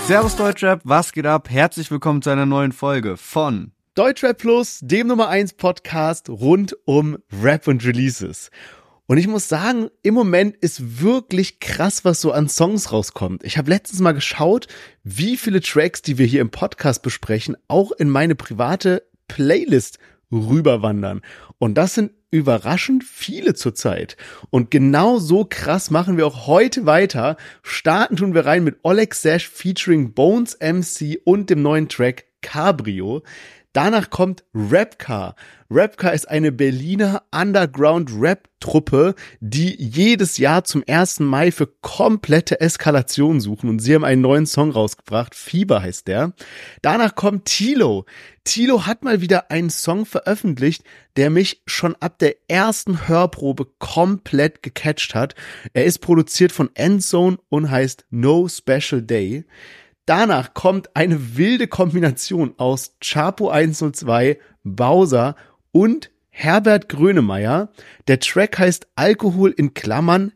Servus Deutschrap, was geht ab? Herzlich willkommen zu einer neuen Folge von Deutschrap Plus, dem Nummer 1 Podcast rund um Rap und Releases. Und ich muss sagen, im Moment ist wirklich krass, was so an Songs rauskommt. Ich habe letztens mal geschaut, wie viele Tracks, die wir hier im Podcast besprechen, auch in meine private Playlist rüberwandern. Und das sind überraschend viele zurzeit. Und genau so krass machen wir auch heute weiter. Starten tun wir rein mit Oleg Sesh featuring Bones MC und dem neuen Track Cabrio. Danach kommt Rapcar. Rapcar ist eine Berliner Underground-Rap-Truppe, die jedes Jahr zum 1. Mai für komplette Eskalation suchen. Und sie haben einen neuen Song rausgebracht. Fieber heißt der. Danach kommt Tilo. Tilo hat mal wieder einen Song veröffentlicht, der mich schon ab der ersten Hörprobe komplett gecatcht hat. Er ist produziert von Endzone und heißt No Special Day. Danach kommt eine wilde Kombination aus Chapo 102, Bowser und Herbert Grönemeyer. Der Track heißt Alkohol in Klammern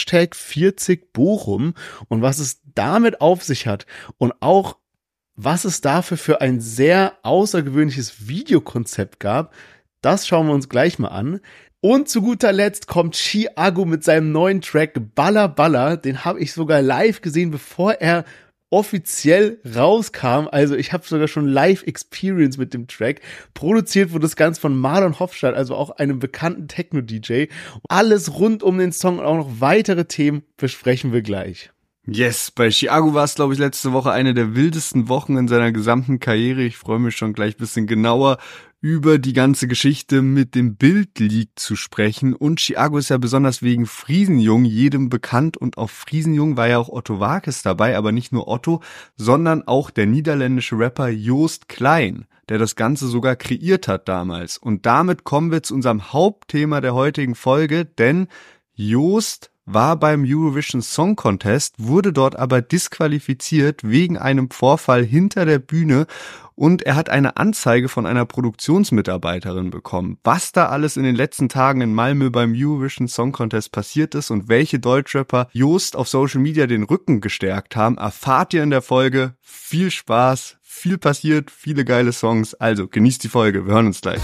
#40 Bochum. Und was es damit auf sich hat und auch was es dafür für ein sehr außergewöhnliches Videokonzept gab, das schauen wir uns gleich mal an. Und zu guter Letzt kommt Chiago mit seinem neuen Track Baller Baller. Den habe ich sogar live gesehen, bevor er offiziell rauskam. Also ich habe sogar schon Live-Experience mit dem Track. Produziert wurde das Ganze von Marlon Hofstadt, also auch einem bekannten Techno-DJ. Alles rund um den Song und auch noch weitere Themen besprechen wir gleich. Yes, bei Chiago war es, glaube ich, letzte Woche eine der wildesten Wochen in seiner gesamten Karriere. Ich freue mich schon gleich ein bisschen genauer über die ganze Geschichte mit dem Bildleak zu sprechen. Und Chiago ist ja besonders wegen Friesenjung jedem bekannt. Und auf Friesenjung war ja auch Otto Waakes dabei, aber nicht nur Otto, sondern auch der niederländische Rapper Joost Klein, der das Ganze sogar kreiert hat damals. Und damit kommen wir zu unserem Hauptthema der heutigen Folge, denn Joost war beim Eurovision Song Contest, wurde dort aber disqualifiziert wegen einem Vorfall hinter der Bühne und er hat eine Anzeige von einer Produktionsmitarbeiterin bekommen. Was da alles in den letzten Tagen in Malmö beim Eurovision Song Contest passiert ist und welche Deutschrapper Joost auf Social Media den Rücken gestärkt haben, erfahrt ihr in der Folge. Viel Spaß, viel passiert, viele geile Songs. Also genießt die Folge, wir hören uns gleich.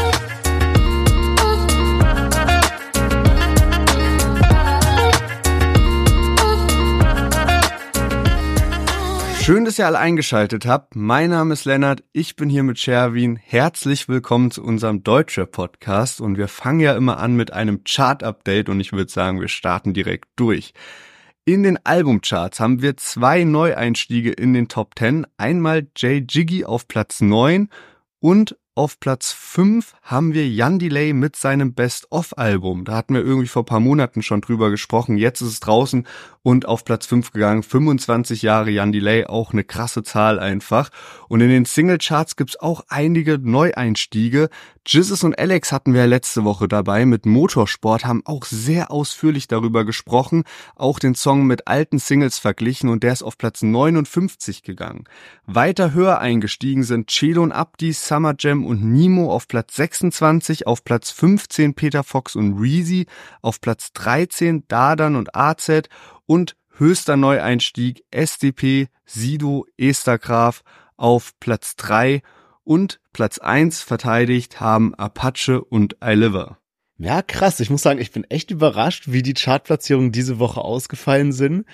Schön, dass ihr alle eingeschaltet habt. Mein Name ist Lennart, ich bin hier mit Sherwin. Herzlich willkommen zu unserem Deutschrap-Podcast und wir fangen ja immer an mit einem Chart-Update und ich würde sagen, wir starten direkt durch. In den Albumcharts haben wir 2 Neueinstiege in den Top 10. Einmal Jay Jiggy auf Platz 9 und auf Platz 5 haben wir Jan Delay mit seinem Best-of-Album. Da hatten wir irgendwie vor ein paar Monaten schon drüber gesprochen. Jetzt ist es draußen und auf Platz 5 gegangen. 25 Jahre Jan Delay, auch eine krasse Zahl einfach. Und in den Single-Charts gibt's auch einige Neueinstiege. Jesus und Alex hatten wir ja letzte Woche dabei mit Motorsport, haben auch sehr ausführlich darüber gesprochen, auch den Song mit alten Singles verglichen und der ist auf Platz 59 gegangen. Weiter höher eingestiegen sind Chelo und Abdi, Summer Jam und Nemo auf Platz 26, auf Platz 15 Peter Fox und Reezy, auf Platz 13 Dardan und AZ und höchster Neueinstieg SDP, Sido, Esther Graf auf Platz 3 und Platz 1 verteidigt haben Apache und iLiver. Ja, krass. Ich muss sagen, ich bin echt überrascht, wie die Chartplatzierungen diese Woche ausgefallen sind.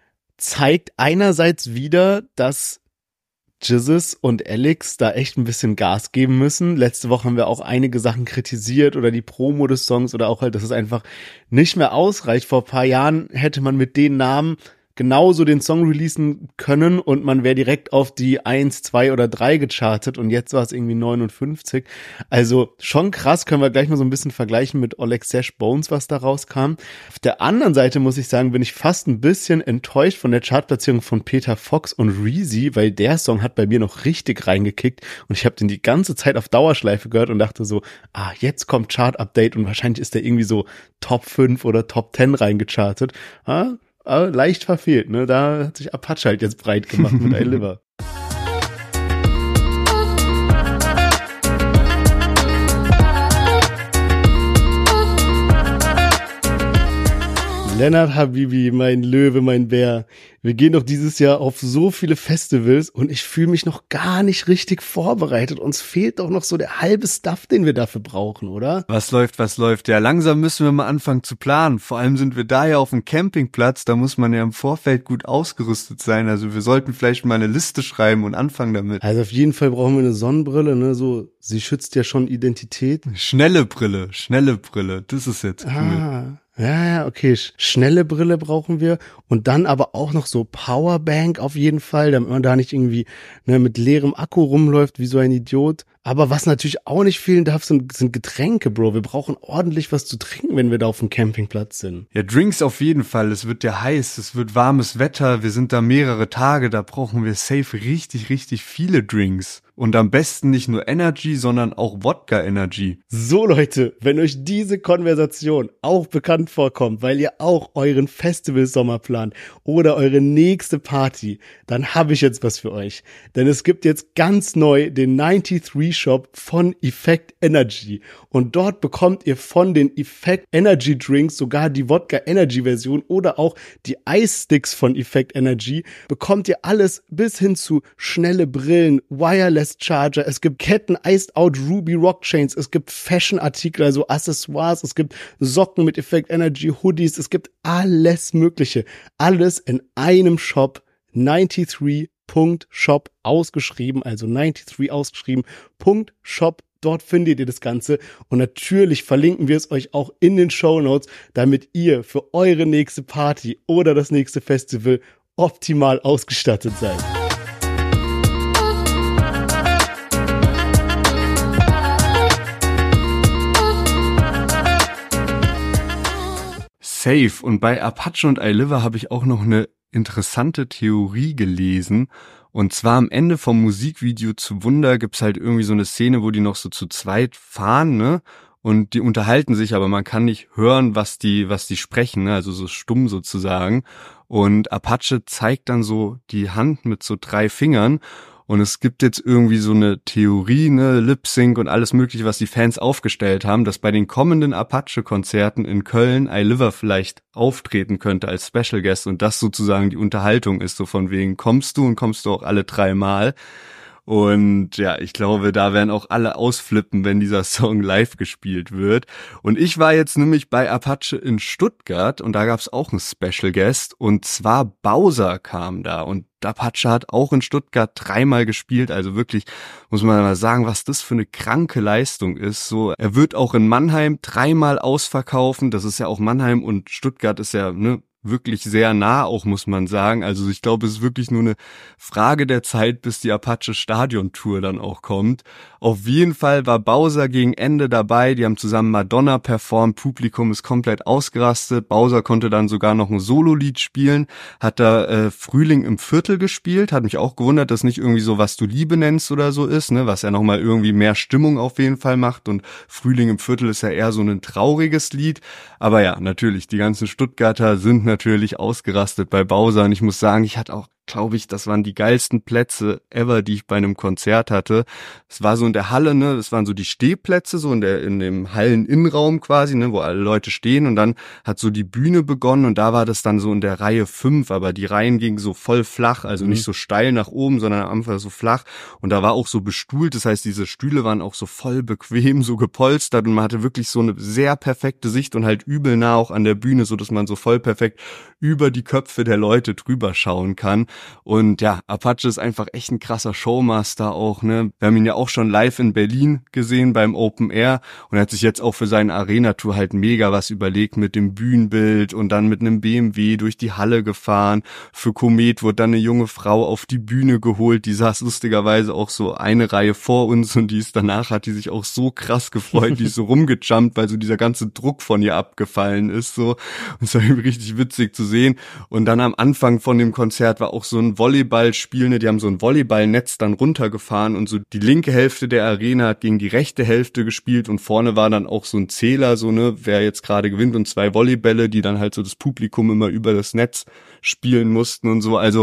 Zeigt einerseits wieder, dass Jesus und Alex da echt ein bisschen Gas geben müssen. Letzte Woche haben wir auch einige Sachen kritisiert oder die Promo des Songs oder auch halt, dass es einfach nicht mehr ausreicht. Vor ein paar Jahren hätte man mit den Namen genauso den Song releasen können und man wäre direkt auf die 1, 2 oder 3 gechartet und jetzt war es irgendwie 59. Also schon krass, können wir gleich mal so ein bisschen vergleichen mit Oleg Sesh Bones, was da rauskam. Auf der anderen Seite muss ich sagen, bin ich fast ein bisschen enttäuscht von der Chartplatzierung von Peter Fox und Reezy, weil der Song hat bei mir noch richtig reingekickt und ich habe den die ganze Zeit auf Dauerschleife gehört und dachte so, jetzt kommt Chart-Update und wahrscheinlich ist der irgendwie so Top 5 oder Top 10 reingechartet. Aber leicht verfehlt, ne? Da hat sich Apache halt jetzt breit gemacht mit iLiver. Lennart Habibi, mein Löwe, mein Bär. Wir gehen doch dieses Jahr auf so viele Festivals und ich fühle mich noch gar nicht richtig vorbereitet. Uns fehlt doch noch so der halbe Stuff, den wir dafür brauchen, oder? Was läuft? Ja, langsam müssen wir mal anfangen zu planen. Vor allem sind wir da ja auf dem Campingplatz, da muss man ja im Vorfeld gut ausgerüstet sein. Also wir sollten vielleicht mal eine Liste schreiben und anfangen damit. Also auf jeden Fall brauchen wir eine Sonnenbrille, ne? So, sie schützt ja schon Identität. Schnelle Brille, das ist jetzt cool. Ja, okay. Schnelle Brille brauchen wir und dann aber auch noch so Powerbank auf jeden Fall, damit man da nicht irgendwie mit leerem Akku rumläuft wie so ein Idiot. Aber was natürlich auch nicht fehlen darf, sind Getränke, Bro. Wir brauchen ordentlich was zu trinken, wenn wir da auf dem Campingplatz sind. Ja, Drinks auf jeden Fall. Es wird ja heiß, es wird warmes Wetter. Wir sind da mehrere Tage, da brauchen wir safe richtig, richtig viele Drinks. Und am besten nicht nur Energy, sondern auch Wodka Energy. So Leute, wenn euch diese Konversation auch bekannt vorkommt, weil ihr auch euren Festivalsommer plant oder eure nächste Party, dann habe ich jetzt was für euch. Denn es gibt jetzt ganz neu den 93 Shop von Effect Energy. Und dort bekommt ihr von den Effect Energy Drinks sogar die Wodka Energy Version oder auch die Ice Sticks von Effect Energy. Bekommt ihr alles bis hin zu schnelle Brillen, Wireless Charger, es gibt Ketten, Iced Out Ruby Rock Chains, es gibt Fashion-Artikel, also Accessoires, es gibt Socken mit Effect Energy, Hoodies, es gibt alles Mögliche. Alles in einem Shop, 93.shop ausgeschrieben, also 93 ausgeschrieben, .shop. Dort findet ihr das Ganze und natürlich verlinken wir es euch auch in den Shownotes, damit ihr für eure nächste Party oder das nächste Festival optimal ausgestattet seid. Safe. Und bei Apache und iLiver habe ich auch noch eine interessante Theorie gelesen. Und zwar am Ende vom Musikvideo zu Wunder gibt's halt irgendwie so eine Szene, wo die noch so zu zweit fahren, ne? Und die unterhalten sich, aber man kann nicht hören, was die sprechen, ne? Also so stumm sozusagen. Und Apache zeigt dann so die Hand mit so 3 Fingern. Und es gibt jetzt irgendwie so eine Theorie, ne, Lip-Sync und alles mögliche, was die Fans aufgestellt haben, dass bei den kommenden Apache-Konzerten in Köln iLiver vielleicht auftreten könnte als Special Guest und das sozusagen die Unterhaltung ist, so von wegen, kommst du auch alle 3 Mal. Und ja, ich glaube, da werden auch alle ausflippen, wenn dieser Song live gespielt wird. Und ich war jetzt nämlich bei Apache in Stuttgart und da gab's auch einen Special Guest und zwar Bowser kam da und Apache hat auch in Stuttgart 3-mal gespielt, also wirklich, muss man mal sagen, was das für eine kranke Leistung ist. So, er wird auch in Mannheim 3-mal ausverkaufen, das ist ja auch Mannheim und Stuttgart ist ja, ne, wirklich sehr nah auch, muss man sagen. Also ich glaube, es ist wirklich nur eine Frage der Zeit, bis die Apache Stadion Tour dann auch kommt. Auf jeden Fall war Bowser gegen Ende dabei. Die haben zusammen Madonna performt. Publikum ist komplett ausgerastet. Bowser konnte dann sogar noch ein Sololied spielen. Hat da Frühling im Viertel gespielt. Hat mich auch gewundert, dass nicht irgendwie so Was du Liebe nennst oder so ist, ne? Was ja nochmal irgendwie mehr Stimmung auf jeden Fall macht. Und Frühling im Viertel ist ja eher so ein trauriges Lied. Aber ja, natürlich, die ganzen Stuttgarter sind natürlich ausgerastet bei Bowser. Und ich muss sagen, ich hatte auch, glaube ich, das waren die geilsten Plätze ever, die ich bei einem Konzert hatte. Es war so in der Halle, ne, das waren so die Stehplätze, so in dem Halleninnenraum quasi, ne, wo alle Leute stehen und dann hat so die Bühne begonnen und da war das dann so in der Reihe 5, aber die Reihen gingen so voll flach, also nicht so steil nach oben, sondern einfach so flach und da war auch so bestuhlt, das heißt, diese Stühle waren auch so voll bequem, so gepolstert und man hatte wirklich so eine sehr perfekte Sicht und halt übel nah auch an der Bühne, so dass man so voll perfekt über die Köpfe der Leute drüber schauen kann. Und ja, Apache ist einfach echt ein krasser Showmaster auch, ne. Wir haben ihn ja auch schon live in Berlin gesehen beim Open Air und er hat sich jetzt auch für seine Arena-Tour halt mega was überlegt mit dem Bühnenbild und dann mit einem BMW durch die Halle gefahren. Für Komet wurde dann eine junge Frau auf die Bühne geholt, die saß lustigerweise auch so eine Reihe vor uns und hat die sich auch so krass gefreut, die ist so rumgejumpt, weil so dieser ganze Druck von ihr abgefallen ist, so. Und es war richtig witzig zu sehen. Und dann am Anfang von dem Konzert war auch so ein Volleyballspiel, ne? Die haben so ein Volleyballnetz dann runtergefahren und so die linke Hälfte der Arena hat gegen die rechte Hälfte gespielt und vorne war dann auch so ein Zähler, so, ne, wer jetzt gerade gewinnt und 2 Volleybälle, die dann halt so das Publikum immer über das Netz spielen mussten und so. Also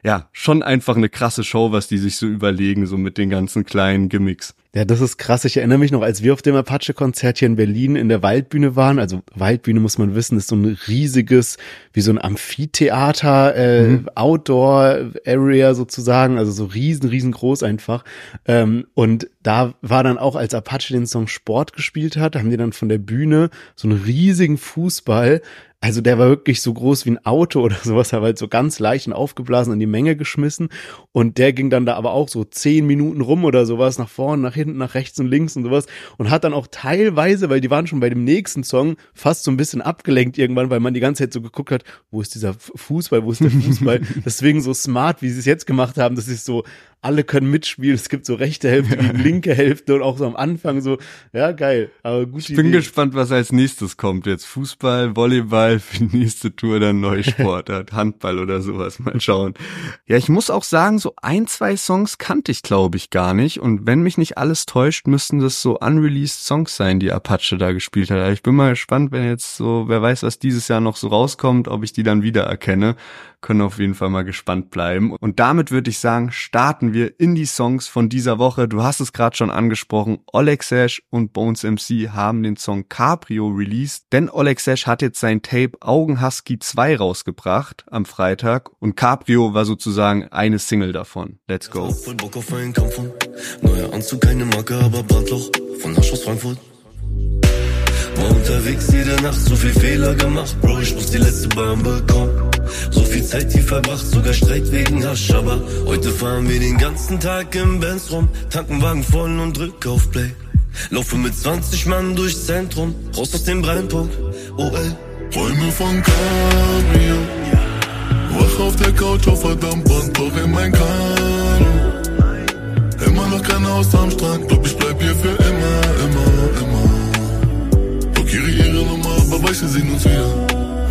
ja, schon einfach eine krasse Show, was die sich so überlegen, so mit den ganzen kleinen Gimmicks. Ja, das ist krass. Ich erinnere mich noch, als wir auf dem Apache-Konzert hier in Berlin in der Waldbühne waren. Also Waldbühne, muss man wissen, ist so ein riesiges, wie so ein Amphitheater, Outdoor-Area sozusagen. Also so riesengroß einfach. Und da war dann auch, als Apache den Song Sport gespielt hat, haben die dann von der Bühne so einen riesigen Fußball, also der war wirklich so groß wie ein Auto oder sowas, aber halt so ganz leicht und aufgeblasen in die Menge geschmissen und der ging dann da aber auch so 10 Minuten rum oder sowas, nach vorne, nach hinten, nach rechts und links und sowas und hat dann auch teilweise, weil die waren schon bei dem nächsten Song fast so ein bisschen abgelenkt irgendwann, weil man die ganze Zeit so geguckt hat, wo ist dieser Fußball, wo ist der Fußball? Deswegen so smart, wie sie es jetzt gemacht haben, das ist so, alle können mitspielen, es gibt so rechte Hälfte gegen linke Hälfte und auch so am Anfang so, ja geil, aber gute Idee. Ich bin gespannt, was als nächstes kommt jetzt. Fußball, Volleyball, für die nächste Tour dann Neusportart, Handball oder sowas, mal schauen. Ja, ich muss auch sagen, so 1-2 Songs kannte ich, glaube ich, gar nicht und wenn mich nicht alles täuscht, müssten das so unreleased Songs sein, die Apache da gespielt hat. Ich bin mal gespannt, wenn jetzt so, wer weiß, was dieses Jahr noch so rauskommt, ob ich die dann wiedererkenne. Können auf jeden Fall mal gespannt bleiben. Und damit würde ich sagen, starten wir in die Songs von dieser Woche. Du hast es gerade schon angesprochen, Oleg Sesh und Bones MC haben den Song Cabrio released, denn Oleg Sesh hat jetzt sein Tape Augen Husky 2 rausgebracht am Freitag und Cabrio war sozusagen eine Single davon. Let's go. Voll Bock auf einen Kampf und neuer Anzug, keine Marke, aber Brandloch von Hasch aus Frankfurt. War unterwegs jede Nacht, so viel Fehler gemacht, Bro, ich muss die letzte Bahn bekommen. So viel Zeit hier verbracht, sogar Streit wegen Hasch, aber heute fahren wir den ganzen Tag im Benz rum, Tankenwagen voll und drück auf Play. Laufe mit 20 Mann durchs Zentrum, raus aus dem Brennpunkt, OL. Träume von Cabrio, wach auf der Couch auf verdammt Brandloch in mein Kanu. Immer noch kein Haus am Strand, glaub ich bleib hier für immer. Blockiere ihre Nummer, aber weiß, wir sehen uns wieder.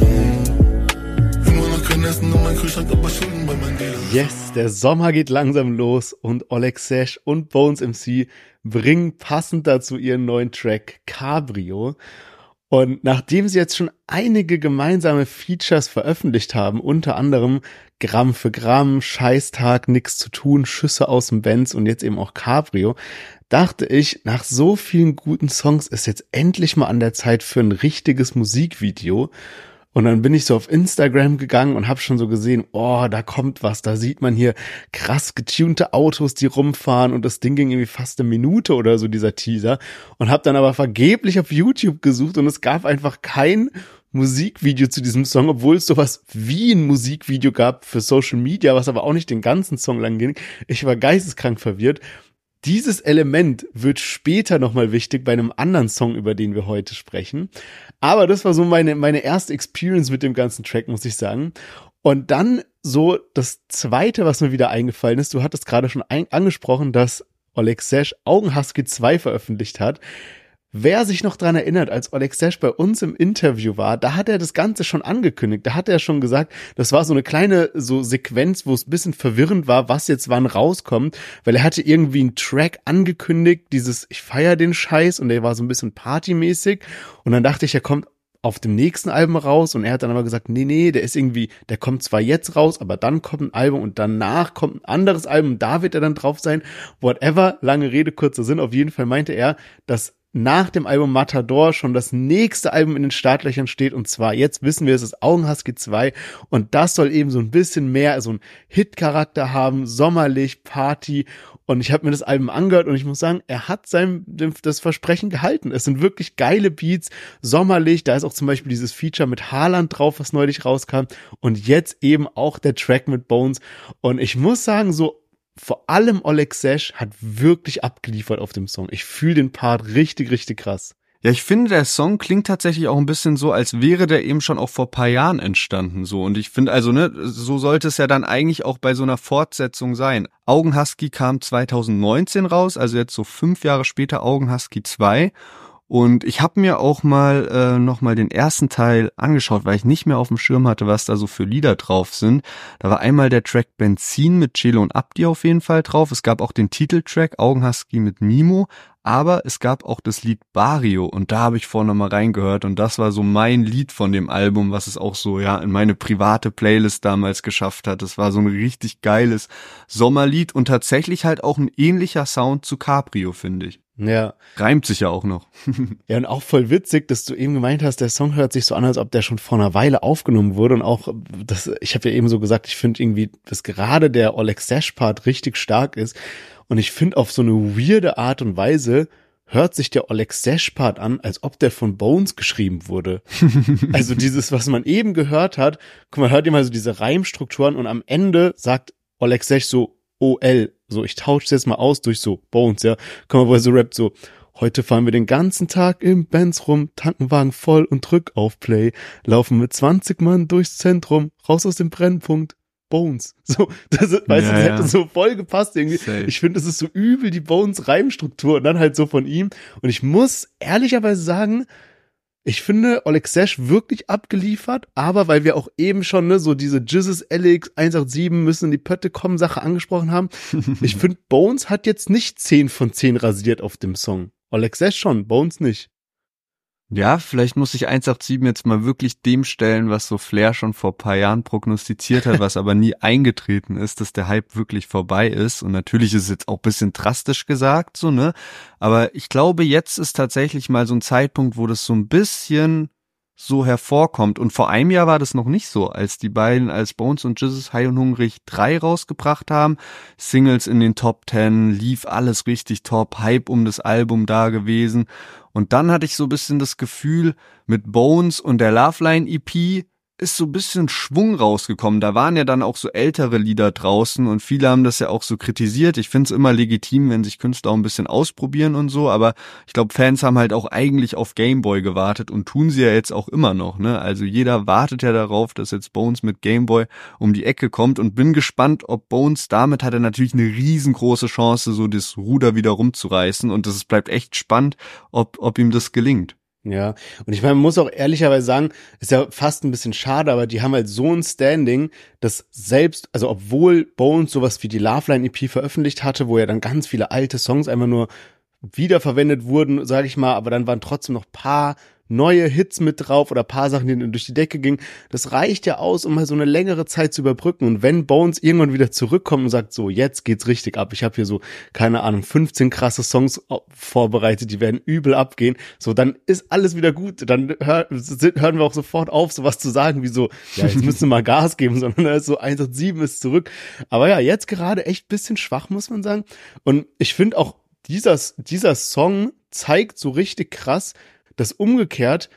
Immer noch kein Essen in meinem Kühlschrank, aber Schulden bei meinen Dealern. Yes, der Sommer geht langsam los und Oleg Sesh und Bones MC bringen passend dazu ihren neuen Track Cabrio. Und nachdem sie jetzt schon einige gemeinsame Features veröffentlicht haben, unter anderem Gramm für Gramm, Scheißtag, nix zu tun, Schüsse aus dem Benz und jetzt eben auch Cabrio, dachte ich, nach so vielen guten Songs ist jetzt endlich mal an der Zeit für ein richtiges Musikvideo. Und dann bin ich so auf Instagram gegangen und habe schon so gesehen, oh, da kommt was, da sieht man hier krass getunte Autos, die rumfahren und das Ding ging irgendwie fast 1 Minute oder so, dieser Teaser. Und habe dann aber vergeblich auf YouTube gesucht und es gab einfach kein Musikvideo zu diesem Song, obwohl es sowas wie ein Musikvideo gab für Social Media, was aber auch nicht den ganzen Song lang ging. Ich war geisteskrank verwirrt. Dieses Element wird später nochmal wichtig bei einem anderen Song, über den wir heute sprechen. Aber das war so meine erste Experience mit dem ganzen Track, muss ich sagen. Und dann so das Zweite, was mir wieder eingefallen ist, du hattest gerade schon angesprochen, dass Oleg Sesh Augen Husky 2 veröffentlicht hat. Wer sich noch dran erinnert, als Oleg Sesh bei uns im Interview war, da hat er das Ganze schon angekündigt. Da hat er schon gesagt, das war so eine kleine so Sequenz, wo es ein bisschen verwirrend war, was jetzt wann rauskommt, weil er hatte irgendwie einen Track angekündigt, dieses Ich feier den Scheiß und der war so ein bisschen partymäßig und dann dachte ich, er kommt auf dem nächsten Album raus und er hat dann aber gesagt, nee, der kommt zwar jetzt raus, aber dann kommt ein Album und danach kommt ein anderes Album, da wird er dann drauf sein. Whatever, lange Rede, kurzer Sinn, auf jeden Fall meinte er, dass nach dem Album Matador schon das nächste Album in den Startlöchern steht und zwar, jetzt wissen wir, es ist Augen Husky 2 und das soll eben so ein bisschen mehr so einen Hit-Charakter haben, sommerlich, Party und ich habe mir das Album angehört und ich muss sagen, er hat das Versprechen gehalten. Es sind wirklich geile Beats, sommerlich, da ist auch zum Beispiel dieses Feature mit Haaland drauf, was neulich rauskam und jetzt eben auch der Track mit Bones und ich muss sagen, so vor allem Oleg Sesh hat wirklich abgeliefert auf dem Song. Ich fühle den Part richtig, richtig krass. Ja, ich finde, der Song klingt tatsächlich auch ein bisschen so, als wäre der eben schon auch vor ein paar Jahren entstanden, so. Und ich finde, also, so sollte es ja dann eigentlich auch bei so einer Fortsetzung sein. Augen Husky kam 2019 raus, also jetzt so 5 Jahre später Augen Husky 2. Und ich habe mir auch mal nochmal den ersten Teil angeschaut, weil ich nicht mehr auf dem Schirm hatte, was da so für Lieder drauf sind. Da war einmal der Track Benzin mit Celo und Abdi auf jeden Fall drauf. Es gab auch den Titeltrack Augenhusky mit Mimo, aber es gab auch das Lied Barrio und da habe ich vorhin nochmal reingehört und das war so mein Lied von dem Album, was es auch so ja in meine private Playlist damals geschafft hat. Es war so ein richtig geiles Sommerlied und tatsächlich halt auch ein ähnlicher Sound zu Cabrio, finde ich. Ja. Reimt sich ja auch noch. Ja, und auch voll witzig, dass du eben gemeint hast, der Song hört sich so an, als ob der schon vor einer Weile aufgenommen wurde und auch, ich habe ja eben so gesagt, ich finde irgendwie, dass gerade der Oleg Sesh-Part richtig stark ist und ich finde auf so eine weirde Art und Weise hört sich der Oleg Sesh-Part an, als ob der von Bones geschrieben wurde. Also dieses, was man eben gehört hat, guck mal, hört ihr mal so diese Reimstrukturen und am Ende sagt Oleg Sesh so OL, so ich tausche jetzt mal aus durch so Bones, ja. Guck mal, wo er so rappt so, heute fahren wir den ganzen Tag im Benz rum, Tankenwagen voll und drück auf Play, laufen mit 20 Mann durchs Zentrum, raus aus dem Brennpunkt, Bones. So, das ist, weißt du, das hätte so voll gepasst irgendwie. Safe. Ich finde, es ist so übel die Bones-Reimstruktur und dann halt so von ihm. Und ich muss ehrlicherweise sagen, ich finde Oleg Sesh wirklich abgeliefert, aber weil wir auch eben schon so diese Jizzes Alex 187 müssen in die Pötte kommen Sache angesprochen haben. Ich finde, Bones hat jetzt nicht 10 von 10 rasiert auf dem Song. Oleg Sesh schon, Bones nicht. Ja, vielleicht muss sich 187 jetzt mal wirklich dem stellen, was so Flair schon vor ein paar Jahren prognostiziert hat, was aber nie eingetreten ist, dass der Hype wirklich vorbei ist. Und natürlich ist es jetzt auch ein bisschen drastisch gesagt, so, ne? Aber ich glaube, jetzt ist tatsächlich mal so ein Zeitpunkt, wo das so ein bisschen so hervorkommt. Und vor einem Jahr war das noch nicht so, als die beiden, als Bones und Jizzes High und Hungrig 3 rausgebracht haben. Singles in den Top 10, lief alles richtig top, Hype um das Album da gewesen. Und dann hatte ich so ein bisschen das Gefühl, mit Bones und der Loveline EP ist so ein bisschen Schwung rausgekommen. Da waren ja dann auch so ältere Lieder draußen und viele haben das ja auch so kritisiert. Ich finde es immer legitim, wenn sich Künstler auch ein bisschen ausprobieren und so, aber ich glaube, Fans haben halt auch eigentlich auf Gameboy gewartet und tun sie ja jetzt auch immer noch, ne? Also jeder wartet ja darauf, dass jetzt Bones mit Gameboy um die Ecke kommt und bin gespannt, ob Bones, damit hat er natürlich eine riesengroße Chance, so das Ruder wieder rumzureißen und es bleibt echt spannend, ob ihm das gelingt. Ja, und ich meine, man muss auch ehrlicherweise sagen, ist ja fast ein bisschen schade, aber die haben halt so ein Standing, dass selbst, also obwohl Bones sowas wie die Loveline EP veröffentlicht hatte, wo ja dann ganz viele alte Songs einfach nur wiederverwendet wurden, sage ich mal, aber dann waren trotzdem noch paar neue Hits mit drauf oder paar Sachen, die durch die Decke gingen. Das reicht ja aus, um mal so eine längere Zeit zu überbrücken. Und wenn Bones irgendwann wieder zurückkommt und sagt, so, jetzt geht's richtig ab. Ich habe hier so, keine Ahnung, 15 krasse Songs vorbereitet, die werden übel abgehen. So, dann ist alles wieder gut. Dann hören wir auch sofort auf, sowas zu sagen, wie so, ja, jetzt müssen wir mal Gas geben, sondern da ist so 187 ist zurück. Aber ja, jetzt gerade echt bisschen schwach, muss man sagen. Und ich finde auch, dieser Song zeigt so richtig krass, dass umgekehrt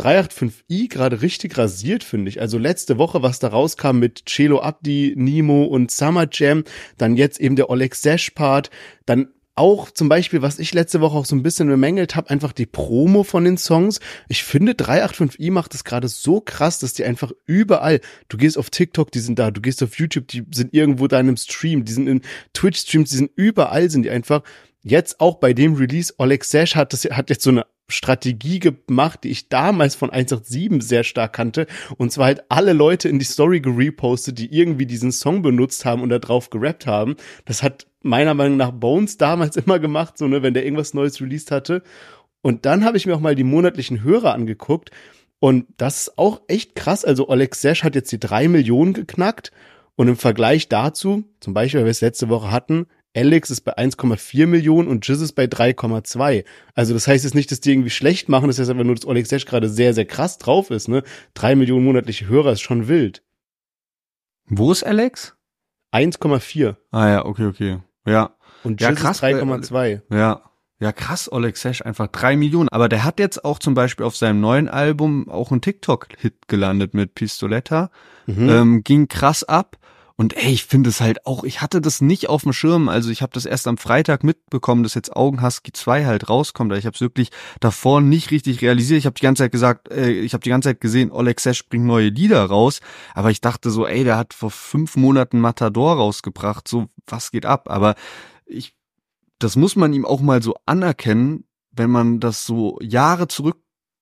385i gerade richtig rasiert, finde ich. Also letzte Woche, was da rauskam mit Celo Abdi, Nemo und Summer Jam, dann jetzt eben der Oleg Sesh-Part, dann auch zum Beispiel, was ich letzte Woche auch so ein bisschen bemängelt habe, einfach die Promo von den Songs. Ich finde, 385i macht es gerade so krass, dass die einfach überall, du gehst auf TikTok, die sind da, du gehst auf YouTube, die sind irgendwo da in einem Stream, die sind in Twitch-Streams, die sind überall, sind die einfach. Jetzt auch bei dem Release, Oleg Sesh hat jetzt so eine Strategie gemacht, die ich damals von 187 sehr stark kannte, und zwar halt alle Leute in die Story gerepostet, die irgendwie diesen Song benutzt haben und da drauf gerappt haben. Das hat meiner Meinung nach Bones damals immer gemacht, so, ne, wenn der irgendwas Neues released hatte. Und dann habe ich mir auch mal die monatlichen Hörer angeguckt und das ist auch echt krass. Also Oleg Sesh hat jetzt die 3 Millionen geknackt und im Vergleich dazu, zum Beispiel, weil wir es letzte Woche hatten, Alex ist bei 1,4 Millionen und Jizzes bei 3,2. Also das heißt jetzt nicht, dass die irgendwie schlecht machen, das heißt einfach nur, dass Oleg Sesh gerade sehr, sehr krass drauf ist, ne? 3 Millionen monatliche Hörer ist schon wild. Wo ist Alex? 1,4. Ah ja, okay. Ja. Und Ja, Jizzes krass, 3,2. Ja, krass, Oleg Sesh, einfach 3 Millionen. Aber der hat jetzt auch zum Beispiel auf seinem neuen Album auch einen TikTok-Hit gelandet mit Pistoletta. Ging krass ab. Und ey, ich finde es halt auch, ich hatte das nicht auf dem Schirm, also ich habe das erst am Freitag mitbekommen, dass jetzt Augenhusky 2 halt rauskommt, ich habe es wirklich davor nicht richtig realisiert, ich habe die ganze Zeit gesehen, Oleg Sesh bringt neue Lieder raus, aber ich dachte so, ey, der hat vor 5 Monaten Matador rausgebracht, so, was geht ab, aber das muss man ihm auch mal so anerkennen, wenn man das so Jahre zurückblickt,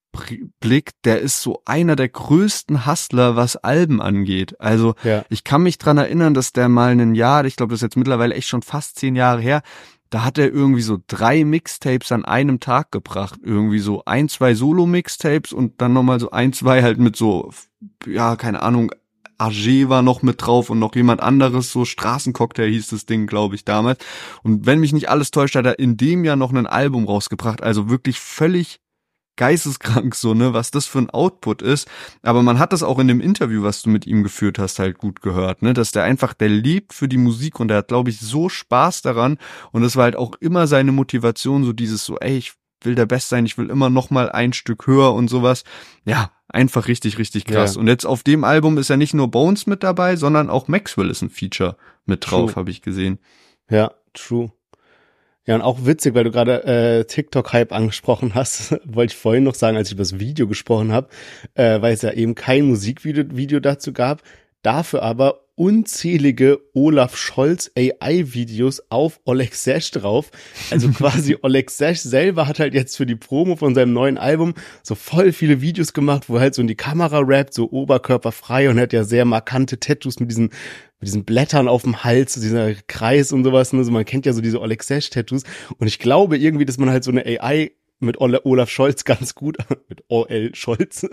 der ist so einer der größten Hustler, was Alben angeht. Also ich kann mich dran erinnern, dass der mal ein Jahr, ich glaube, das ist jetzt mittlerweile echt schon fast 10 Jahre her, da hat er irgendwie so 3 Mixtapes an einem Tag gebracht. Irgendwie so 1, 2 Solo-Mixtapes und dann nochmal so 1, 2 halt mit so, ja, keine Ahnung, AG war noch mit drauf und noch jemand anderes, so Straßencocktail hieß das Ding, glaube ich, damals. Und wenn mich nicht alles täuscht, hat er in dem Jahr noch ein Album rausgebracht. Also wirklich völlig geisteskrank so, ne, was das für ein Output ist. Aber man hat das auch in dem Interview, was du mit ihm geführt hast, halt gut gehört, ne, dass der lebt für die Musik und der hat, glaube ich, so Spaß daran und das war halt auch immer seine Motivation, so dieses so, ey, ich will der Beste sein, ich will immer noch mal ein Stück höher und sowas. Ja, einfach richtig, richtig krass. Und jetzt auf dem Album ist ja nicht nur Bones mit dabei, sondern auch Maxwell ist ein Feature mit drauf, habe ich gesehen. Ja, true. Ja, und auch witzig, weil du gerade TikTok-Hype angesprochen hast, wollte ich vorhin noch sagen, als ich über das Video gesprochen habe, weil es ja eben kein Musikvideo dazu gab, dafür aber unzählige Olaf Scholz AI-Videos auf Oleg Sesh drauf. Also quasi Oleg Sesh selber hat halt jetzt für die Promo von seinem neuen Album so voll viele Videos gemacht, wo er halt so in die Kamera rappt, so oberkörperfrei und er hat ja sehr markante Tattoos mit diesen Blättern auf dem Hals, dieser Kreis und sowas. Ne? Also man kennt ja so diese Oleg Sesh-Tattoos. Und ich glaube irgendwie, dass man halt so eine AI mit Olaf Scholz ganz gut, mit Olaf Scholz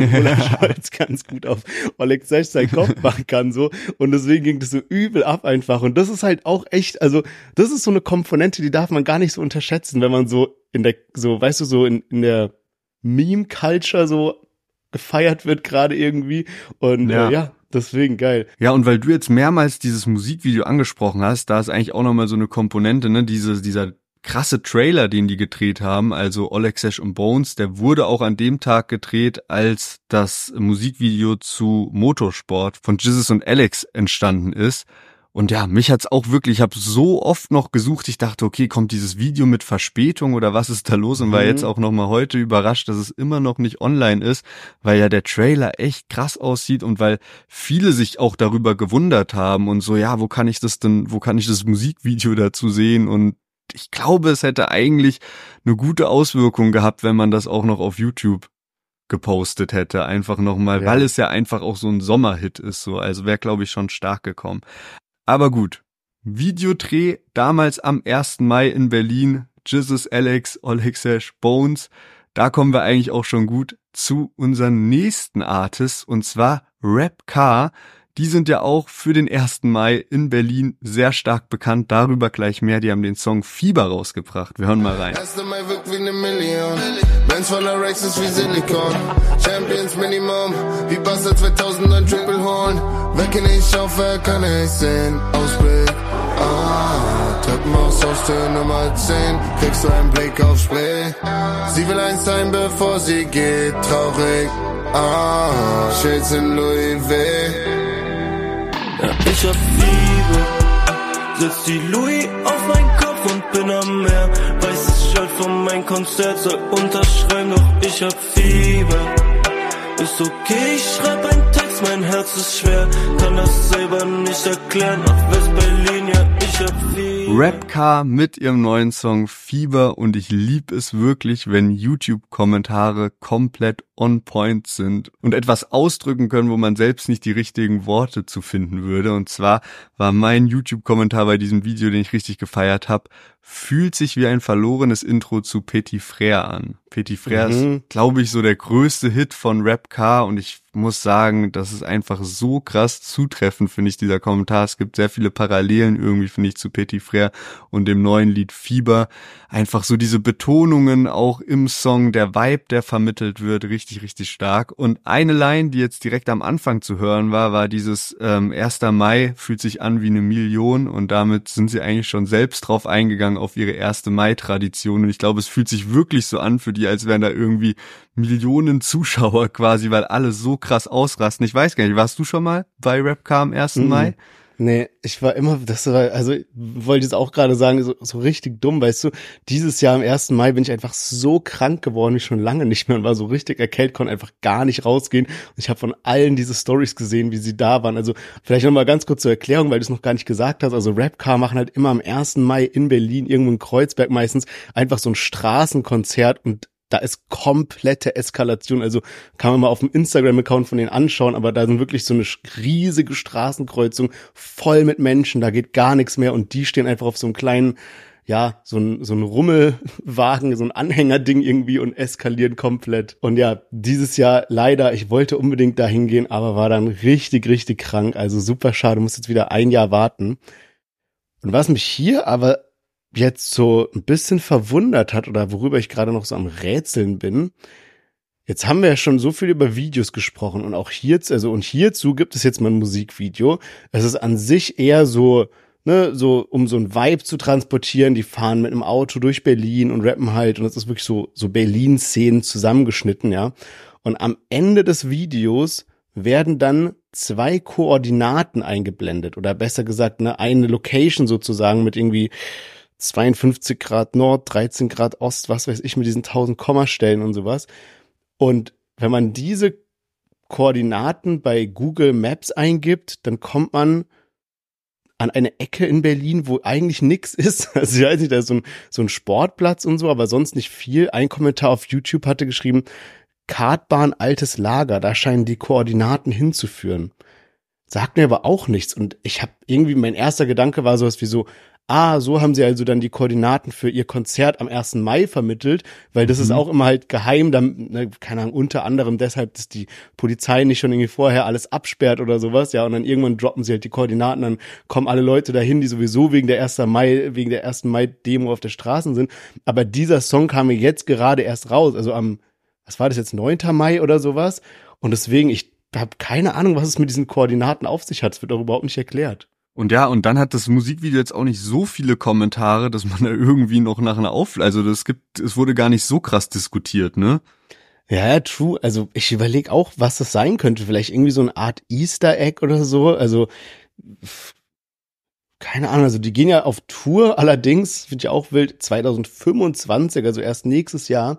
ganz gut auf Oleg Sesh seinen Kopf machen kann, so. Und deswegen ging das so übel ab einfach. Und das ist halt auch echt, also, das ist so eine Komponente, die darf man gar nicht so unterschätzen, wenn man so in der der Meme-Culture so gefeiert wird gerade irgendwie. Und deswegen geil. Ja, und weil du jetzt mehrmals dieses Musikvideo angesprochen hast, da ist eigentlich auch nochmal so eine Komponente, ne, dieser krasse Trailer, den die gedreht haben, also Oleg Sesh und Bones, der wurde auch an dem Tag gedreht, als das Musikvideo zu Motorsport von Jizzes und Alex entstanden ist. Und ja, mich hat's auch wirklich, ich habe so oft noch gesucht, ich dachte, okay, kommt dieses Video mit Verspätung oder was ist da los? Und war jetzt auch nochmal heute überrascht, dass es immer noch nicht online ist, weil ja der Trailer echt krass aussieht und weil viele sich auch darüber gewundert haben und so, ja, wo kann ich das Musikvideo dazu sehen? Und ich glaube, es hätte eigentlich eine gute Auswirkung gehabt, wenn man das auch noch auf YouTube gepostet hätte, einfach nochmal, weil es ja einfach auch so ein Sommerhit ist, so, also wäre, glaube ich, schon stark gekommen. Aber gut, Videodreh damals am 1. Mai in Berlin, Jizzes, Alex, Oleg Sesh, Bones, da kommen wir eigentlich auch schon gut zu unseren nächsten Artists, und zwar Rapcar. Die sind ja auch für den 1. Mai in Berlin sehr stark bekannt, darüber gleich mehr, die haben den Song Fieber rausgebracht. Wir hören mal rein. 1. Mai wirkt wie 1 Million, Benz voller Rex ist wie Silikon, Champions Minimum, wie Buster 2009 Triple Horn, wecke nicht auf, wer kann ich sehen, Ausblick, Treppenhaus aus Tür Nummer 10, kriegst du einen Blick auf Spree, sie will eins sein, bevor sie geht, traurig, Shades in Louis V. Ja, ich hab Fieber, setz die Louis auf meinen Kopf und bin am Meer. Weißes Shirt von meinem Konzert soll unterschreiben, doch ich hab Fieber. Ist okay, ich schreib einen Text, mein Herz ist schwer. Kann das selber nicht erklären, auf West-Berlin, ja, ich hab Fieber. Rapcar mit ihrem neuen Song Fieber, und ich lieb es wirklich, wenn YouTube-Kommentare komplett on point sind und etwas ausdrücken können, wo man selbst nicht die richtigen Worte zu finden würde. Und zwar war mein YouTube-Kommentar bei diesem Video, den ich richtig gefeiert habe, fühlt sich wie ein verlorenes Intro zu Petit Frère an. Petit Frère ist, glaube ich, so der größte Hit von Rapcar, und ich muss sagen, das ist einfach so krass zutreffend, finde ich, dieser Kommentar. Es gibt sehr viele Parallelen irgendwie, finde ich, zu Petit Frère und dem neuen Lied Fieber. Einfach so diese Betonungen auch im Song, der Vibe, der vermittelt wird, richtig, richtig stark. Und eine Line, die jetzt direkt am Anfang zu hören war dieses 1. Mai fühlt sich an wie 1 Million, und damit sind sie eigentlich schon selbst drauf eingegangen auf ihre 1. Mai-Tradition. Und ich glaube, es fühlt sich wirklich so an für die, als wären da irgendwie Millionen Zuschauer quasi, weil alle so krass ausrasten. Ich weiß gar nicht, warst du schon mal bei Rapcar am 1. Mai? Nee, also ich wollte jetzt auch gerade sagen, so richtig dumm, weißt du, dieses Jahr am 1. Mai bin ich einfach so krank geworden, wie schon lange nicht mehr und war so richtig erkältet, konnte einfach gar nicht rausgehen und ich habe von allen diese Stories gesehen, wie sie da waren. Also vielleicht nochmal ganz kurz zur Erklärung, weil du es noch gar nicht gesagt hast, also Rapcar machen halt immer am 1. Mai in Berlin, irgendwo in Kreuzberg meistens, einfach so ein Straßenkonzert und da ist komplette Eskalation, also kann man mal auf dem Instagram-Account von denen anschauen, aber da sind wirklich so eine riesige Straßenkreuzung voll mit Menschen, da geht gar nichts mehr und die stehen einfach auf so einem kleinen, ja, so ein Rummelwagen, so ein Anhängerding irgendwie und eskalieren komplett. Und ja, dieses Jahr leider, ich wollte unbedingt da hingehen, aber war dann richtig, richtig krank, also super schade, muss jetzt wieder ein Jahr warten. Und was mich hier aber jetzt so ein bisschen verwundert hat oder worüber ich gerade noch so am Rätseln bin. Jetzt haben wir ja schon so viel über Videos gesprochen und auch hierzu gibt es jetzt mal ein Musikvideo. Es ist an sich eher so, ne, so um so ein Vibe zu transportieren. Die fahren mit einem Auto durch Berlin und rappen halt und es ist wirklich so Berlin-Szenen zusammengeschnitten, ja. Und am Ende des Videos werden dann 2 Koordinaten eingeblendet oder besser gesagt, ne, eine Location sozusagen mit irgendwie 52 Grad Nord, 13 Grad Ost, was weiß ich, mit diesen 1000 Kommastellen und sowas. Und wenn man diese Koordinaten bei Google Maps eingibt, dann kommt man an eine Ecke in Berlin, wo eigentlich nix ist. Also ich weiß nicht, da ist so ein Sportplatz und so, aber sonst nicht viel. Ein Kommentar auf YouTube hatte geschrieben, Kartbahn altes Lager, da scheinen die Koordinaten hinzuführen. Sagt mir aber auch nichts. Und ich habe irgendwie, mein erster Gedanke war sowas wie so haben sie also dann die Koordinaten für ihr Konzert am 1. Mai vermittelt, weil das ist auch immer halt geheim, dann, ne, keine Ahnung, unter anderem deshalb, dass die Polizei nicht schon irgendwie vorher alles absperrt oder sowas, ja, und dann irgendwann droppen sie halt die Koordinaten, dann kommen alle Leute dahin, die sowieso wegen der 1. Mai-Demo auf der Straße sind, aber dieser Song kam mir jetzt gerade erst raus, also was war das jetzt, 9. Mai oder sowas, und deswegen, ich habe keine Ahnung, was es mit diesen Koordinaten auf sich hat, es wird auch überhaupt nicht erklärt. Und ja, und dann hat das Musikvideo jetzt auch nicht so viele Kommentare, dass man da irgendwie noch nach einer es wurde gar nicht so krass diskutiert, ne? Ja, true. Also ich überlege auch, was das sein könnte. Vielleicht irgendwie so eine Art Easter Egg oder so. Also keine Ahnung, also die gehen ja auf Tour, allerdings, finde ich auch wild, 2025, also erst nächstes Jahr.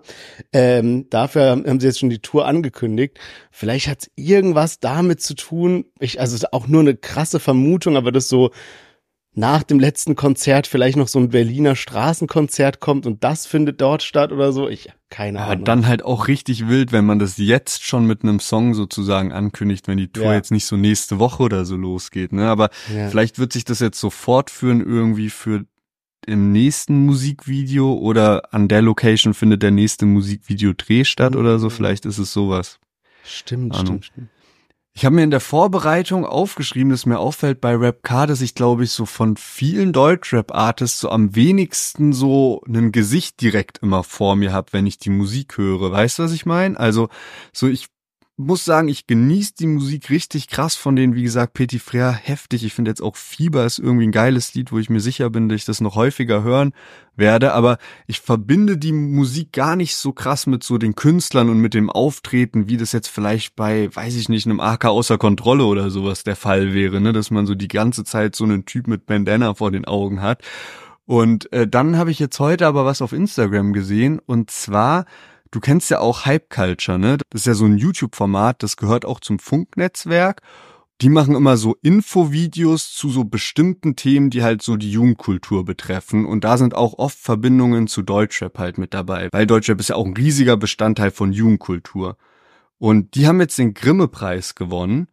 Dafür haben sie jetzt schon die Tour angekündigt. Vielleicht hat es irgendwas damit zu tun. Also es ist auch nur eine krasse Vermutung, aber das so nach dem letzten Konzert vielleicht noch so ein Berliner Straßenkonzert kommt und das findet dort statt oder so. Keine Ahnung. Aber dann halt auch richtig wild, wenn man das jetzt schon mit einem Song sozusagen ankündigt, wenn die Tour jetzt nicht so nächste Woche oder so losgeht, ne? Aber vielleicht wird sich das jetzt so fortführen irgendwie für im nächsten Musikvideo oder an der Location findet der nächste Musikvideo-Dreh statt oder so. Vielleicht ist es sowas. Stimmt. Ich habe mir in der Vorbereitung aufgeschrieben, dass mir auffällt bei Rapcar, dass ich glaube ich so von vielen Deutschrap-Artists so am wenigsten so ein Gesicht direkt immer vor mir habe, wenn ich die Musik höre. Weißt du, was ich meine? Also so ich muss sagen, ich genieße die Musik richtig krass von denen, wie gesagt, Petit Frère heftig. Ich finde jetzt auch Fieber ist irgendwie ein geiles Lied, wo ich mir sicher bin, dass ich das noch häufiger hören werde. Aber ich verbinde die Musik gar nicht so krass mit so den Künstlern und mit dem Auftreten, wie das jetzt vielleicht bei, weiß ich nicht, einem AK außer Kontrolle oder sowas der Fall wäre, ne? Dass man so die ganze Zeit so einen Typ mit Bandana vor den Augen hat. Und dann habe ich jetzt heute aber was auf Instagram gesehen und zwar du kennst ja auch Hype Culture, ne? Das ist ja so ein YouTube-Format, das gehört auch zum Funk-Netzwerk. Die machen immer so Infovideos zu so bestimmten Themen, die halt so die Jugendkultur betreffen. Und da sind auch oft Verbindungen zu Deutschrap halt mit dabei. Weil Deutschrap ist ja auch ein riesiger Bestandteil von Jugendkultur. Und die haben jetzt den Grimme-Preis gewonnen.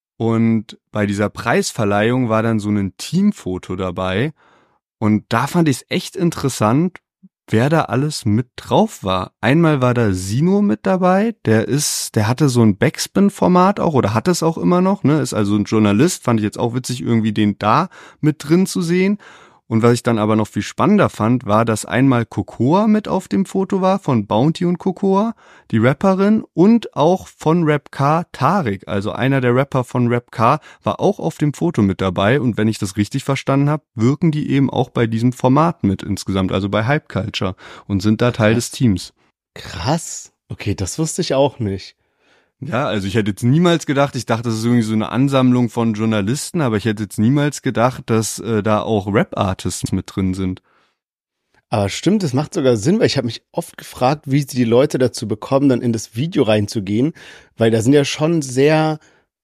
Und bei dieser Preisverleihung war dann so ein Teamfoto dabei. Und da fand ich es echt interessant, wer da alles mit drauf war. Einmal war da Sino mit dabei, der hatte so ein Backspin-Format auch, oder hat es auch immer noch, ne, ist also ein Journalist, fand ich jetzt auch witzig, irgendwie den da mit drin zu sehen. Und was ich dann aber noch viel spannender fand, war, dass einmal Cocoa mit auf dem Foto war, von Bounty und Cocoa, die Rapperin, und auch von Rapcar Tariq, also einer der Rapper von Rapcar, war auch auf dem Foto mit dabei. Und wenn ich das richtig verstanden habe, wirken die eben auch bei diesem Format mit insgesamt, also bei Hype Culture, und sind da Teil des Teams. Krass. Okay, das wusste ich auch nicht. Ja, also ich hätte jetzt niemals gedacht, ich dachte, das ist irgendwie so eine Ansammlung von Journalisten, aber ich hätte jetzt niemals gedacht, dass da auch Rap-Artists mit drin sind. Aber stimmt, das macht sogar Sinn, weil ich habe mich oft gefragt, wie sie die Leute dazu bekommen, dann in das Video reinzugehen, weil da sind ja schon sehr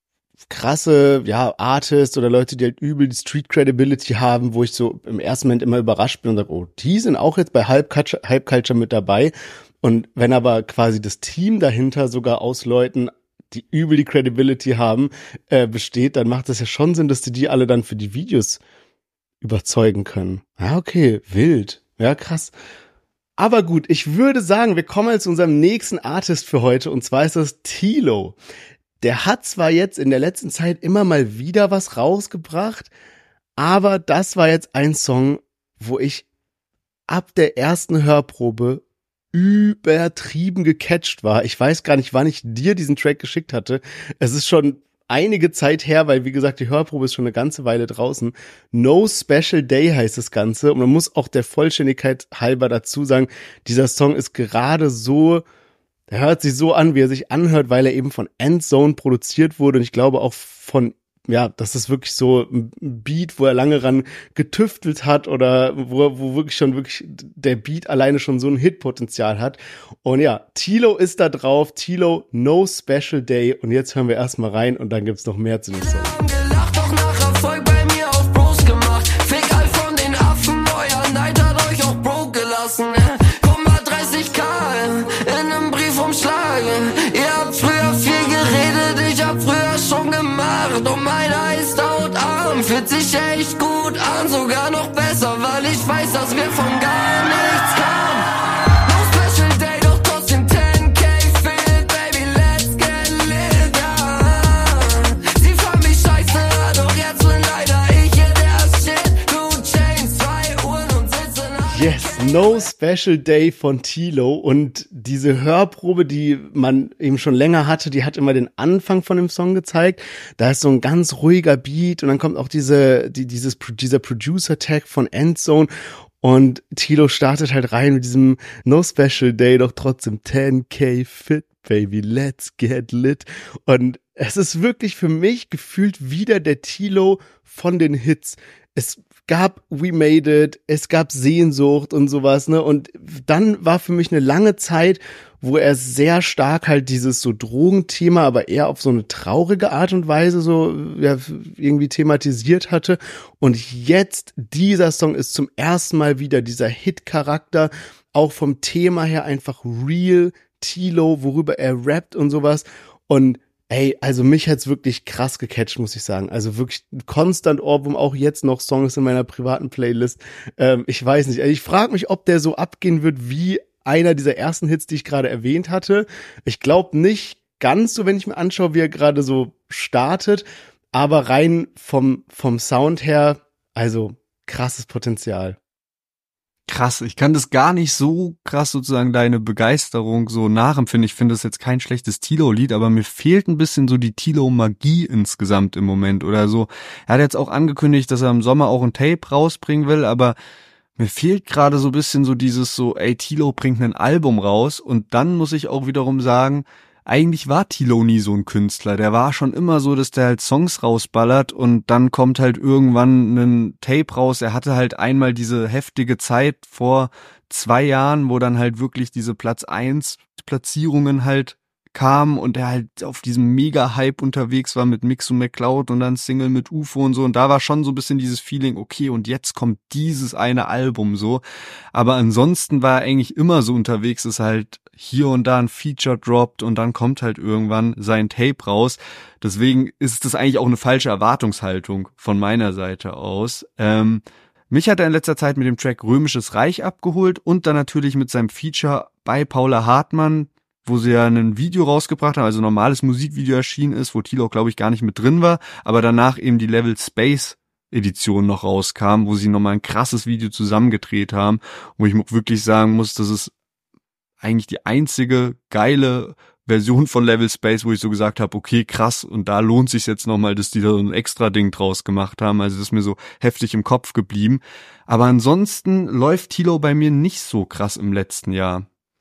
krasse, ja, Artists oder Leute, die halt übel die Street Credibility haben, wo ich so im ersten Moment immer überrascht bin und sage, oh, die sind auch jetzt bei Hype Culture mit dabei. Und wenn aber quasi das Team dahinter sogar aus Leuten, die übel die Credibility haben, besteht, dann macht es ja schon Sinn, dass die alle dann für die Videos überzeugen können. Ja, okay, wild. Ja, krass. Aber gut, ich würde sagen, wir kommen jetzt zu unserem nächsten Artist für heute und zwar ist das Tilo. Der hat zwar jetzt in der letzten Zeit immer mal wieder was rausgebracht, aber das war jetzt ein Song, wo ich ab der ersten Hörprobe übertrieben gecatcht war. Ich weiß gar nicht, wann ich dir diesen Track geschickt hatte. Es ist schon einige Zeit her, weil wie gesagt, die Hörprobe ist schon eine ganze Weile draußen. No Special Day heißt das Ganze und man muss auch der Vollständigkeit halber dazu sagen, dieser Song ist gerade so, er hört sich so an, wie er sich anhört, weil er eben von Endzone produziert wurde und ich glaube auch von, ja, das ist wirklich so ein Beat, wo er lange ran getüftelt hat oder wo wirklich der Beat alleine schon so ein Hitpotenzial hat. Und ja, Tilo ist da drauf, Tilo No Special Day und jetzt hören wir erstmal rein und dann gibt's noch mehr zu dem Song. Gelacht, doch nach Erfolg bei mir auf Bros gemacht. Fick all von den Affen, euer Neid hat euch auch broke gelassen. Komm mal 30k in einem Briefumschlag. Ihr habt früher viel geredet, ich hab früher schon gemacht. Und meiner ist hautarm, fühlt sich echt gut an, sogar noch besser, weil ich weiß, dass wir von gar nichts kamen. No Special Day, doch trotzdem 10k fehlt, baby, let's get lit, ja. Sie fand mich scheiße, doch jetzt bin leider ich hier der Shit. 2 Chains, 2 Uhren und sitze nach. Yes, No Special Day von Tilo und diese Hörprobe, die man eben schon länger hatte, die hat immer den Anfang von dem Song gezeigt. Da ist so ein ganz ruhiger Beat und dann kommt auch dieser Producer-Tag von Endzone und Tilo startet halt rein mit diesem No Special Day, doch trotzdem 10k fit, baby, let's get lit. Und es ist wirklich für mich gefühlt wieder der Tilo von den Hits. Es gab We Made It, es gab Sehnsucht und sowas, ne? Und dann war für mich eine lange Zeit, wo er sehr stark halt dieses so Drogenthema, aber eher auf so eine traurige Art und Weise so ja, irgendwie thematisiert hatte. Und jetzt, dieser Song ist zum ersten Mal wieder dieser Hit-Charakter, auch vom Thema her einfach real, Tilo, worüber er rappt und sowas. Und ey, also mich hat's wirklich krass gecatcht, muss ich sagen. Also wirklich konstant Ohrwurm, auch jetzt noch Songs in meiner privaten Playlist. Ich weiß nicht, also ich frage mich, ob der so abgehen wird wie einer dieser ersten Hits, die ich gerade erwähnt hatte. Ich glaube nicht ganz so, wenn ich mir anschaue, wie er gerade so startet, aber rein vom Sound her, also krasses Potenzial. Krass, ich kann das gar nicht so krass sozusagen deine Begeisterung so nachempfinden. Ich finde das jetzt kein schlechtes Tilo-Lied, aber mir fehlt ein bisschen so die Tilo-Magie insgesamt im Moment oder so. Er hat jetzt auch angekündigt, dass er im Sommer auch ein Tape rausbringen will, aber mir fehlt gerade so ein bisschen so dieses so, ey, Tilo bringt ein Album raus und dann muss ich auch wiederum sagen, eigentlich war Tilo nie so ein Künstler. Der war schon immer so, dass der halt Songs rausballert und dann kommt halt irgendwann ein Tape raus. Er hatte halt einmal diese heftige Zeit vor 2 Jahren, wo dann halt wirklich diese Platz 1 Platzierungen halt kamen und er halt auf diesem Mega-Hype unterwegs war mit Mixu McCloud und dann Single mit UFO und so. Und da war schon so ein bisschen dieses Feeling, okay, und jetzt kommt dieses eine Album so. Aber ansonsten war er eigentlich immer so unterwegs, ist halt hier und da ein Feature droppt und dann kommt halt irgendwann sein Tape raus. Deswegen ist das eigentlich auch eine falsche Erwartungshaltung von meiner Seite aus. Mich hat er in letzter Zeit mit dem Track Römisches Reich abgeholt und dann natürlich mit seinem Feature bei Paula Hartmann, wo sie ja ein Video rausgebracht haben, also ein normales Musikvideo erschienen ist, wo Tilo, glaube ich, gar nicht mit drin war, aber danach eben die Level Space Edition noch rauskam, wo sie nochmal ein krasses Video zusammengedreht haben, wo ich wirklich sagen muss, das ist eigentlich die einzige geile Version von Level Space, wo ich so gesagt habe, okay, krass, und da lohnt sich jetzt nochmal, dass die da so ein extra Ding draus gemacht haben, also das ist mir so heftig im Kopf geblieben, aber ansonsten läuft Tilo bei mir nicht so krass im letzten Jahr.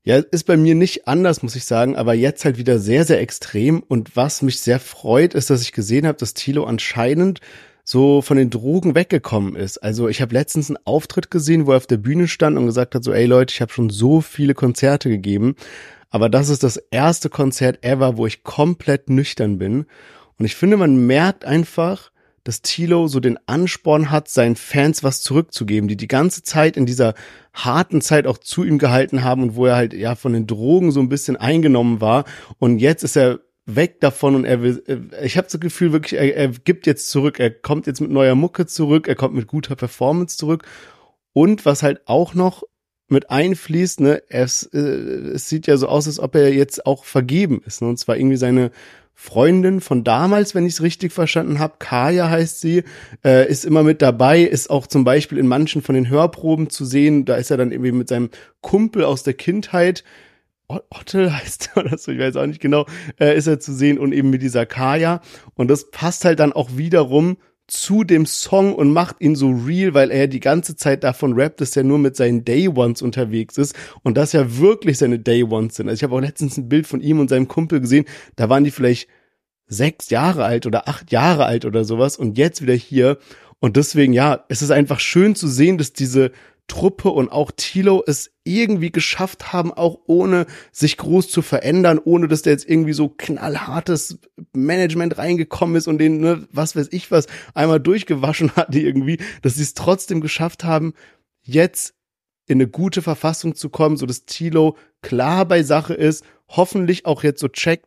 Ja, ist bei mir nicht anders, muss ich sagen, aber jetzt halt wieder sehr, sehr extrem. Und was mich sehr freut, ist, dass ich gesehen habe, dass Thilo anscheinend so von den Drogen weggekommen ist. Also ich habe letztens einen Auftritt gesehen, wo er auf der Bühne stand und gesagt hat, so, ey Leute, ich habe schon so viele Konzerte gegeben, aber das ist das erste Konzert ever, wo ich komplett nüchtern bin. Und ich finde, man merkt einfach, dass Thilo so den Ansporn hat, seinen Fans was zurückzugeben, die ganze Zeit in dieser harten Zeit auch zu ihm gehalten haben und wo er halt ja von den Drogen so ein bisschen eingenommen war. Und jetzt ist er weg davon und ich habe das Gefühl wirklich, er gibt jetzt zurück, er kommt jetzt mit neuer Mucke zurück, er kommt mit guter Performance zurück. Und was halt auch noch mit einfließt, ne, es sieht ja so aus, als ob er jetzt auch vergeben ist, ne? Und zwar irgendwie seine Freundin von damals, wenn ich es richtig verstanden habe, Kaya heißt sie, ist immer mit dabei, ist auch zum Beispiel in manchen von den Hörproben zu sehen, da ist er dann irgendwie mit seinem Kumpel aus der Kindheit, Ottel heißt er oder so, ich weiß auch nicht genau, ist er zu sehen und eben mit dieser Kaya und das passt halt dann auch wiederum zu dem Song und macht ihn so real, weil er die ganze Zeit davon rappt, dass er nur mit seinen Day Ones unterwegs ist und das ja wirklich seine Day Ones sind. Also ich habe auch letztens ein Bild von ihm und seinem Kumpel gesehen, da waren die vielleicht 6 Jahre alt oder 8 Jahre alt oder sowas und jetzt wieder hier und deswegen, ja, es ist einfach schön zu sehen, dass diese Truppe und auch Thilo es irgendwie geschafft haben, auch ohne sich groß zu verändern, ohne dass da jetzt irgendwie so knallhartes Management reingekommen ist und den, ne, was weiß ich was, einmal durchgewaschen hat irgendwie, dass sie es trotzdem geschafft haben, jetzt in eine gute Verfassung zu kommen, so dass Thilo klar bei Sache ist, hoffentlich auch jetzt so checkt,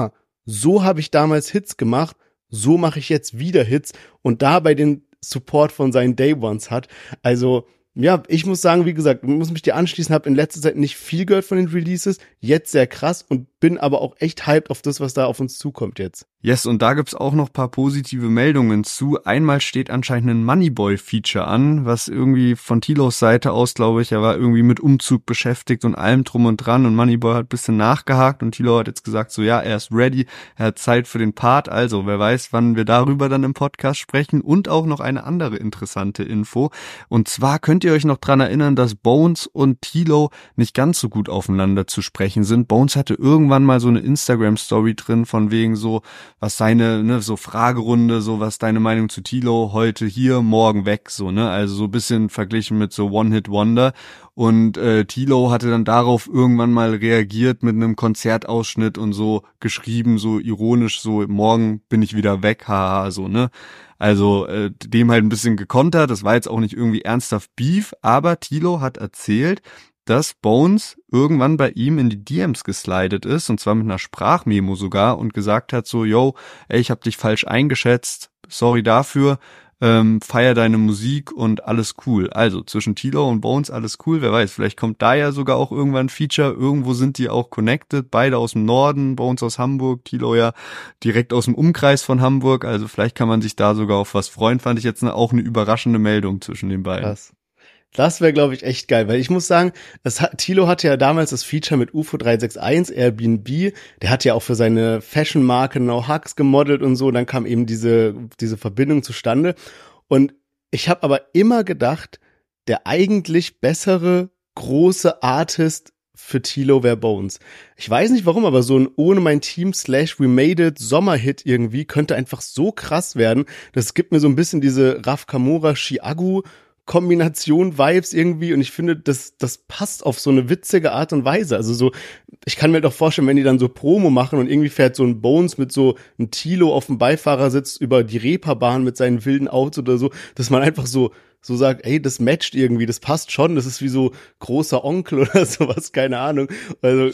so habe ich damals Hits gemacht, so mache ich jetzt wieder Hits und dabei den Support von seinen Day Ones hat. Also ja, ich muss sagen, wie gesagt, muss mich dir anschließen, habe in letzter Zeit nicht viel gehört von den Releases, jetzt sehr krass und bin aber auch echt hyped auf das, was da auf uns zukommt jetzt. Yes, und da gibt's auch noch ein paar positive Meldungen zu. Einmal steht anscheinend ein Moneyboy-Feature an, was irgendwie von Thilos Seite aus, glaube ich, er war irgendwie mit Umzug beschäftigt und allem drum und dran und Moneyboy hat ein bisschen nachgehakt und Thilo hat jetzt gesagt, so ja, er ist ready, er hat Zeit für den Part, also wer weiß, wann wir darüber dann im Podcast sprechen und auch noch eine andere interessante Info und zwar könnt ihr euch noch dran erinnern, dass Bones und Thilo nicht ganz so gut aufeinander zu sprechen sind. Bones hatte irgendwann mal so eine Instagram-Story drin von wegen so, was seine, ne, so Fragerunde, so was deine Meinung zu Thilo, heute hier, morgen weg, so, ne, also so ein bisschen verglichen mit so One-Hit-Wonder und Thilo hatte dann darauf irgendwann mal reagiert mit einem Konzertausschnitt und so geschrieben, so ironisch, so morgen bin ich wieder weg, haha, so, ne. Also dem halt ein bisschen gekontert, das war jetzt auch nicht irgendwie ernsthaft Beef, aber Thilo hat erzählt, dass Bones irgendwann bei ihm in die DMs geslidet ist, und zwar mit einer Sprachmemo sogar, und gesagt hat so, yo, ey, ich hab dich falsch eingeschätzt, sorry dafür, feier deine Musik und alles cool. Also zwischen Thilo und Bones alles cool, wer weiß, vielleicht kommt da ja sogar auch irgendwann ein Feature, irgendwo sind die auch connected, beide aus dem Norden, Bones aus Hamburg, Thilo ja direkt aus dem Umkreis von Hamburg, also vielleicht kann man sich da sogar auf was freuen, fand ich jetzt auch eine überraschende Meldung zwischen den beiden. Krass. Das wäre, glaube ich, echt geil, weil ich muss sagen, Thilo hatte ja damals das Feature mit UFO 361, Airbnb, der hat ja auch für seine Fashion-Marke No Hugs gemodelt und so, dann kam eben diese Verbindung zustande und ich habe aber immer gedacht, der eigentlich bessere, große Artist für Thilo wäre Bones. Ich weiß nicht warum, aber so ein Ohne mein Team / We Made It Sommerhit irgendwie könnte einfach so krass werden, das gibt mir so ein bisschen diese Raf Kamora Chiagu Kombination Vibes irgendwie und ich finde, das passt auf so eine witzige Art und Weise. Also so, ich kann mir doch vorstellen, wenn die dann so Promo machen und irgendwie fährt so ein Bones mit so einem Thilo auf dem Beifahrersitz über die Reeperbahn mit seinen wilden Autos oder so, dass man einfach so sagt, ey, das matcht irgendwie, das passt schon, das ist wie so großer Onkel oder sowas, keine Ahnung. Also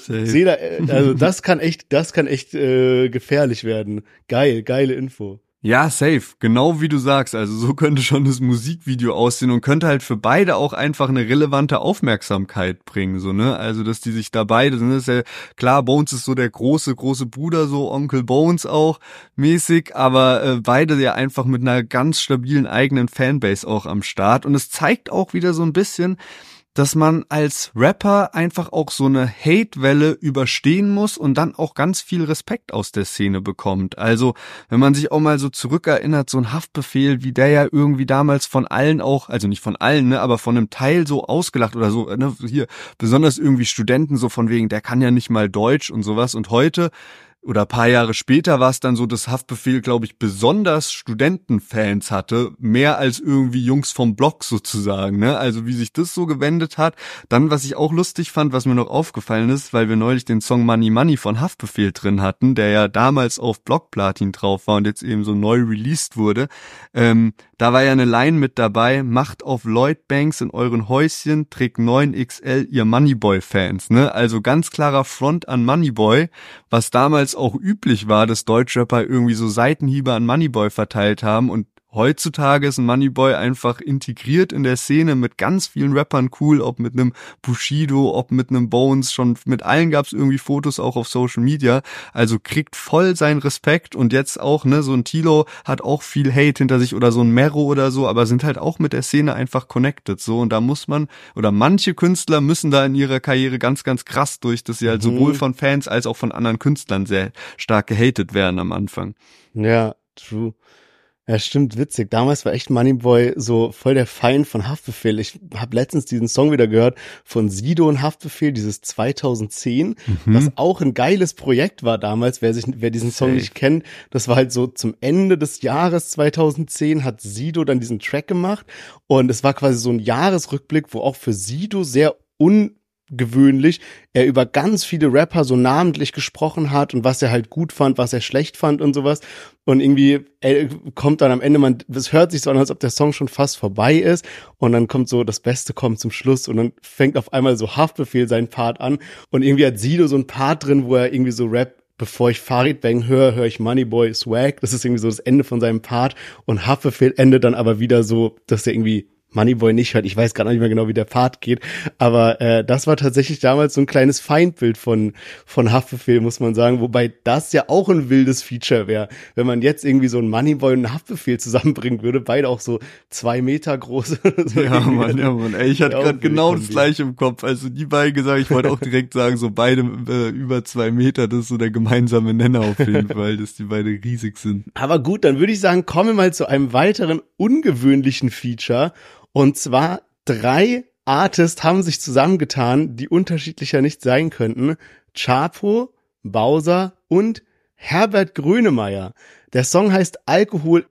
das kann echt gefährlich werden. Geile Info. Ja, safe. Genau wie du sagst. Also so könnte schon das Musikvideo aussehen und könnte halt für beide auch einfach eine relevante Aufmerksamkeit bringen, so, ne? Also, dass die sich da beide, das ist ja klar, Bones ist so der große Bruder, so Onkel Bones auch mäßig, aber beide ja einfach mit einer ganz stabilen eigenen Fanbase auch am Start und es zeigt auch wieder so ein bisschen, dass man als Rapper einfach auch so eine Hate-Welle überstehen muss und dann auch ganz viel Respekt aus der Szene bekommt. Also, wenn man sich auch mal so zurückerinnert, so ein Haftbefehl, wie der ja irgendwie damals von allen auch, also nicht von allen, ne, aber von einem Teil so ausgelacht oder so, ne, hier, besonders irgendwie Studenten so von wegen, der kann ja nicht mal Deutsch und sowas. Und heute oder ein paar Jahre später war es dann so, dass Haftbefehl, glaube ich, besonders Studentenfans hatte, mehr als irgendwie Jungs vom Block sozusagen, ne? Also wie sich das so gewendet hat. Dann, was ich auch lustig fand, was mir noch aufgefallen ist, weil wir neulich den Song Money Money von Haftbefehl drin hatten, der ja damals auf Blockplatin drauf war und jetzt eben so neu released wurde. Da war ja eine Line mit dabei: Macht auf Lloyd Banks in euren Häuschen, trägt 9XL, ihr Moneyboy-Fans, ne? Also ganz klarer Front an Moneyboy, was damals auch üblich war, dass Deutschrapper irgendwie so Seitenhiebe an Moneyboy verteilt haben, und heutzutage ist ein Moneyboy einfach integriert in der Szene mit ganz vielen Rappern cool, ob mit einem Bushido, ob mit einem Bones, schon mit allen gab's irgendwie Fotos auch auf Social Media, also kriegt voll seinen Respekt. Und jetzt auch, ne, so ein Tilo hat auch viel Hate hinter sich oder so ein Mero oder so, aber sind halt auch mit der Szene einfach connected, so, und da muss man, oder manche Künstler müssen da in ihrer Karriere ganz, ganz krass durch, dass sie halt sowohl von Fans als auch von anderen Künstlern sehr stark gehatet werden am Anfang. Ja, true. Ja, stimmt, witzig. Damals war echt Moneyboy so voll der Feind von Haftbefehl. Ich habe letztens diesen Song wieder gehört von Sido und Haftbefehl, dieses 2010, was auch ein geiles Projekt war damals. Wer diesen Song nicht kennt, das war halt so zum Ende des Jahres 2010 hat Sido dann diesen Track gemacht, und es war quasi so ein Jahresrückblick, wo auch für Sido sehr ungewöhnlich er über ganz viele Rapper so namentlich gesprochen hat und was er halt gut fand, was er schlecht fand und sowas. Und irgendwie kommt dann am Ende, das hört sich so an, als ob der Song schon fast vorbei ist, und dann kommt so, das Beste kommt zum Schluss, und dann fängt auf einmal so Haftbefehl seinen Part an, und irgendwie hat Sido so ein Part drin, wo er irgendwie so rappt: Bevor ich Farid Bang höre ich Moneyboy Swag. Das ist irgendwie so das Ende von seinem Part, und Haftbefehl endet dann aber wieder so, dass er irgendwie Moneyboy nicht hört. Ich weiß gar nicht mehr genau, wie der Part geht, aber das war tatsächlich damals so ein kleines Feindbild von Haftbefehl, muss man sagen, wobei das ja auch ein wildes Feature wäre, wenn man jetzt irgendwie so einen Moneyboy und einen Haftbefehl zusammenbringen würde, beide auch so 2 Meter groß. So ja, Mann. Ey, ich hatte gerade genau das gleiche im Kopf. Also die beiden gesagt, ich wollte auch direkt sagen, so beide über 2 Meter, das ist so der gemeinsame Nenner auf jeden Fall, dass die beide riesig sind. Aber gut, dann würde ich sagen, kommen wir mal zu einem weiteren ungewöhnlichen Feature. Und zwar 3 Artists haben sich zusammengetan, die unterschiedlicher nicht sein könnten. Chapo, Bowser und Herbert Grönemeyer. Der Song heißt Alkohol,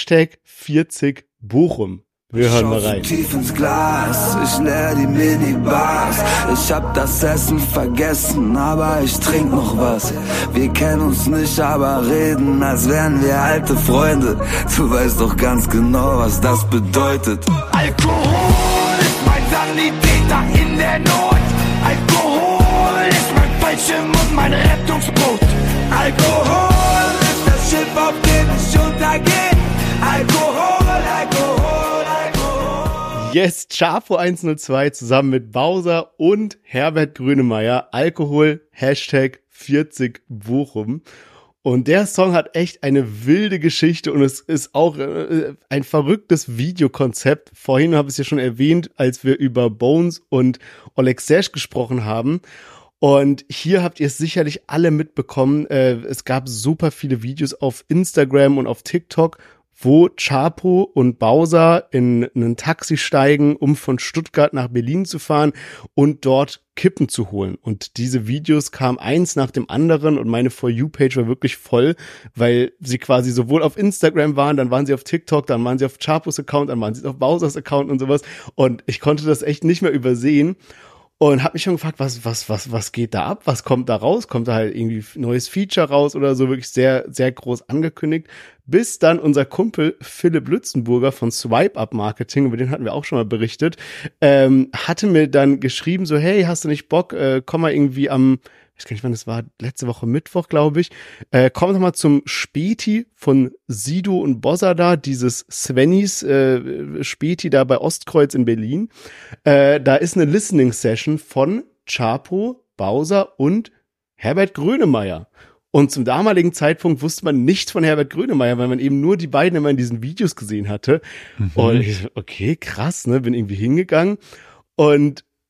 #40 Bochum. Wir hören mal rein. Tief ins Glas, ich leer die Minibars. Ich hab das Essen vergessen, aber ich trink noch was. Wir kennen uns nicht, aber reden, als wären wir alte Freunde. Du weißt doch ganz genau, was das bedeutet. Alkohol ist mein Sanitäter in der Not. Alkohol ist mein Fallschirm und mein Rettungsboot. Alkohol ist das Schiff, auf dem ich untergehe. Alkohol, Alkohol. Yes, Chapo 102 zusammen mit Bowser und Herbert Grönemeyer. Alkohol, #40 Bochum. Und der Song hat echt eine wilde Geschichte, und es ist auch ein verrücktes Videokonzept. Vorhin habe ich es ja schon erwähnt, als wir über Bones und Oleg Sesh gesprochen haben. Und hier habt ihr es sicherlich alle mitbekommen. Es gab super viele Videos auf Instagram und auf TikTok, wo Chapo und Bowser in ein Taxi steigen, um von Stuttgart nach Berlin zu fahren und dort Kippen zu holen. Und diese Videos kamen eins nach dem anderen, und meine For You-Page war wirklich voll, weil sie quasi sowohl auf Instagram waren, dann waren sie auf TikTok, dann waren sie auf Chapos Account, dann waren sie auf Bowsers Account und sowas. Und ich konnte das echt nicht mehr übersehen. Und hab mich schon gefragt, was geht da ab? Was kommt da raus? Kommt da halt irgendwie neues Feature raus oder so? Wirklich sehr, sehr groß angekündigt. Bis dann unser Kumpel Philipp Lützenburger von Swipe Up Marketing, über den hatten wir auch schon mal berichtet, hatte mir dann geschrieben so: Hey, hast du nicht Bock? Komm mal irgendwie ich weiß gar nicht, wann das war, letzte Woche Mittwoch, glaube ich. Komm doch mal zum Späti von Sido und Bozza, dieses Svennys Späti da bei Ostkreuz in Berlin. Da ist eine Listening-Session von Chapo, Bowser und Herbert Grönemeyer. Und zum damaligen Zeitpunkt wusste man nichts von Herbert Grönemeyer, weil man eben nur die beiden immer in diesen Videos gesehen hatte. Und ich so, okay, krass, ne, bin irgendwie hingegangen. Und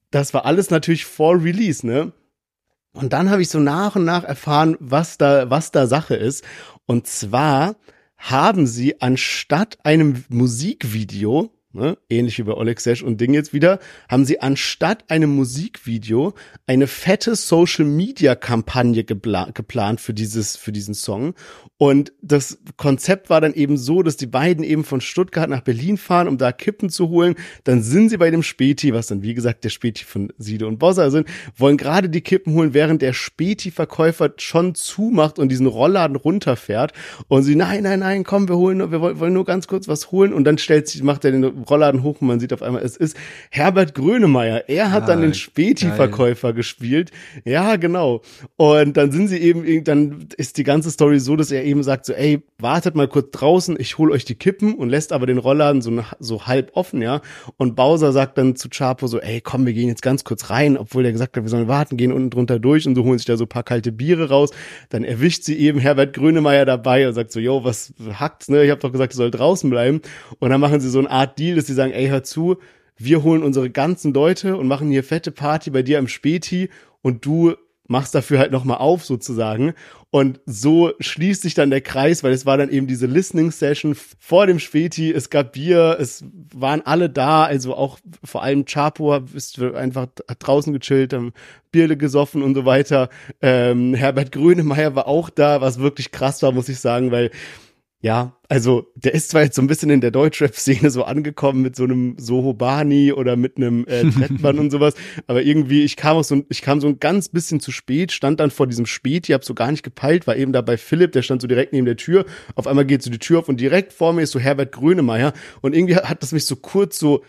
das war alles natürlich vor Release, ne? Und dann habe ich so nach und nach erfahren, was da Sache ist. Und zwar haben sie anstatt einem Musikvideo, ne, ähnlich wie bei Oleg Sesh und Ding jetzt wieder, haben sie anstatt einem Musikvideo eine fette Social-Media-Kampagne geplant für diesen Song. Und das Konzept war dann eben so, dass die beiden eben von Stuttgart nach Berlin fahren, um da Kippen zu holen. Dann sind sie bei dem Späti, was dann wie gesagt der Späti von Sido und Bossa sind, wollen gerade die Kippen holen, während der Späti-Verkäufer schon zumacht und diesen Rollladen runterfährt. Und sie, nein, komm, wir wollen nur ganz kurz was holen. Und dann macht er den Rollladen hoch und man sieht auf einmal, es ist Herbert Grönemeyer. Er hat dann den Späti-Verkäufer gespielt. Ja, genau. Und dann dann ist die ganze Story so, dass er eben sagt so, ey, wartet mal kurz draußen, ich hol euch die Kippen, und lässt aber den Rollladen so halb offen, ja. Und Bowser sagt dann zu Chapo so, ey, komm, wir gehen jetzt ganz kurz rein, obwohl der gesagt hat, wir sollen warten, gehen unten drunter durch, und so holen sich da so ein paar kalte Biere raus. Dann erwischt sie eben Herbert Grönemeyer dabei und sagt so, yo, was hackt's, ne? Ich hab doch gesagt, ihr sollt draußen bleiben. Und dann machen sie so eine Art Deal, dass sie sagen, ey, hör zu, wir holen unsere ganzen Leute und machen hier fette Party bei dir im Späti, und du machst dafür halt nochmal auf sozusagen. Und so schließt sich dann der Kreis, weil es war dann eben diese Listening-Session vor dem Späti, es gab Bier, es waren alle da, also auch vor allem Chapo ist einfach draußen gechillt, haben Bierle gesoffen und so weiter. Herbert Grönemeyer war auch da, was wirklich krass war, muss ich sagen, weil ja, also der ist zwar jetzt so ein bisschen in der Deutschrap-Szene so angekommen mit so einem Soho-Bani oder mit einem Trettmann und sowas, aber irgendwie, ich kam so ein ganz bisschen zu spät, stand dann vor diesem Späti, hab so gar nicht gepeilt, war eben da bei Philipp, der stand so direkt neben der Tür, auf einmal geht so die Tür auf und direkt vor mir ist so Herbert Grönemeyer, und irgendwie hat das mich so kurz so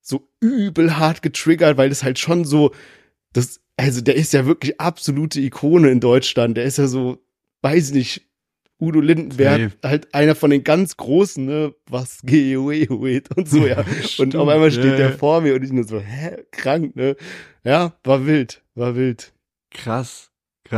übel hart getriggert, weil das halt schon so, also der ist ja wirklich absolute Ikone in Deutschland, der ist ja so, weiß ich nicht, Udo Lindenberg, halt einer von den ganz Großen, ne, was geht und so, ja. Und auf einmal steht der vor mir und ich nur so, krank, ne. Ja, war wild. Krass.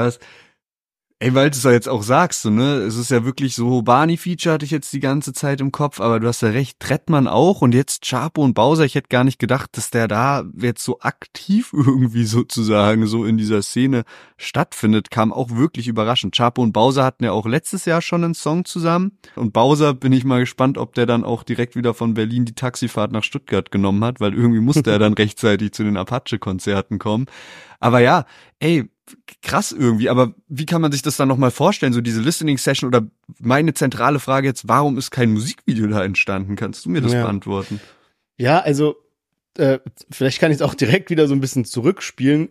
Ey, weil du es ja jetzt auch sagst, so, ne, es ist ja wirklich so, Barney-Feature hatte ich jetzt die ganze Zeit im Kopf, aber du hast ja recht, Trettmann auch, und jetzt Chapo und Bowser, ich hätte gar nicht gedacht, dass der da jetzt so aktiv irgendwie sozusagen so in dieser Szene stattfindet, kam auch wirklich überraschend. Chapo und Bowser hatten ja auch letztes Jahr schon einen Song zusammen, und Bowser bin ich mal gespannt, ob der dann auch direkt wieder von Berlin die Taxifahrt nach Stuttgart genommen hat, weil irgendwie musste er dann rechtzeitig zu den Apache-Konzerten kommen. Aber ja, ey, krass irgendwie, aber wie kann man sich das dann nochmal vorstellen, so diese Listening-Session, oder meine zentrale Frage jetzt, warum ist kein Musikvideo da entstanden? Kannst du mir das beantworten? Ja, also vielleicht kann ich es auch direkt wieder so ein bisschen zurückspielen.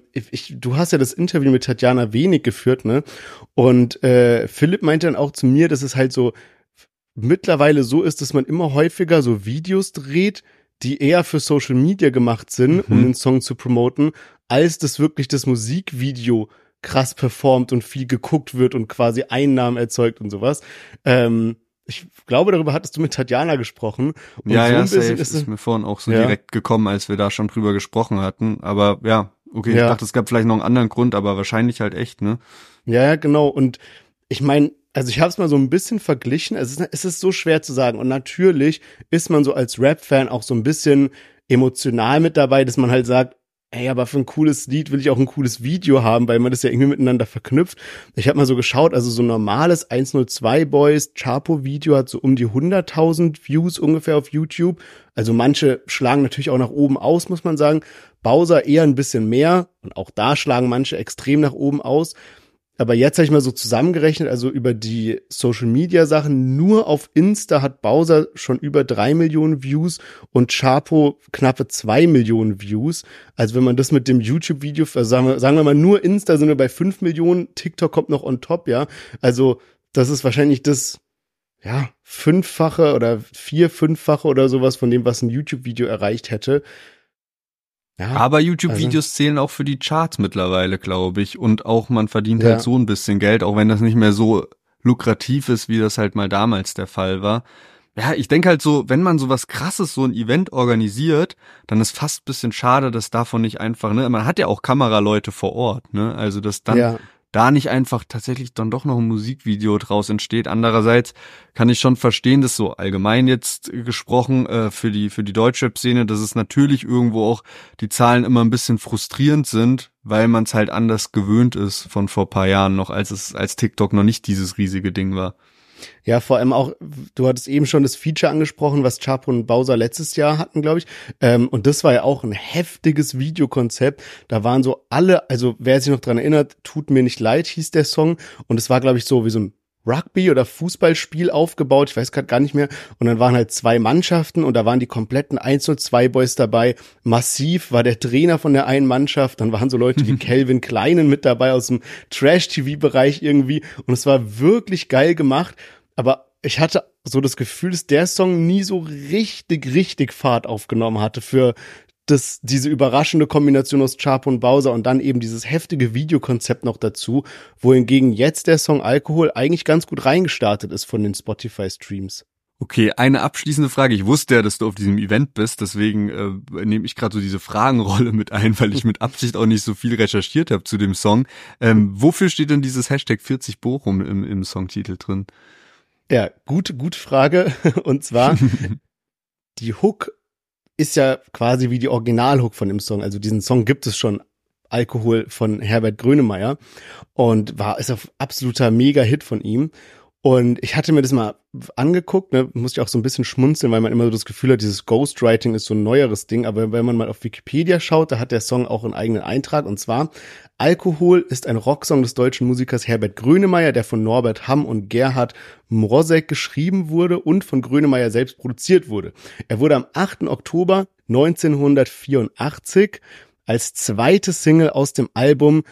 Du hast ja das Interview mit Tatjana Wenig geführt, ne? Und Philipp meinte dann auch zu mir, dass es halt so mittlerweile so ist, dass man immer häufiger so Videos dreht, die eher für Social Media gemacht sind, um den Song zu promoten, als das wirklich das Musikvideo krass performt und viel geguckt wird und quasi Einnahmen erzeugt und sowas. Ich glaube, darüber hattest du mit Tatjana gesprochen. Und ja, so ein bisschen ist mir vorhin auch so direkt gekommen, als wir da schon drüber gesprochen hatten. Aber ja, okay, ich dachte, es gab vielleicht noch einen anderen Grund, aber wahrscheinlich halt echt, ne? Ja, genau. Und ich meine, also ich habe es mal so ein bisschen verglichen. Es ist so schwer zu sagen. Und natürlich ist man so als Rap-Fan auch so ein bisschen emotional mit dabei, dass man halt sagt, ey, aber für ein cooles Lied will ich auch ein cooles Video haben, weil man das ja irgendwie miteinander verknüpft. Ich habe mal so geschaut, also so ein normales 102 Boys Chapo-Video hat so um die 100.000 Views ungefähr auf YouTube. Also manche schlagen natürlich auch nach oben aus, muss man sagen. Bowser eher ein bisschen mehr, und auch da schlagen manche extrem nach oben aus. Aber jetzt habe ich mal so zusammengerechnet, also über die Social-Media-Sachen, nur auf Insta hat Bowser schon über 3 Millionen Views und Chapo knappe 2 Millionen Views. Also wenn man das mit dem YouTube-Video, sagen wir mal nur Insta, sind wir bei 5 Millionen, TikTok kommt noch on top, ja. Also das ist wahrscheinlich das, ja, 5-fache oder 4-5-fache oder sowas von dem, was ein YouTube-Video erreicht hätte. Ja, aber YouTube-Videos zählen auch für die Charts mittlerweile, glaube ich. Und auch man verdient halt so ein bisschen Geld, auch wenn das nicht mehr so lukrativ ist, wie das halt mal damals der Fall war. Ja, ich denke halt so, wenn man sowas Krasses, so ein Event organisiert, dann ist fast ein bisschen schade, dass davon nicht einfach, ne, man hat ja auch Kameraleute vor Ort, ne, also dass dann da nicht einfach tatsächlich dann doch noch ein Musikvideo draus entsteht. Andererseits kann ich schon verstehen, dass so allgemein jetzt gesprochen für die Deutschrap-Szene, dass es natürlich irgendwo auch die Zahlen immer ein bisschen frustrierend sind, weil man es halt anders gewöhnt ist von vor ein paar Jahren noch, als TikTok noch nicht dieses riesige Ding war. Ja, vor allem auch, du hattest eben schon das Feature angesprochen, was Chapo und Bowser letztes Jahr hatten, glaube ich. Und das war ja auch ein heftiges Videokonzept. Da waren so alle, also wer sich noch dran erinnert, Tut mir nicht leid, hieß der Song. Und es war, glaube ich, so wie so ein Rugby- oder Fußballspiel aufgebaut, ich weiß gerade gar nicht mehr. Und dann waren halt 2 Mannschaften und da waren die kompletten 102-Boys dabei. Massiv war der Trainer von der einen Mannschaft. Dann waren so Leute wie Calvin Kleinen mit dabei aus dem Trash-TV-Bereich irgendwie. Und es war wirklich geil gemacht. Aber ich hatte so das Gefühl, dass der Song nie so richtig Fahrt aufgenommen hatte für diese überraschende Kombination aus Chapo und Bowser und dann eben dieses heftige Videokonzept noch dazu, wohingegen jetzt der Song Alkohol eigentlich ganz gut reingestartet ist von den Spotify-Streams. Okay, eine abschließende Frage. Ich wusste ja, dass du auf diesem Event bist, deswegen nehme ich gerade so diese Fragenrolle mit ein, weil ich mit Absicht auch nicht so viel recherchiert habe zu dem Song. Wofür steht denn dieses Hashtag 40 Bochum im Songtitel drin? Ja, gute Frage. Und zwar, die Hook ist ja quasi wie die Originalhook von dem Song. Also diesen Song gibt es schon, Alkohol von Herbert Grönemeyer, und ist ein absoluter Mega-Hit von ihm. Und ich hatte mir das mal angeguckt, ne, musste ich auch so ein bisschen schmunzeln, weil man immer so das Gefühl hat, dieses Ghostwriting ist so ein neueres Ding. Aber wenn man mal auf Wikipedia schaut, da hat der Song auch einen eigenen Eintrag. Und zwar, Alkohol ist ein Rocksong des deutschen Musikers Herbert Grönemeyer, der von Norbert Hamm und Gerhard Mrozek geschrieben wurde und von Grönemeyer selbst produziert wurde. Er wurde am 8. Oktober 1984 als zweite Single aus dem Album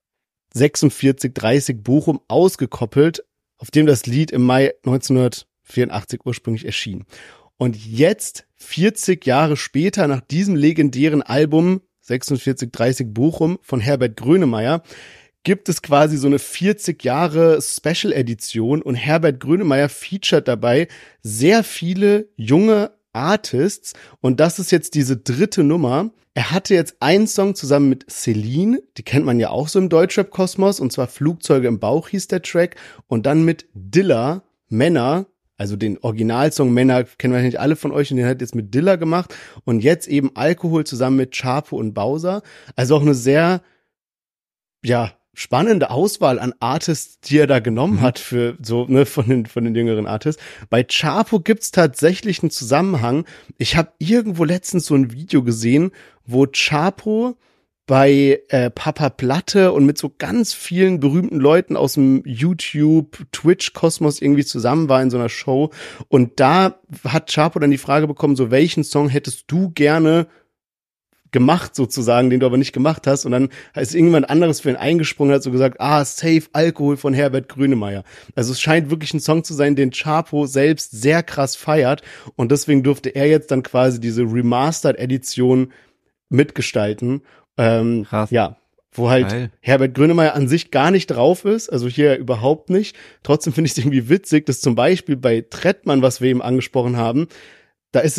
4630 Bochum ausgekoppelt, auf dem das Lied im Mai 1984 ursprünglich erschien. Und jetzt, 40 Jahre später, nach diesem legendären Album 4630 Bochum von Herbert Grönemeyer, gibt es quasi so eine 40 Jahre Special Edition und Herbert Grönemeyer featuret dabei sehr viele junge Artists und das ist jetzt diese 3. Nummer. Er hatte jetzt einen Song zusammen mit Celine, die kennt man ja auch so im Deutschrap-Kosmos, und zwar Flugzeuge im Bauch hieß der Track, und dann mit Dilla, Männer, also den Originalsong Männer kennen wahrscheinlich alle von euch, und den hat jetzt mit Dilla gemacht, und jetzt eben Alkohol zusammen mit Chapo und Bowser. Also auch eine sehr, ja, spannende Auswahl an Artists, die er da genommen hat für so, ne, von den jüngeren Artists. Bei Chapo gibt's tatsächlich einen Zusammenhang. Ich habe irgendwo letztens so ein Video gesehen, wo Chapo bei Papa Platte und mit so ganz vielen berühmten Leuten aus dem YouTube-Twitch-Kosmos irgendwie zusammen war in so einer Show. Und da hat Chapo dann die Frage bekommen, so, welchen Song hättest du gerne gemacht sozusagen, den du aber nicht gemacht hast, und dann ist irgendjemand anderes für ihn eingesprungen und hat so gesagt, safe Alkohol von Herbert Grönemeyer. Also es scheint wirklich ein Song zu sein, den Chapo selbst sehr krass feiert, und deswegen durfte er jetzt dann quasi diese Remastered-Edition mitgestalten. Krass. Ja, wo halt Geil. Herbert Grönemeyer an sich gar nicht drauf ist, also hier überhaupt nicht. Trotzdem finde ich es irgendwie witzig, dass zum Beispiel bei Trettmann, was wir eben angesprochen haben, da ist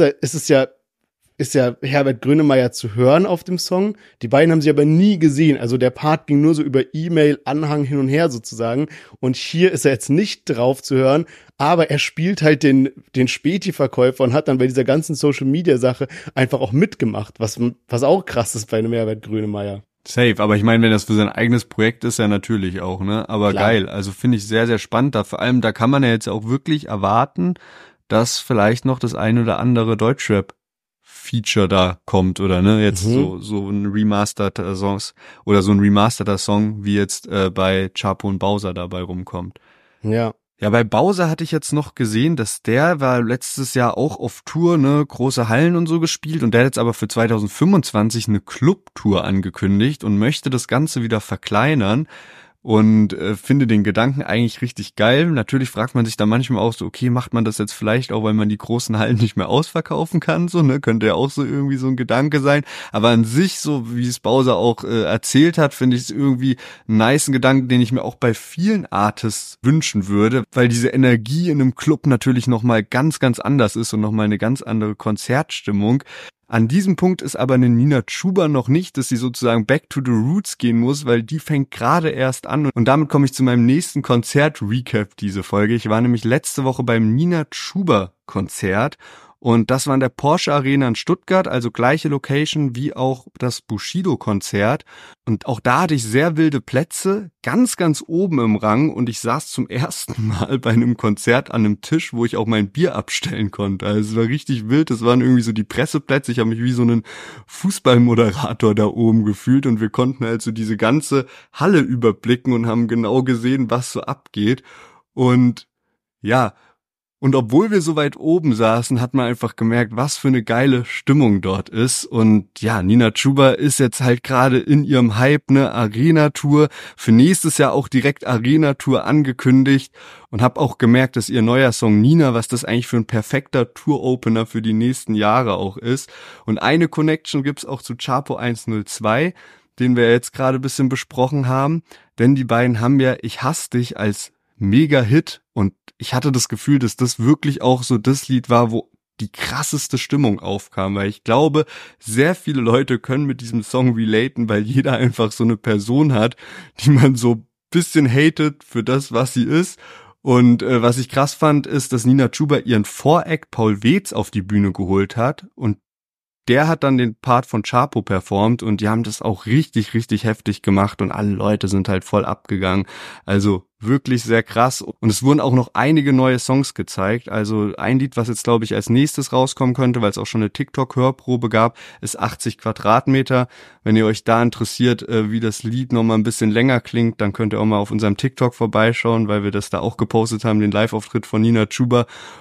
ja Herbert Grönemeyer zu hören auf dem Song. Die beiden haben sich aber nie gesehen. Also der Part ging nur so über E-Mail, Anhang hin und her sozusagen. Und hier ist er jetzt nicht drauf zu hören, aber er spielt halt den Späti-Verkäufer und hat dann bei dieser ganzen Social-Media-Sache einfach auch mitgemacht, was auch krass ist bei einem Herbert Grönemeyer. Safe, aber ich meine, wenn das für sein eigenes Projekt ist, ja natürlich auch, ne? Aber Klar. Geil, also finde ich sehr, sehr spannend. Vor allem, da kann man ja jetzt auch wirklich erwarten, dass vielleicht noch das ein oder andere Deutschrap-Feature da kommt, oder ne? Jetzt so ein remasterter Songs oder so ein remasterter Song, wie jetzt bei Chapo und Bowser dabei rumkommt. Ja. Ja, bei Bowser hatte ich jetzt noch gesehen, dass der war letztes Jahr auch auf Tour, ne, große Hallen und so gespielt, und der hat jetzt aber für 2025 eine Clubtour angekündigt und möchte das Ganze wieder verkleinern. Und finde den Gedanken eigentlich richtig geil. Natürlich fragt man sich da manchmal auch so, okay, macht man das jetzt vielleicht auch, weil man die großen Hallen nicht mehr ausverkaufen kann? So, ne, könnte ja auch so irgendwie so ein Gedanke sein. Aber an sich, so wie es Bowser auch erzählt hat, finde ich es irgendwie einen nicen Gedanken, den ich mir auch bei vielen Artists wünschen würde, weil diese Energie in einem Club natürlich nochmal ganz, ganz anders ist und nochmal eine ganz andere Konzertstimmung. An diesem Punkt ist aber eine Nina Chuba noch nicht, dass sie sozusagen back to the roots gehen muss, weil die fängt gerade erst an. Und damit komme ich zu meinem nächsten Konzert-Recap diese Folge. Ich war nämlich letzte Woche beim Nina Chuba Konzert. Und das war in der Porsche Arena in Stuttgart, also gleiche Location wie auch das Bushido-Konzert. Und auch da hatte ich sehr wilde Plätze, ganz, ganz oben im Rang. Und ich saß zum ersten Mal bei einem Konzert an einem Tisch, wo ich auch mein Bier abstellen konnte. Also es war richtig wild, das waren irgendwie so die Presseplätze. Ich habe mich wie so einen Fußballmoderator da oben gefühlt. Und wir konnten also diese ganze Halle überblicken und haben genau gesehen, was so abgeht. Und ja, und obwohl wir so weit oben saßen, hat man einfach gemerkt, was für eine geile Stimmung dort ist. Und ja, Nina Chuba ist jetzt halt gerade in ihrem Hype, eine Arena-Tour. Für nächstes Jahr auch direkt Arena-Tour angekündigt. Und habe auch gemerkt, dass ihr neuer Song Nina, was das eigentlich für ein perfekter Tour-Opener für die nächsten Jahre auch ist. Und eine Connection gibt's auch zu Chapo 102, den wir jetzt gerade ein bisschen besprochen haben. Denn die beiden haben ja Ich hasse dich als Mega-Hit und ich hatte das Gefühl, dass das wirklich auch so das Lied war, wo die krasseste Stimmung aufkam, weil ich glaube, sehr viele Leute können mit diesem Song relaten, weil jeder einfach so eine Person hat, die man so ein bisschen hatet für das, was sie ist. Und was ich krass fand, ist, dass Nina Chuba ihren Voract Paul Weetz auf die Bühne geholt hat und der hat dann den Part von Chapo performt und die haben das auch richtig, richtig heftig gemacht und alle Leute sind halt voll abgegangen. Also wirklich sehr krass. Und es wurden auch noch einige neue Songs gezeigt. Also ein Lied, was jetzt, glaube ich, als nächstes rauskommen könnte, weil es auch schon eine TikTok-Hörprobe gab, ist 80 Quadratmeter. Wenn ihr euch da interessiert, wie das Lied nochmal ein bisschen länger klingt, dann könnt ihr auch mal auf unserem TikTok vorbeischauen, weil wir das da auch gepostet haben, den Live-Auftritt von Nina Chuba.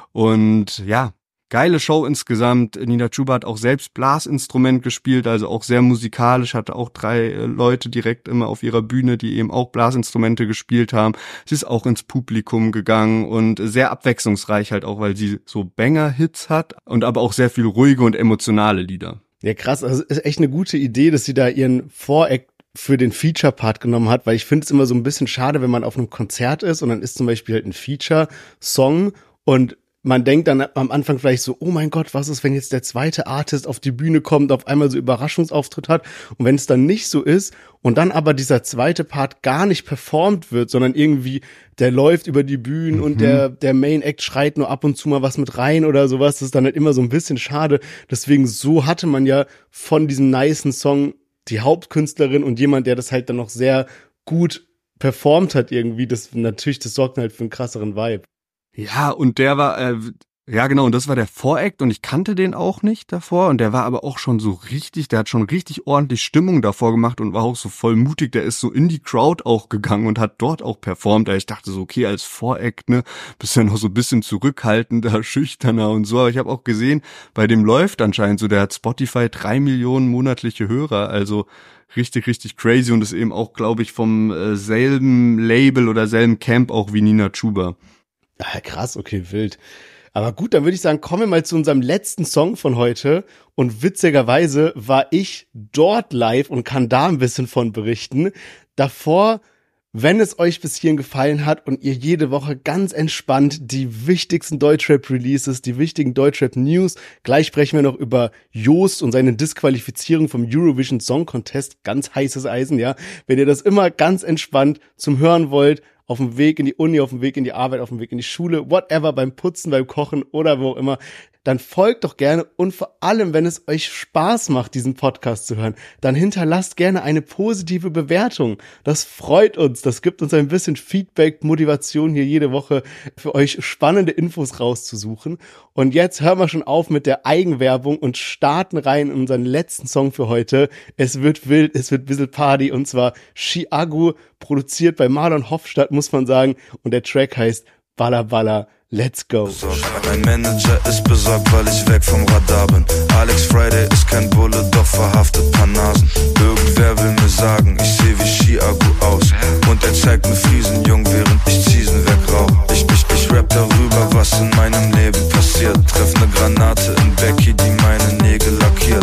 Und ja, geile Show insgesamt. Nina Chuba hat auch selbst Blasinstrument gespielt, also auch sehr musikalisch, hatte auch 3 Leute direkt immer auf ihrer Bühne, die eben auch Blasinstrumente gespielt haben. Sie ist auch ins Publikum gegangen und sehr abwechslungsreich halt auch, weil sie so Banger-Hits hat und aber auch sehr viel ruhige und emotionale Lieder. Ja, krass, also ist echt eine gute Idee, dass sie da ihren Voract für den Feature-Part genommen hat, weil ich finde es immer so ein bisschen schade, wenn man auf einem Konzert ist und dann ist zum Beispiel halt ein Feature-Song und man denkt dann am Anfang vielleicht so, oh mein Gott, was ist, wenn jetzt der zweite Artist auf die Bühne kommt, auf einmal so Überraschungsauftritt hat und wenn es dann nicht so ist und dann aber dieser zweite Part gar nicht performt wird, sondern irgendwie der läuft über die Bühnen und der Main Act schreit nur ab und zu mal was mit rein oder sowas, das ist dann halt immer so ein bisschen schade. Deswegen so hatte man ja von diesem nicen Song die Hauptkünstlerin und jemand, der das halt dann noch sehr gut performt hat irgendwie, das sorgt halt für einen krasseren Vibe. Ja, und der war, ja genau, und das war der Voract und ich kannte den auch nicht davor und der war aber auch schon so richtig, der hat schon richtig ordentlich Stimmung davor gemacht und war auch so voll mutig, der ist so in die Crowd auch gegangen und hat dort auch performt, ich dachte so, okay, als Voract, ne, bist ja noch so ein bisschen zurückhaltender, schüchterner und so, aber ich habe auch gesehen, bei dem läuft anscheinend so, der hat Spotify 3 Millionen monatliche Hörer, also richtig, richtig crazy und ist eben auch, glaube ich, vom selben Label oder selben Camp auch wie Nina Chuba. Ah, krass, okay, wild. Aber gut, dann würde ich sagen, kommen wir mal zu unserem letzten Song von heute. Und witzigerweise war ich dort live und kann da ein bisschen von berichten. Davor, wenn es euch bis hierhin gefallen hat und ihr jede Woche ganz entspannt die wichtigsten Deutschrap-Releases, die wichtigen Deutschrap-News, gleich sprechen wir noch über Joost und seine Disqualifizierung vom Eurovision Song Contest, ganz heißes Eisen, ja. Wenn ihr das immer ganz entspannt zum Hören wollt, auf dem Weg in die Uni, auf dem Weg in die Arbeit, auf dem Weg in die Schule, whatever, beim Putzen, beim Kochen oder wo auch immer, dann folgt doch gerne und vor allem, wenn es euch Spaß macht, diesen Podcast zu hören, dann hinterlasst gerne eine positive Bewertung. Das freut uns, das gibt uns ein bisschen Feedback, Motivation hier jede Woche für euch spannende Infos rauszusuchen. Und jetzt hören wir schon auf mit der Eigenwerbung und starten rein in unseren letzten Song für heute. Es wird wild, es wird ein bisschen Party und zwar Chiago, produziert bei Marlon Hofstadt, muss man sagen, und der Track heißt Balla Balla. Let's go. Mein Manager ist besorgt, weil ich weg vom Radar bin. Alex Friday ist kein Bulle, doch verhaftet paar Nasen. Irgendwer will mir sagen, ich seh wie Chiago aus. Und er zeigt mir Friesen, jung, während ich Ziesen wegrauch. Ich rap darüber, was in meinem Leben passiert. Treff ne Granate in Becky, die meine Nägel lackiert.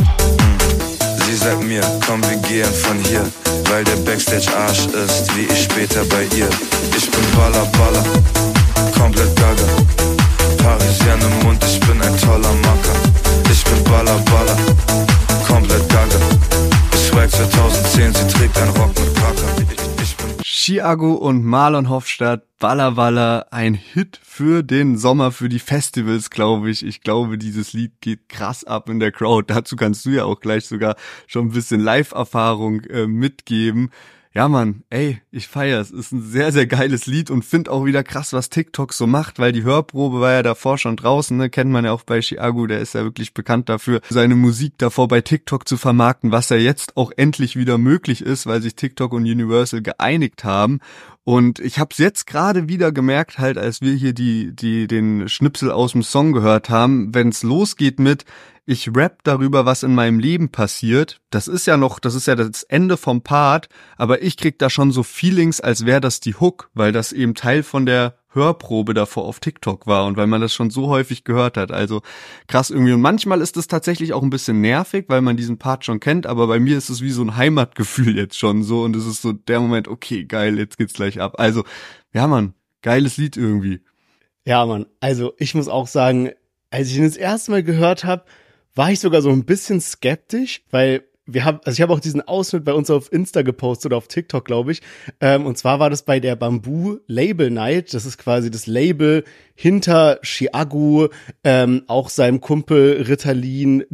Sie sagt mir, komm, wir gehen von hier, weil der Backstage Arsch ist, wie ich später bei ihr. Ich bin Balla Balla, komplett gaga. Parisian im Mund, ich bin ein toller Macker. Ich bin Baller, Baller, komplett gaga. Swag 2010, sie trägt einen Rock mit Parker. Ich bin Chiago und Marlon Hofstadt, Walla Walla, ein Hit für den Sommer, für die Festivals, glaube ich. Ich glaube, dieses Lied geht krass ab in der Crowd. Dazu kannst du ja auch gleich sogar schon ein bisschen Live-Erfahrung mitgeben. Ja, Mann, ey, ich feier's. Ist ein sehr, sehr geiles Lied und find auch wieder krass, was TikTok so macht, weil die Hörprobe war ja davor schon draußen, ne? Kennt man ja auch bei Chiago, der ist ja wirklich bekannt dafür, seine Musik davor bei TikTok zu vermarkten, was ja jetzt auch endlich wieder möglich ist, weil sich TikTok und Universal geeinigt haben. Und ich hab's jetzt gerade wieder gemerkt, halt, als wir hier den Schnipsel aus dem Song gehört haben, wenn's losgeht mit ich rap darüber, was in meinem Leben passiert. Das ist ja das Ende vom Part, aber ich krieg da schon so Feelings, als wäre das die Hook, weil das eben Teil von der Hörprobe davor auf TikTok war und weil man das schon so häufig gehört hat. Also krass irgendwie. Und manchmal ist es tatsächlich auch ein bisschen nervig, weil man diesen Part schon kennt, aber bei mir ist es wie so ein Heimatgefühl jetzt schon so und es ist so der Moment, okay, geil, jetzt geht's gleich ab. Also, ja, Mann, geiles Lied irgendwie. Ja, Mann, also ich muss auch sagen, als ich ihn das erste Mal gehört habe, war ich sogar so ein bisschen skeptisch, weil ich habe auch diesen Ausschnitt bei uns auf Insta gepostet oder auf TikTok, glaube ich. Und zwar war das bei der Bamboo Label Night. Das ist quasi das Label hinter Chiago, auch seinem Kumpel Ritalin,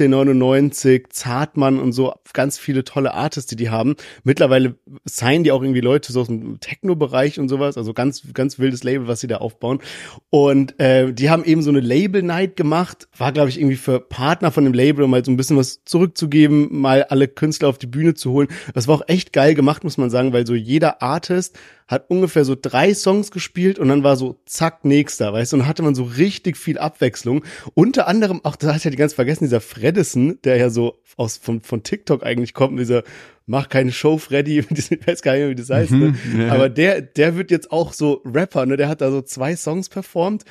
01099, Zartmann und so, ganz viele tolle Artists, die haben. Mittlerweile signen die auch irgendwie Leute so aus dem Techno-Bereich und sowas, also ganz, ganz wildes Label, was sie da aufbauen. Und die haben eben so eine Label Night gemacht, war, glaube ich, irgendwie für Partner von dem Label, um halt so ein bisschen was zurückzugeben, mal alle Künstler auf die Bühne zu holen. Das war auch echt geil gemacht, muss man sagen, weil so jeder Artist hat ungefähr so 3 Songs gespielt und dann war so zack, nächster, weißt du, und dann hatte man so richtig viel Abwechslung. Unter anderem auch, das hatte ich ja die ganz vergessen, dieser Fredison, der ja so von TikTok eigentlich kommt, dieser Mach keine Show, Freddy, ich weiß gar nicht mehr, wie das heißt, ne? Ja. Aber der wird jetzt auch so Rapper, ne? Der hat da so 2 Songs performt.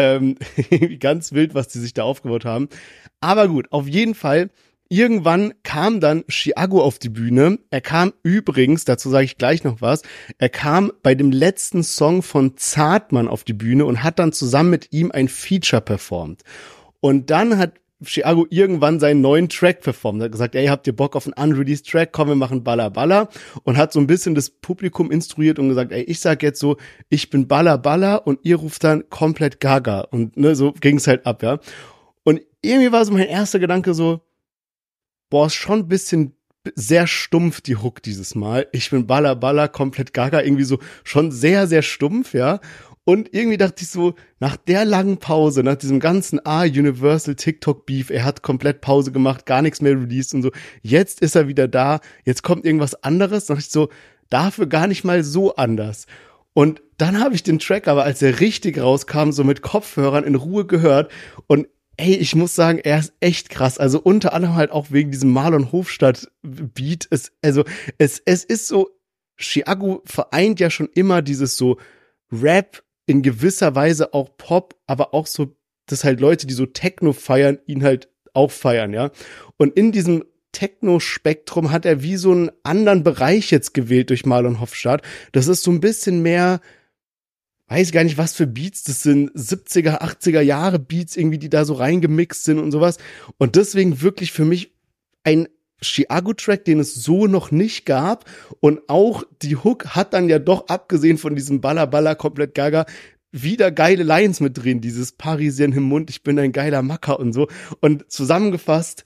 Ganz wild, was die sich da aufgebaut haben. Aber gut, auf jeden Fall. Irgendwann kam dann Chiago auf die Bühne. Er kam übrigens, dazu sage ich gleich noch was, er kam bei dem letzten Song von Zartmann auf die Bühne und hat dann zusammen mit ihm ein Feature performt. Und dann hat Chiago irgendwann seinen neuen Track performt. Er hat gesagt, ey, habt ihr Bock auf einen unreleased Track? Komm, wir machen Baller Baller. Und hat so ein bisschen das Publikum instruiert und gesagt, ey, ich sag jetzt so, ich bin Baller Baller und ihr ruft dann komplett Gaga. Und ne, so ging's halt ab, ja. Und irgendwie war so mein erster Gedanke so, boah, ist schon ein bisschen sehr stumpf, die Hook dieses Mal. Ich bin Baller Baller, komplett Gaga, irgendwie so schon sehr, sehr stumpf, ja. Und irgendwie dachte ich so, nach der langen Pause, nach diesem ganzen Universal TikTok Beef, er hat komplett Pause gemacht, gar nichts mehr released und so, jetzt ist er wieder da, jetzt kommt irgendwas anderes, dachte ich so, dafür gar nicht mal so anders. Und dann habe ich den Track aber, als er richtig rauskam, so mit Kopfhörern in Ruhe gehört und ey, ich muss sagen, er ist echt krass. Also unter anderem halt auch wegen diesem Marlon Hofstadt Beat. Es ist so, Chiago vereint ja schon immer dieses so Rap, in gewisser Weise auch Pop, aber auch so, dass halt Leute, die so Techno feiern, ihn halt auch feiern, ja. Und in diesem Techno-Spektrum hat er wie so einen anderen Bereich jetzt gewählt durch Marlon Hofstadt. Das ist so ein bisschen mehr, weiß gar nicht, was für Beats das sind, 70er, 80er Jahre Beats irgendwie, die da so reingemixt sind und sowas. Und deswegen wirklich für mich ein Chiago-Track, den es so noch nicht gab. Und auch die Hook hat dann ja doch, abgesehen von diesem Baller Baller komplett Gaga, wieder geile Lines mit drin. Dieses Parisien im Mund, ich bin ein geiler Macker und so. Und zusammengefasst,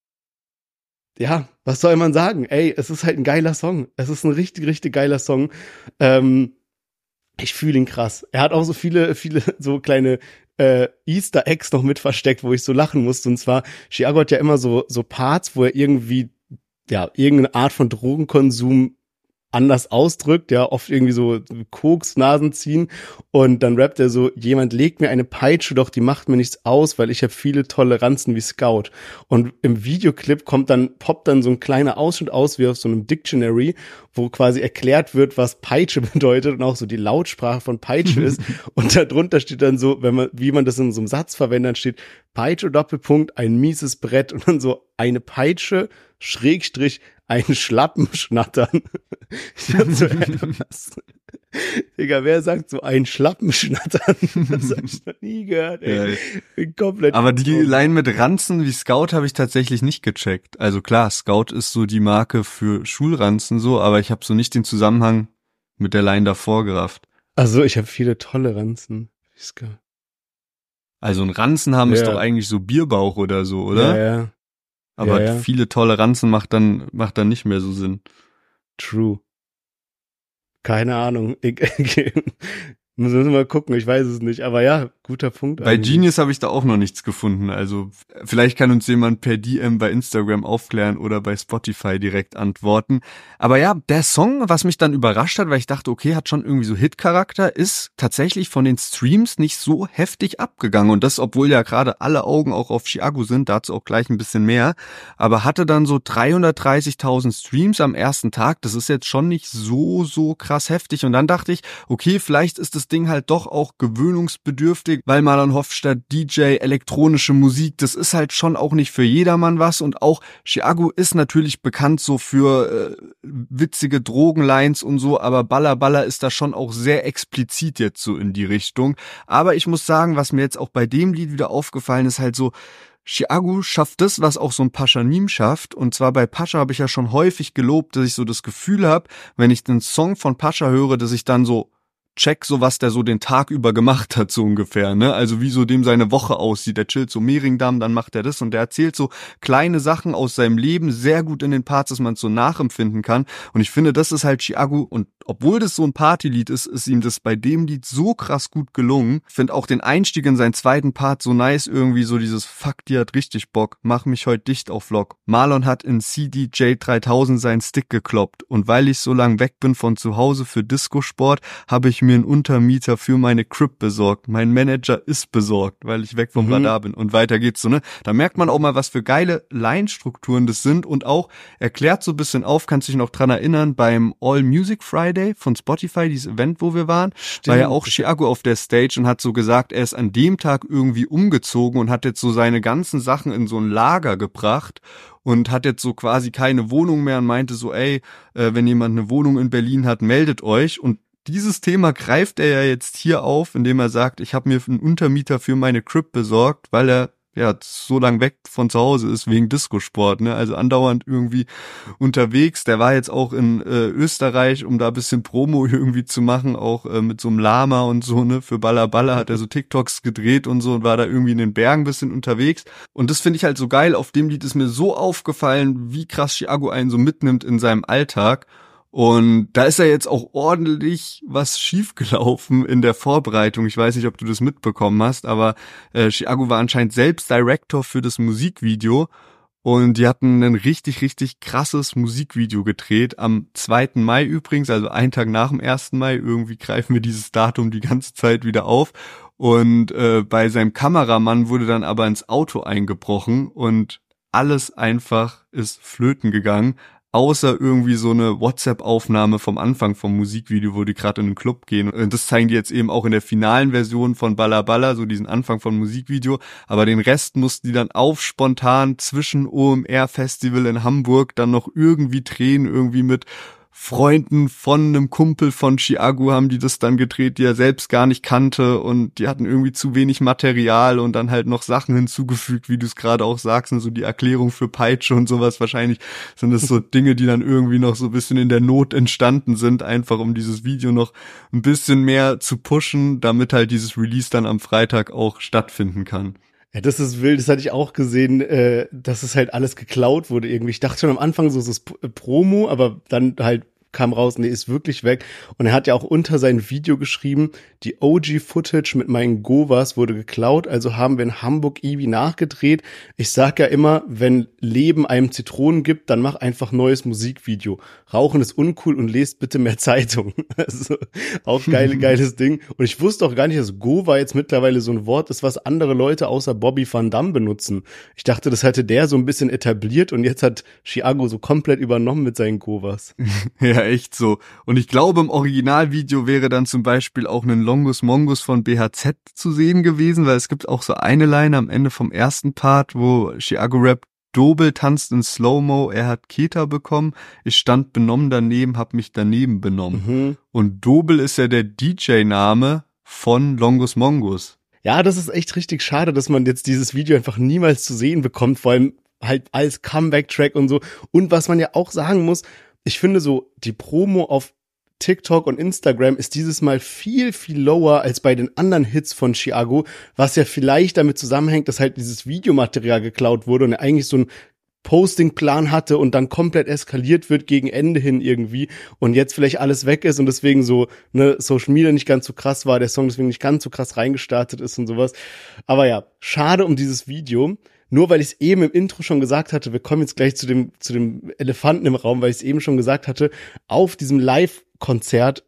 ja, was soll man sagen? Ey, es ist halt ein geiler Song. Es ist ein richtig, richtig geiler Song. Ich fühle ihn krass. Er hat auch so viele so kleine Easter Eggs noch mit versteckt, wo ich so lachen musste. Und zwar, Chiago hat ja immer so Parts, wo er irgendwie, ja, irgendeine Art von Drogenkonsum anders ausdrückt, ja, oft irgendwie so Koks, Nasen ziehen und dann rappt er so, jemand legt mir eine Peitsche, doch die macht mir nichts aus, weil ich habe viele Toleranzen wie Scout. Und im Videoclip poppt dann so ein kleiner Ausschnitt aus, wie auf so einem Dictionary, wo quasi erklärt wird, was Peitsche bedeutet und auch so die Lautsprache von Peitsche ist. Und darunter steht dann so, wie man das in so einem Satz verwendet, dann steht Peitsche, Doppelpunkt, ein mieses Brett und dann so eine Peitsche, Schrägstrich, ein Schlappen schnattern. Ich dachte so, was? Digga, wer sagt so ein Schlappenschnattern? Das hab ich noch nie gehört, ey. Ja. Bin komplett. Aber die Line mit Ranzen wie Scout habe ich tatsächlich nicht gecheckt. Also klar, Scout ist so die Marke für Schulranzen so, aber ich habe so nicht den Zusammenhang mit der Line davor gerafft. Also ich habe viele tolle Ranzen. Also ein Ranzen haben ist doch eigentlich so Bierbauch oder so, oder? Ja. Aber Ja. viele tolle Ranzen macht dann nicht mehr so Sinn. True. Keine Ahnung. Müssen wir mal gucken, ich weiß es nicht. Aber ja, guter Punkt. Bei Genius habe ich da auch noch nichts gefunden. Also vielleicht kann uns jemand per DM bei Instagram aufklären oder bei Spotify direkt antworten. Aber ja, der Song, was mich dann überrascht hat, weil ich dachte, okay, hat schon irgendwie so Hit-Charakter, ist tatsächlich von den Streams nicht so heftig abgegangen. Und das, obwohl ja gerade alle Augen auch auf Chiago sind, dazu auch gleich ein bisschen mehr. Aber hatte dann so 330.000 Streams am ersten Tag. Das ist jetzt schon nicht so krass heftig. Und dann dachte ich, okay, vielleicht ist das Ding halt doch auch gewöhnungsbedürftig, weil Marlon Hofstadt, DJ, elektronische Musik, das ist halt schon auch nicht für jedermann was. Und auch Chiago ist natürlich bekannt so für witzige Drogenlines und so, aber Balla Balla ist da schon auch sehr explizit jetzt so in die Richtung. Aber ich muss sagen, was mir jetzt auch bei dem Lied wieder aufgefallen ist, halt so, Chiago schafft das, was auch so ein Paschanim schafft. Und zwar bei Pascha habe ich ja schon häufig gelobt, dass ich so das Gefühl habe, wenn ich den Song von Pascha höre, dass ich dann so check so, was der so den Tag über gemacht hat, so ungefähr, ne? Also wie so dem seine Woche aussieht. Der chillt so Mehringdamm, dann macht er das und der erzählt so kleine Sachen aus seinem Leben sehr gut in den Parts, dass man es so nachempfinden kann. Und ich finde, das ist halt Chiago und obwohl das so ein Partylied ist, ist ihm das bei dem Lied so krass gut gelungen. Ich finde auch den Einstieg in seinen zweiten Part so nice, irgendwie so dieses Fuck, die hat richtig Bock, mach mich heute dicht auf Lock. Marlon hat in CDJ 3000 seinen Stick gekloppt und weil ich so lang weg bin von zu Hause für Disco-Sport, habe ich mir einen Untermieter für meine Crib besorgt. Mein Manager ist besorgt, weil ich weg vom Radar bin. Und weiter geht's so, ne? Da merkt man auch mal, was für geile Line-Strukturen das sind und auch erklärt so ein bisschen auf, kannst dich noch dran erinnern, beim All Music Friday von Spotify, dieses Event, wo wir waren, war ja auch Chiago auf der Stage und hat so gesagt, er ist an dem Tag irgendwie umgezogen und hat jetzt so seine ganzen Sachen in so ein Lager gebracht und hat jetzt so quasi keine Wohnung mehr und meinte so, ey, wenn jemand eine Wohnung in Berlin hat, meldet euch. Und dieses Thema greift er ja jetzt hier auf, indem er sagt, ich habe mir einen Untermieter für meine Crib besorgt, weil er ja so lang weg von zu Hause ist wegen Discosport, ne? Also andauernd irgendwie unterwegs. Der war jetzt auch in Österreich, um da ein bisschen Promo irgendwie zu machen, auch mit so einem Lama und so, ne? Für Balla Balla hat er so TikToks gedreht und so und war da irgendwie in den Bergen ein bisschen unterwegs. Und das finde ich halt so geil. Auf dem Lied ist mir so aufgefallen, wie krass Chiago einen so mitnimmt in seinem Alltag. Und da ist ja jetzt auch ordentlich was schiefgelaufen in der Vorbereitung. Ich weiß nicht, ob du das mitbekommen hast, aber Chiago war anscheinend selbst Director für das Musikvideo und die hatten ein richtig krasses Musikvideo gedreht. Am 2. Mai übrigens, also einen Tag nach dem 1. Mai, irgendwie greifen wir dieses Datum die ganze Zeit wieder auf. Und bei seinem Kameramann wurde dann aber ins Auto eingebrochen und alles einfach ist flöten gegangen. Außer irgendwie so eine WhatsApp-Aufnahme vom Anfang vom Musikvideo, wo die gerade in den Club gehen. Und das zeigen die jetzt eben auch in der finalen Version von Balla Balla, so diesen Anfang vom Musikvideo. Aber den Rest mussten die dann spontan zwischen OMR-Festival in Hamburg dann noch irgendwie drehen, irgendwie mit Freunden von einem Kumpel von Chiago haben die das dann gedreht, die er selbst gar nicht kannte und die hatten irgendwie zu wenig Material und dann halt noch Sachen hinzugefügt, wie du es gerade auch sagst, und so die Erklärung für Peitsche und sowas. Wahrscheinlich sind das so Dinge, die dann irgendwie noch so ein bisschen in der Not entstanden sind, einfach um dieses Video noch ein bisschen mehr zu pushen, damit halt dieses Release dann am Freitag auch stattfinden kann. Ja, das ist wild, das hatte ich auch gesehen, dass es halt alles geklaut wurde irgendwie. Ich dachte schon am Anfang so, es ist Promo, aber dann halt kam raus, nee, ist wirklich weg. Und er hat ja auch unter sein Video geschrieben, die OG-Footage mit meinen Govas wurde geklaut, also haben wir in Hamburg Ibi nachgedreht. Ich sag ja immer, wenn Leben einem Zitronen gibt, dann mach einfach neues Musikvideo. Rauchen ist uncool und lest bitte mehr Zeitung. Also auch geiles Ding. Und ich wusste auch gar nicht, dass Gova jetzt mittlerweile so ein Wort ist, was andere Leute außer Bobby Van Dam benutzen. Ich dachte, das hätte der so ein bisschen etabliert und jetzt hat Chiago so komplett übernommen mit seinen Govas. Ja, echt so. Und ich glaube, im Originalvideo wäre dann zum Beispiel auch ein Longus Mongus von BHZ zu sehen gewesen, weil es gibt auch so eine Line am Ende vom ersten Part, wo Chiago rappt, Dobel tanzt in Slow-Mo, er hat Keter bekommen, ich stand benommen daneben, hab mich daneben benommen. Und Dobel ist ja der DJ-Name von Longus Mongus. Ja, das ist echt richtig schade, dass man jetzt dieses Video einfach niemals zu sehen bekommt, vor allem halt als Comeback-Track und so. Und was man ja auch sagen muss, ich finde so, die Promo auf TikTok und Instagram ist dieses Mal viel, viel lower als bei den anderen Hits von Chiago, was ja vielleicht damit zusammenhängt, dass halt dieses Videomaterial geklaut wurde und er eigentlich so einen Postingplan hatte und dann komplett eskaliert wird gegen Ende hin irgendwie und jetzt vielleicht alles weg ist und deswegen so Social Media nicht ganz so krass war, der Song deswegen nicht ganz so krass reingestartet ist und sowas. Aber ja, schade um dieses Video. Nur weil ich es eben im Intro schon gesagt hatte, wir kommen jetzt gleich zu dem Elefanten im Raum, weil ich es eben schon gesagt hatte, auf diesem Live-Konzert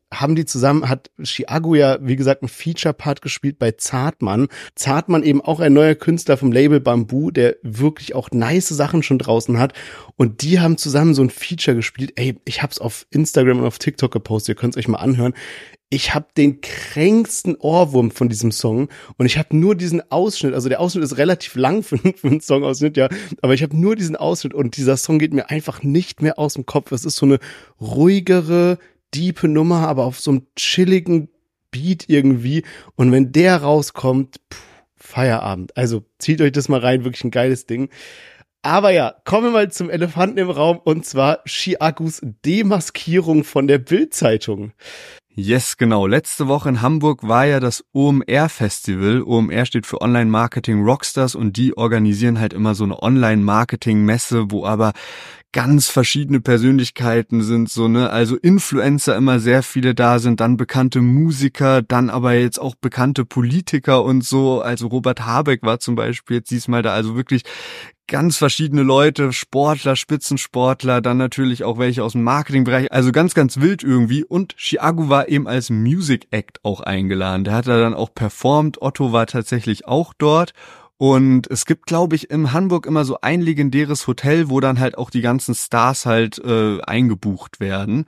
hat Chiago ja, wie gesagt, einen Feature-Part gespielt bei Zartmann. Zartmann eben auch ein neuer Künstler vom Label Bamboo, der wirklich auch nice Sachen schon draußen hat. Und die haben zusammen so ein Feature gespielt. Ey, ich hab's auf Instagram und auf TikTok gepostet, ihr könnt's euch mal anhören. Ich habe den kränksten Ohrwurm von diesem Song und ich habe nur diesen Ausschnitt, also der Ausschnitt ist relativ lang für einen Songausschnitt, ja, aber ich habe nur diesen Ausschnitt und dieser Song geht mir einfach nicht mehr aus dem Kopf. Es ist so eine ruhigere, diepe Nummer, aber auf so einem chilligen Beat irgendwie und wenn der rauskommt, Feierabend. Also zieht euch das mal rein, wirklich ein geiles Ding. Aber ja, kommen wir mal zum Elefanten im Raum und zwar Chiagos Demaskierung von der Bild-Zeitung. Yes, genau. Letzte Woche in Hamburg war ja das OMR-Festival. OMR steht für Online Marketing Rockstars und die organisieren halt immer so eine Online-Marketing-Messe, wo aber ganz verschiedene Persönlichkeiten sind, also Influencer immer sehr viele da sind, dann bekannte Musiker, dann aber jetzt auch bekannte Politiker und so, also Robert Habeck war zum Beispiel jetzt diesmal da, also wirklich ganz verschiedene Leute, Sportler, Spitzensportler, dann natürlich auch welche aus dem Marketingbereich, also ganz, ganz wild irgendwie und Chiago war eben als Music Act auch eingeladen, der hat da dann auch performt, Otto war tatsächlich auch dort. Und es gibt, glaube ich, in Hamburg immer so ein legendäres Hotel, wo dann halt auch die ganzen Stars halt eingebucht werden.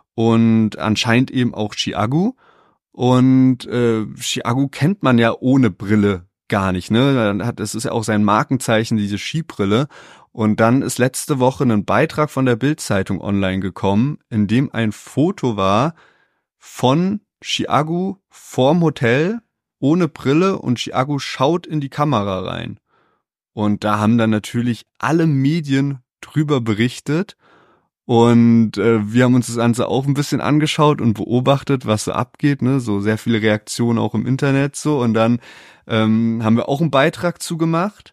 Und anscheinend eben auch Chiago. Und Chiago kennt man ja ohne Brille gar nicht, ne? Das ist ja auch sein Markenzeichen, diese Skibrille. Und dann ist letzte Woche ein Beitrag von der Bild-Zeitung online gekommen, in dem ein Foto war von Chiago vorm Hotel, ohne Brille und Chiago schaut in die Kamera rein. Und da haben dann natürlich alle Medien drüber berichtet und wir haben uns das Ganze auch ein bisschen angeschaut und beobachtet, was so abgeht, ne, so sehr viele Reaktionen auch im Internet so und dann haben wir auch einen Beitrag zugemacht.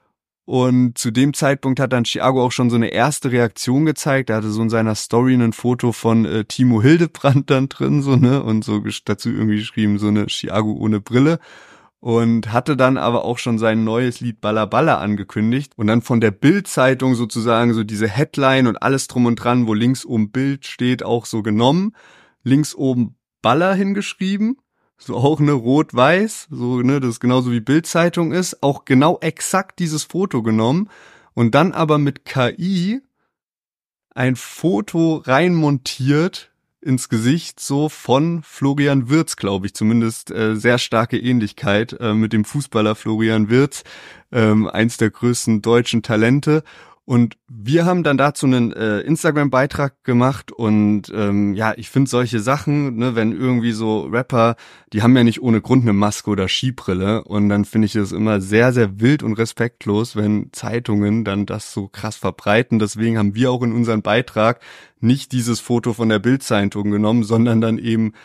Und zu dem Zeitpunkt hat dann Chiago auch schon so eine erste Reaktion gezeigt. Er hatte so in seiner Story ein Foto von Timo Hildebrand dann drin, und so dazu irgendwie geschrieben, so eine Chiago ohne Brille. Und hatte dann aber auch schon sein neues Lied Balla Balla angekündigt. Und dann von der Bild-Zeitung sozusagen so diese Headline und alles drum und dran, wo links oben Bild steht, auch so genommen. Links oben Balla hingeschrieben. So auch rot-weiß, das ist genauso wie Bild-Zeitung ist, auch genau exakt dieses Foto genommen und dann aber mit KI ein Foto reinmontiert ins Gesicht so von Florian Wirtz, glaube ich, zumindest sehr starke Ähnlichkeit mit dem Fußballer Florian Wirtz, eins der größten deutschen Talente. Und wir haben dann dazu einen Instagram-Beitrag gemacht und ich finde solche Sachen, ne, wenn irgendwie so Rapper, die haben ja nicht ohne Grund eine Maske oder Skibrille und dann finde ich es immer sehr, sehr wild und respektlos, wenn Zeitungen dann das so krass verbreiten. Deswegen haben wir auch in unserem Beitrag nicht dieses Foto von der Bild-Zeitung genommen, sondern dann eben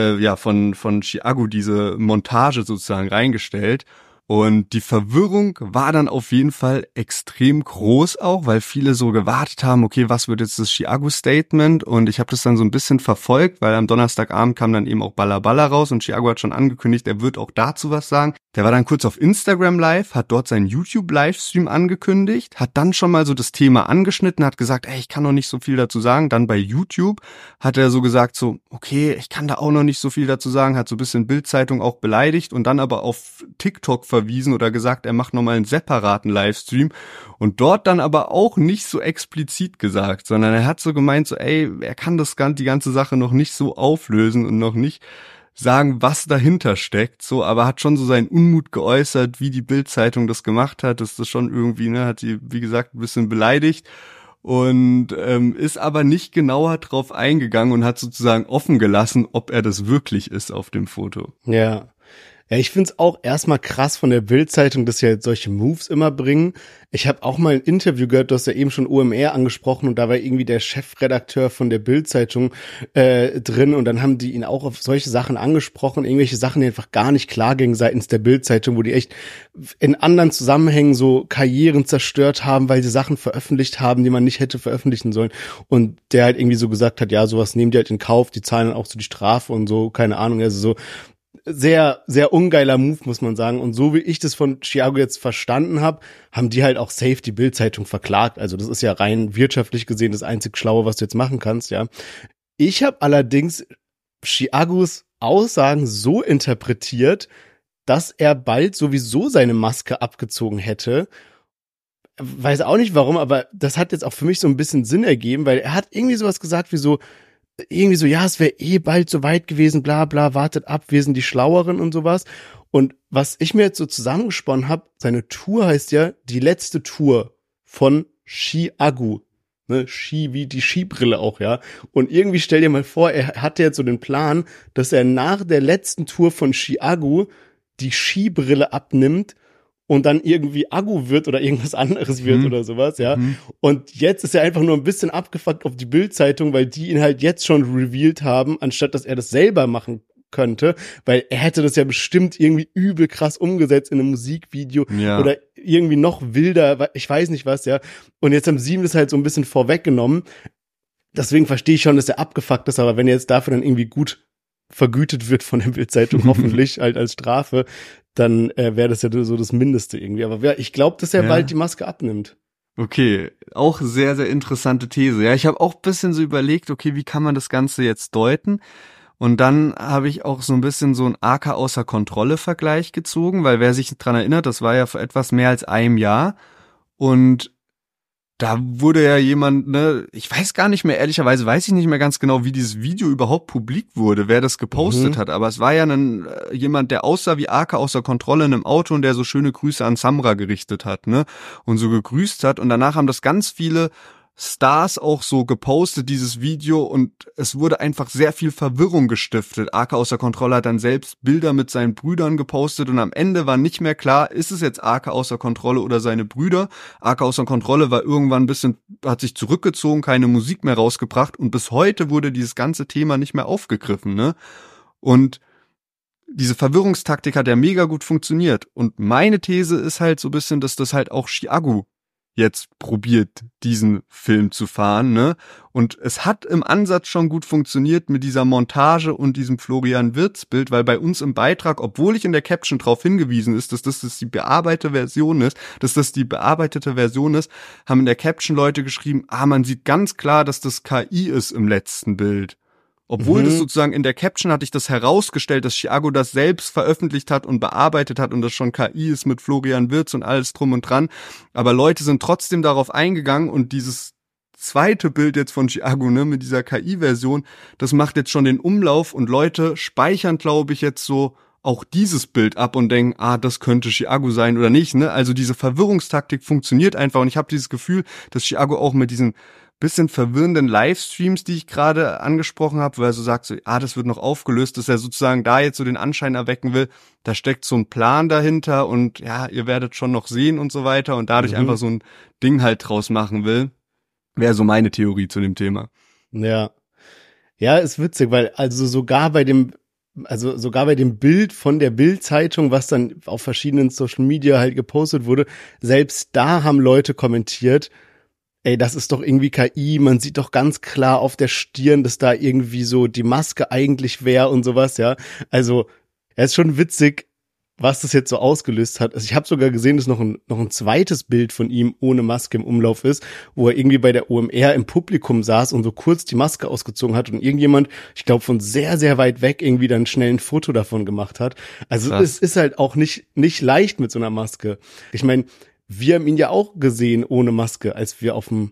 von Chiago diese Montage sozusagen reingestellt. Und die Verwirrung war dann auf jeden Fall extrem groß auch, weil viele so gewartet haben, okay, was wird jetzt das Chiago-Statement? Und ich habe das dann so ein bisschen verfolgt, weil am Donnerstagabend kam dann eben auch Balla Balla raus und Chiago hat schon angekündigt, er wird auch dazu was sagen. Der war dann kurz auf Instagram live, hat dort seinen YouTube-Livestream angekündigt, hat dann schon mal so das Thema angeschnitten, hat gesagt, ich kann noch nicht so viel dazu sagen. Dann bei YouTube hat er so gesagt, so, okay, ich kann da auch noch nicht so viel dazu sagen, hat so ein bisschen Bild-Zeitung auch beleidigt und dann aber auf TikTok verwiesen oder gesagt, er macht nochmal einen separaten Livestream und dort dann aber auch nicht so explizit gesagt, sondern er hat so gemeint, so, er kann die ganze Sache noch nicht so auflösen und noch nicht sagen, was dahinter steckt, so, aber hat schon so seinen Unmut geäußert, wie die Bild-Zeitung das gemacht hat. Das ist schon irgendwie, ne, hat sie, wie gesagt, ein bisschen beleidigt und ist aber nicht genauer drauf eingegangen und hat sozusagen offen gelassen, ob er das wirklich ist auf dem Foto. Ja. Ja, ich find's auch erstmal krass von der Bild-Zeitung, dass sie halt solche Moves immer bringen. Ich habe auch mal ein Interview gehört, du hast ja eben schon OMR angesprochen und da war irgendwie der Chefredakteur von der Bild-Zeitung drin und dann haben die ihn auch auf solche Sachen angesprochen, irgendwelche Sachen, die einfach gar nicht klar gingen seitens der Bild-Zeitung, wo die echt in anderen Zusammenhängen so Karrieren zerstört haben, weil sie Sachen veröffentlicht haben, die man nicht hätte veröffentlichen sollen und der halt irgendwie so gesagt hat, ja, sowas nehmen die halt in Kauf, die zahlen dann auch so die Strafe und so, keine Ahnung, also so sehr, sehr ungeiler Move, muss man sagen. Und so wie ich das von Thiago jetzt verstanden habe, haben die halt auch safe die Bild-Zeitung verklagt. Also das ist ja rein wirtschaftlich gesehen das einzig Schlaue, was du jetzt machen kannst, ja. Ich habe allerdings Thiagos Aussagen so interpretiert, dass er bald sowieso seine Maske abgezogen hätte. Weiß auch nicht warum, aber das hat jetzt auch für mich so ein bisschen Sinn ergeben, weil er hat irgendwie sowas gesagt wie so, ja, es wäre bald so weit gewesen, bla bla, wartet ab, wir sind die Schlaueren und sowas. Und was ich mir jetzt so zusammengesponnen habe, seine Tour heißt ja die letzte Tour von Thiago. Ne, Ski wie die Skibrille auch, ja. Und irgendwie stell dir mal vor, er hatte jetzt so den Plan, dass er nach der letzten Tour von Thiago die Skibrille abnimmt und dann irgendwie Agu wird oder irgendwas anderes wird oder sowas, ja. Und jetzt ist er einfach nur ein bisschen abgefuckt auf die Bild-Zeitung, weil die ihn halt jetzt schon revealed haben, anstatt dass er das selber machen könnte, weil er hätte das ja bestimmt irgendwie übel krass umgesetzt in einem Musikvideo oder irgendwie noch wilder, ich weiß nicht was, ja. Und jetzt haben sie ihm das halt so ein bisschen vorweggenommen. Deswegen verstehe ich schon, dass er abgefuckt ist, aber wenn er jetzt dafür dann irgendwie gut vergütet wird von der Bild-Zeitung, hoffentlich halt als Strafe, dann wäre das ja so das Mindeste irgendwie. Aber ich glaube, dass er bald die Maske abnimmt. Okay, auch sehr, sehr interessante These. Ja, ich habe auch ein bisschen so überlegt, okay, wie kann man das Ganze jetzt deuten? Und dann habe ich auch so ein bisschen so einen AK außer Kontrolle Vergleich gezogen, weil wer sich dran erinnert, das war ja vor etwas mehr als einem Jahr und da wurde ja jemand, ne, ich weiß gar nicht mehr, ehrlicherweise weiß ich nicht mehr ganz genau, wie dieses Video überhaupt publik wurde, wer das gepostet hat, aber es war ja jemand, der aussah wie AK außer Kontrolle in einem Auto und der so schöne Grüße an Samra gerichtet hat, ne, und so gegrüßt hat und danach haben das ganz viele Stars auch so gepostet, dieses Video, und es wurde einfach sehr viel Verwirrung gestiftet. AK außer Kontrolle hat dann selbst Bilder mit seinen Brüdern gepostet und am Ende war nicht mehr klar, ist es jetzt AK außer Kontrolle oder seine Brüder. AK außer Kontrolle war irgendwann ein bisschen, hat sich zurückgezogen, keine Musik mehr rausgebracht und bis heute wurde dieses ganze Thema nicht mehr aufgegriffen, ne? Und diese Verwirrungstaktik hat ja mega gut funktioniert und meine These ist halt so ein bisschen, dass das halt auch Thiago jetzt probiert, diesen Film zu fahren, ne? Und es hat im Ansatz schon gut funktioniert mit dieser Montage und diesem Florian Wirtz-Bild, weil bei uns im Beitrag, obwohl ich in der Caption drauf hingewiesen ist, dass das die bearbeitete Version ist, haben in der Caption Leute geschrieben, man sieht ganz klar, dass das KI ist im letzten Bild. Obwohl das sozusagen in der Caption hatte ich das herausgestellt, dass Thiago das selbst veröffentlicht hat und bearbeitet hat und das schon KI ist mit Florian Wirtz und alles drum und dran. Aber Leute sind trotzdem darauf eingegangen und dieses zweite Bild jetzt von Thiago, ne, mit dieser KI-Version, das macht jetzt schon den Umlauf und Leute speichern, glaube ich, jetzt so auch dieses Bild ab und denken, das könnte Thiago sein oder nicht, ne? Also diese Verwirrungstaktik funktioniert einfach und ich habe dieses Gefühl, dass Thiago auch mit diesen bisschen verwirrenden Livestreams, die ich gerade angesprochen habe, wo er so sagt, so, das wird noch aufgelöst, dass er sozusagen da jetzt so den Anschein erwecken will, da steckt so ein Plan dahinter und ja, ihr werdet schon noch sehen und so weiter und dadurch einfach so ein Ding halt draus machen will, wäre so meine Theorie zu dem Thema. Ja. Ja, ist witzig, weil also sogar bei dem Bild von der Bild-Zeitung, was dann auf verschiedenen Social Media halt gepostet wurde, selbst da haben Leute kommentiert, das ist doch irgendwie KI, man sieht doch ganz klar auf der Stirn, dass da irgendwie so die Maske eigentlich wäre und sowas, ja. Also, ist schon witzig, was das jetzt so ausgelöst hat. Also ich habe sogar gesehen, dass noch ein zweites Bild von ihm ohne Maske im Umlauf ist, wo er irgendwie bei der OMR im Publikum saß und so kurz die Maske ausgezogen hat und irgendjemand, ich glaube von sehr, sehr weit weg irgendwie dann schnell ein Foto davon gemacht hat. Also es ist halt auch nicht leicht mit so einer Maske. Ich meine, wir haben ihn ja auch gesehen ohne Maske, als wir auf dem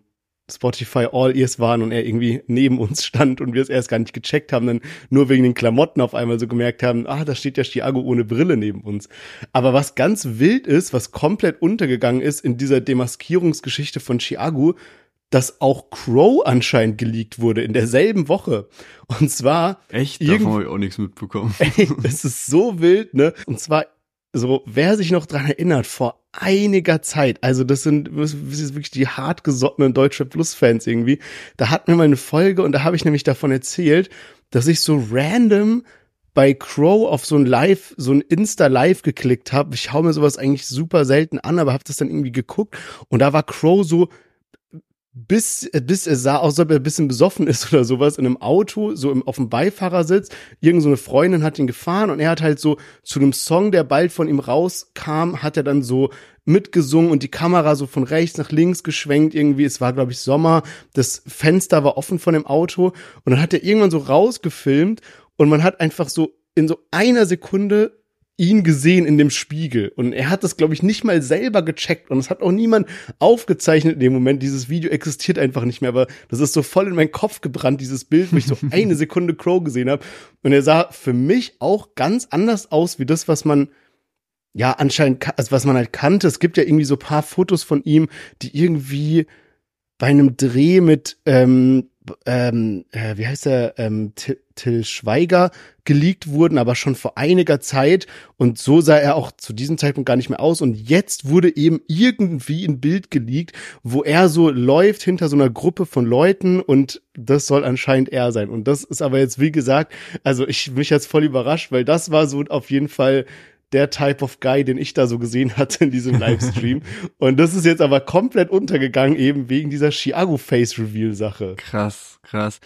Spotify All-Ears waren und er irgendwie neben uns stand und wir es erst gar nicht gecheckt haben, dann nur wegen den Klamotten auf einmal so gemerkt haben, da steht ja Chiago ohne Brille neben uns. Aber was ganz wild ist, was komplett untergegangen ist in dieser Demaskierungsgeschichte von Chiago, dass auch Crow anscheinend geleakt wurde in derselben Woche. Und zwar echt? Davon habe ich auch nichts mitbekommen. Ey, es ist so wild, ne? Und zwar so, wer sich noch dran erinnert, vor einiger Zeit, also das sind wirklich die hartgesottenen Deutschrap-Plus-Fans irgendwie, da hatten wir mal eine Folge und da habe ich nämlich davon erzählt, dass ich so random bei Crow auf so ein Insta-Live geklickt habe. Ich hau mir sowas eigentlich super selten an, aber habe das dann irgendwie geguckt und da war Crow so, bis er sah aus, als ob er ein bisschen besoffen ist oder sowas, in einem Auto, so auf dem Beifahrersitz. Irgend so eine Freundin hat ihn gefahren und er hat halt so zu einem Song, der bald von ihm rauskam, hat er dann so mitgesungen und die Kamera so von rechts nach links geschwenkt irgendwie. Es war, glaube ich, Sommer. Das Fenster war offen von dem Auto und dann hat er irgendwann so rausgefilmt und man hat einfach so in so einer Sekunde ihn gesehen in dem Spiegel. Und er hat das, glaube ich, nicht mal selber gecheckt. Und es hat auch niemand aufgezeichnet in dem Moment. Dieses Video existiert einfach nicht mehr. Aber das ist so voll in meinen Kopf gebrannt, dieses Bild, wo ich so eine Sekunde Crow gesehen habe. Und er sah für mich auch ganz anders aus, wie das, was man ja anscheinend, also was man halt kannte. Es gibt ja irgendwie so ein paar Fotos von ihm, die irgendwie bei einem Dreh mit wie heißt der, Till Schweiger geleakt wurden, aber schon vor einiger Zeit und so sah er auch zu diesem Zeitpunkt gar nicht mehr aus und jetzt wurde eben irgendwie ein Bild geleakt, wo er so läuft hinter so einer Gruppe von Leuten und das soll anscheinend er sein und das ist aber jetzt, wie gesagt, also mich jetzt voll überrascht, weil das war so auf jeden Fall der Type of Guy, den ich da so gesehen hatte in diesem Livestream. Und das ist jetzt aber komplett untergegangen, eben wegen dieser Chiago Face Reveal Sache. Krass.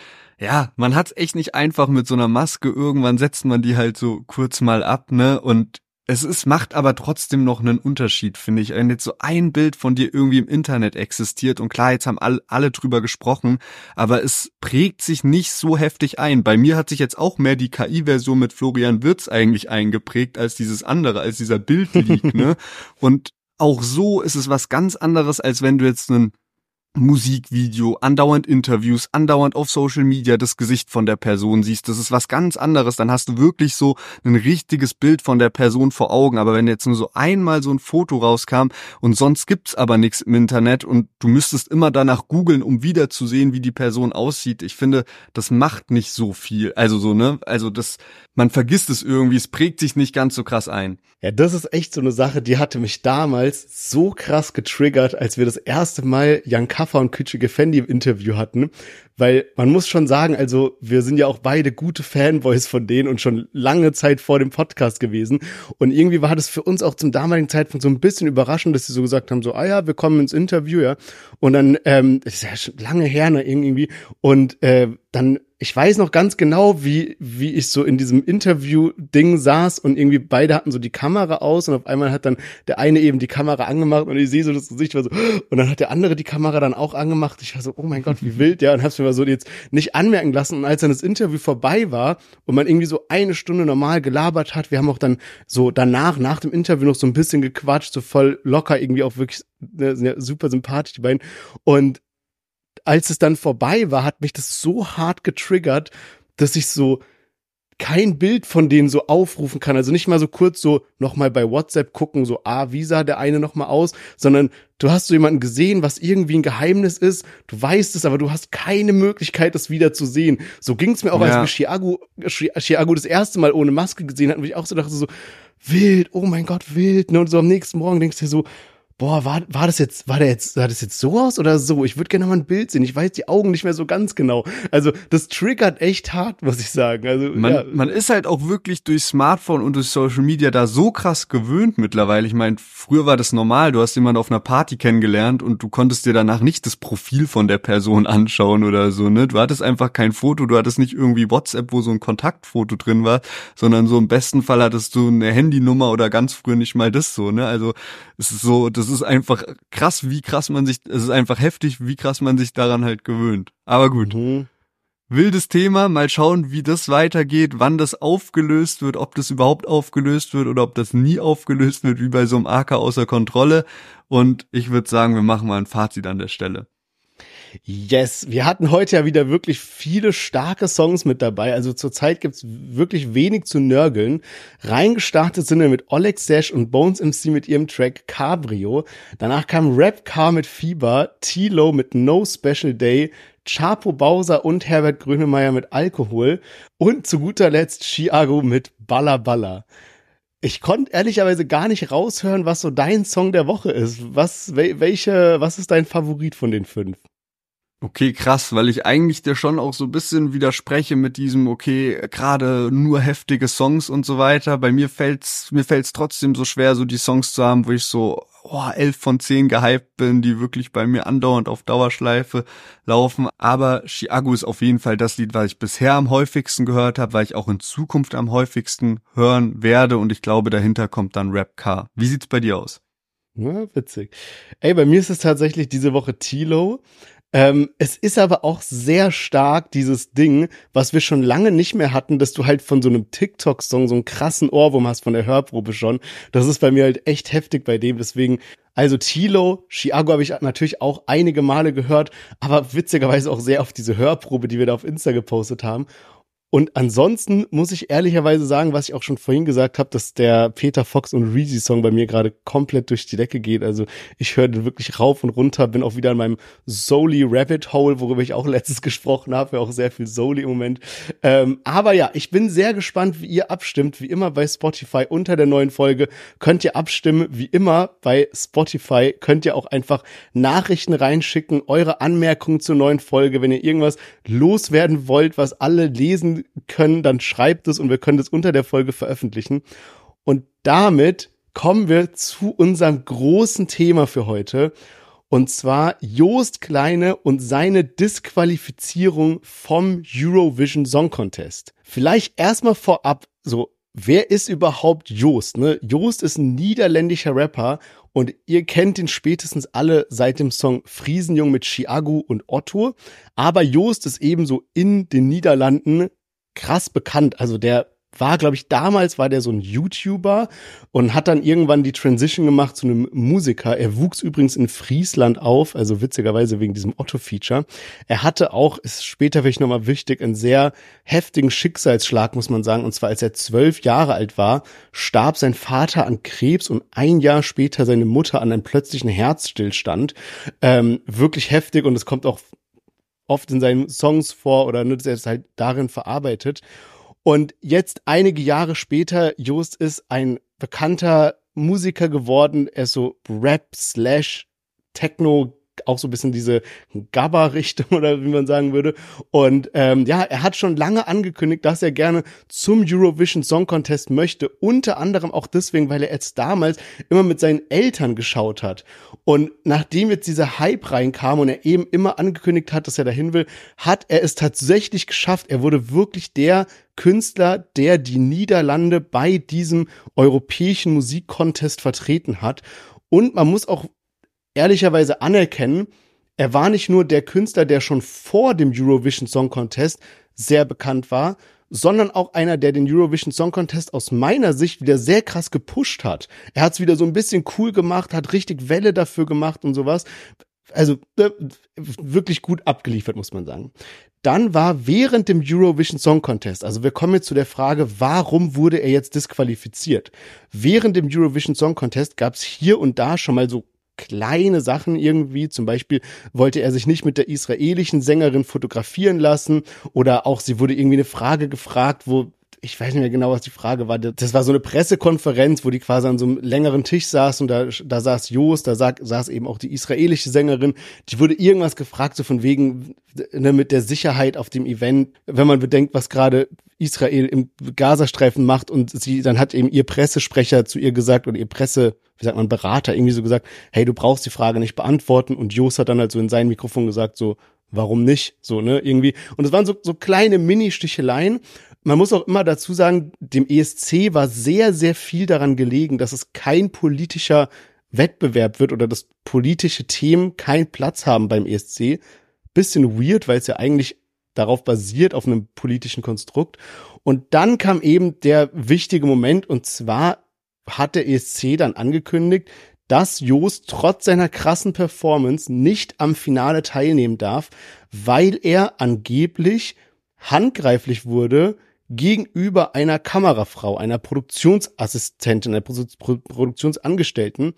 Ja, man hat's echt nicht einfach mit so einer Maske. Irgendwann setzt man die halt so kurz mal ab, ne? Und macht aber trotzdem noch einen Unterschied, finde ich. Wenn jetzt so ein Bild von dir irgendwie im Internet existiert und klar, jetzt haben alle drüber gesprochen, aber es prägt sich nicht so heftig ein. Bei mir hat sich jetzt auch mehr die KI-Version mit Florian Wirtz eigentlich eingeprägt als dieses andere, als dieser Bildleak, ne? Und auch so ist es was ganz anderes, als wenn du jetzt einen Musikvideo, andauernd Interviews, andauernd auf Social Media das Gesicht von der Person siehst, das ist was ganz anderes, dann hast du wirklich so ein richtiges Bild von der Person vor Augen, aber wenn jetzt nur so einmal so ein Foto rauskam und sonst gibt's aber nichts im Internet und du müsstest immer danach googeln, um wieder zu sehen, wie die Person aussieht, ich finde, das macht nicht so viel, also so, ne, also man vergisst es irgendwie, es prägt sich nicht ganz so krass ein. Ja, das ist echt so eine Sache, die hatte mich damals so krass getriggert, als wir das erste Mal Jan Kaffer und Küçük Efendi im Interview hatten, weil man muss schon sagen, also wir sind ja auch beide gute Fanboys von denen und schon lange Zeit vor dem Podcast gewesen und irgendwie war das für uns auch zum damaligen Zeitpunkt so ein bisschen überraschend, dass sie so gesagt haben, so, ja, wir kommen ins Interview, ja, und dann, das ist ja schon lange her, ne, irgendwie, und dann, ich weiß noch ganz genau, wie ich so in diesem Interview-Ding saß und irgendwie beide hatten so die Kamera aus und auf einmal hat dann der eine eben die Kamera angemacht und ich sehe so das Gesicht, war so, und dann hat der andere die Kamera dann auch angemacht. Ich war so, oh mein Gott, wie wild, ja, und hab's mir mal so jetzt nicht anmerken lassen. Und als dann das Interview vorbei war und man irgendwie so eine Stunde normal gelabert hat, wir haben auch dann so danach, nach dem Interview noch so ein bisschen gequatscht, so voll locker, irgendwie auch wirklich sind ja super sympathisch, die beiden. Und als es dann vorbei war, hat mich das so hart getriggert, dass ich so kein Bild von denen so aufrufen kann. Also nicht mal so kurz so nochmal bei WhatsApp gucken, so, wie sah der eine nochmal aus, sondern du hast so jemanden gesehen, was irgendwie ein Geheimnis ist, du weißt es, aber du hast keine Möglichkeit, das wieder zu sehen. So ging's mir auch, als wir Chiago das erste Mal ohne Maske gesehen hatten, wo ich auch so dachte, so, wild, oh mein Gott, wild, ne? Und so am nächsten Morgen denkst du dir so, boah, sah das jetzt so aus oder so? Ich würde gerne mal ein Bild sehen. Ich weiß die Augen nicht mehr so ganz genau. Also das triggert echt hart, muss ich sagen. Also man ist halt auch wirklich durch Smartphone und durch Social Media da so krass gewöhnt mittlerweile. Ich meine, früher war das normal. Du hast jemanden auf einer Party kennengelernt und du konntest dir danach nicht das Profil von der Person anschauen oder so, ne? Du hattest einfach kein Foto. Du hattest nicht irgendwie WhatsApp, wo so ein Kontaktfoto drin war, sondern so im besten Fall hattest du eine Handynummer oder ganz früher nicht mal das so, ne? Also es ist so, das ist einfach krass, es ist einfach heftig, wie krass man sich daran halt gewöhnt. Aber gut. Wildes Thema, mal schauen, wie das weitergeht, wann das aufgelöst wird, ob das überhaupt aufgelöst wird oder ob das nie aufgelöst wird, wie bei so einem AK außer Kontrolle. Und ich würde sagen, wir machen mal ein Fazit an der Stelle. Yes, wir hatten heute ja wieder wirklich viele starke Songs mit dabei. Also zurzeit gibt's wirklich wenig zu nörgeln. Reingestartet sind wir mit Oleg Sesh und Bones MC mit ihrem Track Cabrio. Danach kam Rap Car mit Fieber, T-Lo mit No Special Day, Chapo Bowser und Herbert Grönemeyer mit Alkohol und zu guter Letzt Chiago mit Balla Balla. Ich konnte ehrlicherweise gar nicht raushören, was so dein Song der Woche ist. Was ist dein Favorit von den 5? Okay, krass, weil ich eigentlich dir schon auch so ein bisschen widerspreche mit diesem, okay, gerade nur heftige Songs und so weiter. Bei mir fällt's trotzdem so schwer, so die Songs zu haben, wo ich so 11 von 10 gehypt bin, die wirklich bei mir andauernd auf Dauerschleife laufen. Aber Chiago ist auf jeden Fall das Lied, was ich bisher am häufigsten gehört habe, weil ich auch in Zukunft am häufigsten hören werde. Und ich glaube, dahinter kommt dann Rap Car. Wie sieht's bei dir aus? Ja, witzig. Ey, bei mir ist es tatsächlich diese Woche T-Lo. Es ist aber auch sehr stark dieses Ding, was wir schon lange nicht mehr hatten, dass du halt von so einem TikTok-Song so einen krassen Ohrwurm hast von der Hörprobe schon. Das ist bei mir halt echt heftig bei dem, deswegen, also T-Lo, Chiago habe ich natürlich auch einige Male gehört, aber witzigerweise auch sehr auf diese Hörprobe, die wir da auf Insta gepostet haben. Und ansonsten muss ich ehrlicherweise sagen, was ich auch schon vorhin gesagt habe, dass der Peter Fox und Reezy Song bei mir gerade komplett durch die Decke geht. Also ich höre den wirklich rauf und runter, bin auch wieder in meinem Soul Rabbit Hole, worüber ich auch letztens gesprochen habe, auch sehr viel Soul im Moment. Aber ja, ich bin sehr gespannt, wie ihr abstimmt. Wie immer bei Spotify unter der neuen Folge könnt ihr abstimmen. Wie immer bei Spotify könnt ihr auch einfach Nachrichten reinschicken, eure Anmerkungen zur neuen Folge. Wenn ihr irgendwas loswerden wollt, was alle lesen können, dann schreibt es und wir können es unter der Folge veröffentlichen. Und damit kommen wir zu unserem großen Thema für heute. Und zwar Joost Kleine und seine Disqualifizierung vom Eurovision Song Contest. Vielleicht erstmal vorab so, wer ist überhaupt Joost? Ne? Joost ist ein niederländischer Rapper und ihr kennt ihn spätestens alle seit dem Song Friesenjung mit Chiago und Otto. Aber Joost ist ebenso in den Niederlanden krass bekannt. Also der war, glaube ich, damals war der so ein YouTuber und hat dann irgendwann die Transition gemacht zu einem Musiker. Er wuchs übrigens in Friesland auf, also witzigerweise wegen diesem Otto-Feature. Er hatte auch, ist später vielleicht nochmal wichtig, einen sehr heftigen Schicksalsschlag, muss man sagen. Und zwar, als er 12 Jahre alt war, starb sein Vater an Krebs und ein Jahr später seine Mutter an einem plötzlichen Herzstillstand. Wirklich heftig und es kommt auch oft in seinen Songs vor oder er ist halt darin verarbeitet. Und jetzt einige Jahre später, Joost ist ein bekannter Musiker geworden. Er ist so Rap/Techno, auch so ein bisschen diese Gabba-Richtung oder wie man sagen würde. Und er hat schon lange angekündigt, dass er gerne zum Eurovision Song Contest möchte. Unter anderem auch deswegen, weil er jetzt damals immer mit seinen Eltern geschaut hat. Und nachdem jetzt dieser Hype reinkam und er eben immer angekündigt hat, dass er dahin will, hat er es tatsächlich geschafft. Er wurde wirklich der Künstler, der die Niederlande bei diesem europäischen Musikcontest vertreten hat. Und man muss auch ehrlicherweise anerkennen, er war nicht nur der Künstler, der schon vor dem Eurovision Song Contest sehr bekannt war, sondern auch einer, der den Eurovision Song Contest aus meiner Sicht wieder sehr krass gepusht hat. Er hat es wieder so ein bisschen cool gemacht, hat richtig Welle dafür gemacht und sowas. Also wirklich gut abgeliefert, muss man sagen. Dann war während dem Eurovision Song Contest, also wir kommen jetzt zu der Frage, warum wurde er jetzt disqualifiziert? Während dem Eurovision Song Contest gab es hier und da schon mal so kleine Sachen irgendwie, zum Beispiel wollte er sich nicht mit der israelischen Sängerin fotografieren lassen oder auch sie wurde irgendwie eine Frage gefragt, wo ich weiß nicht mehr genau, was die Frage war. Das war so eine Pressekonferenz, wo die quasi an so einem längeren Tisch saßen und da saß Joost, da saß eben auch die israelische Sängerin. Die wurde irgendwas gefragt, so von wegen, ne, mit der Sicherheit auf dem Event, wenn man bedenkt, was gerade Israel im Gazastreifen macht und dann hat eben ihr Pressesprecher zu ihr gesagt oder ihr Berater irgendwie so gesagt, hey, du brauchst die Frage nicht beantworten und Joost hat dann halt so in sein Mikrofon gesagt, so, warum nicht? So, ne, irgendwie. Und es waren so kleine Mini-Sticheleien. Man muss auch immer dazu sagen, dem ESC war sehr, sehr viel daran gelegen, dass es kein politischer Wettbewerb wird oder dass politische Themen keinen Platz haben beim ESC. Bisschen weird, weil es ja eigentlich darauf basiert, auf einem politischen Konstrukt. Und dann kam eben der wichtige Moment und zwar hat der ESC dann angekündigt, dass Joost trotz seiner krassen Performance nicht am Finale teilnehmen darf, weil er angeblich handgreiflich wurde gegenüber einer Kamerafrau, einer Produktionsassistentin, einer Produktionsangestellten.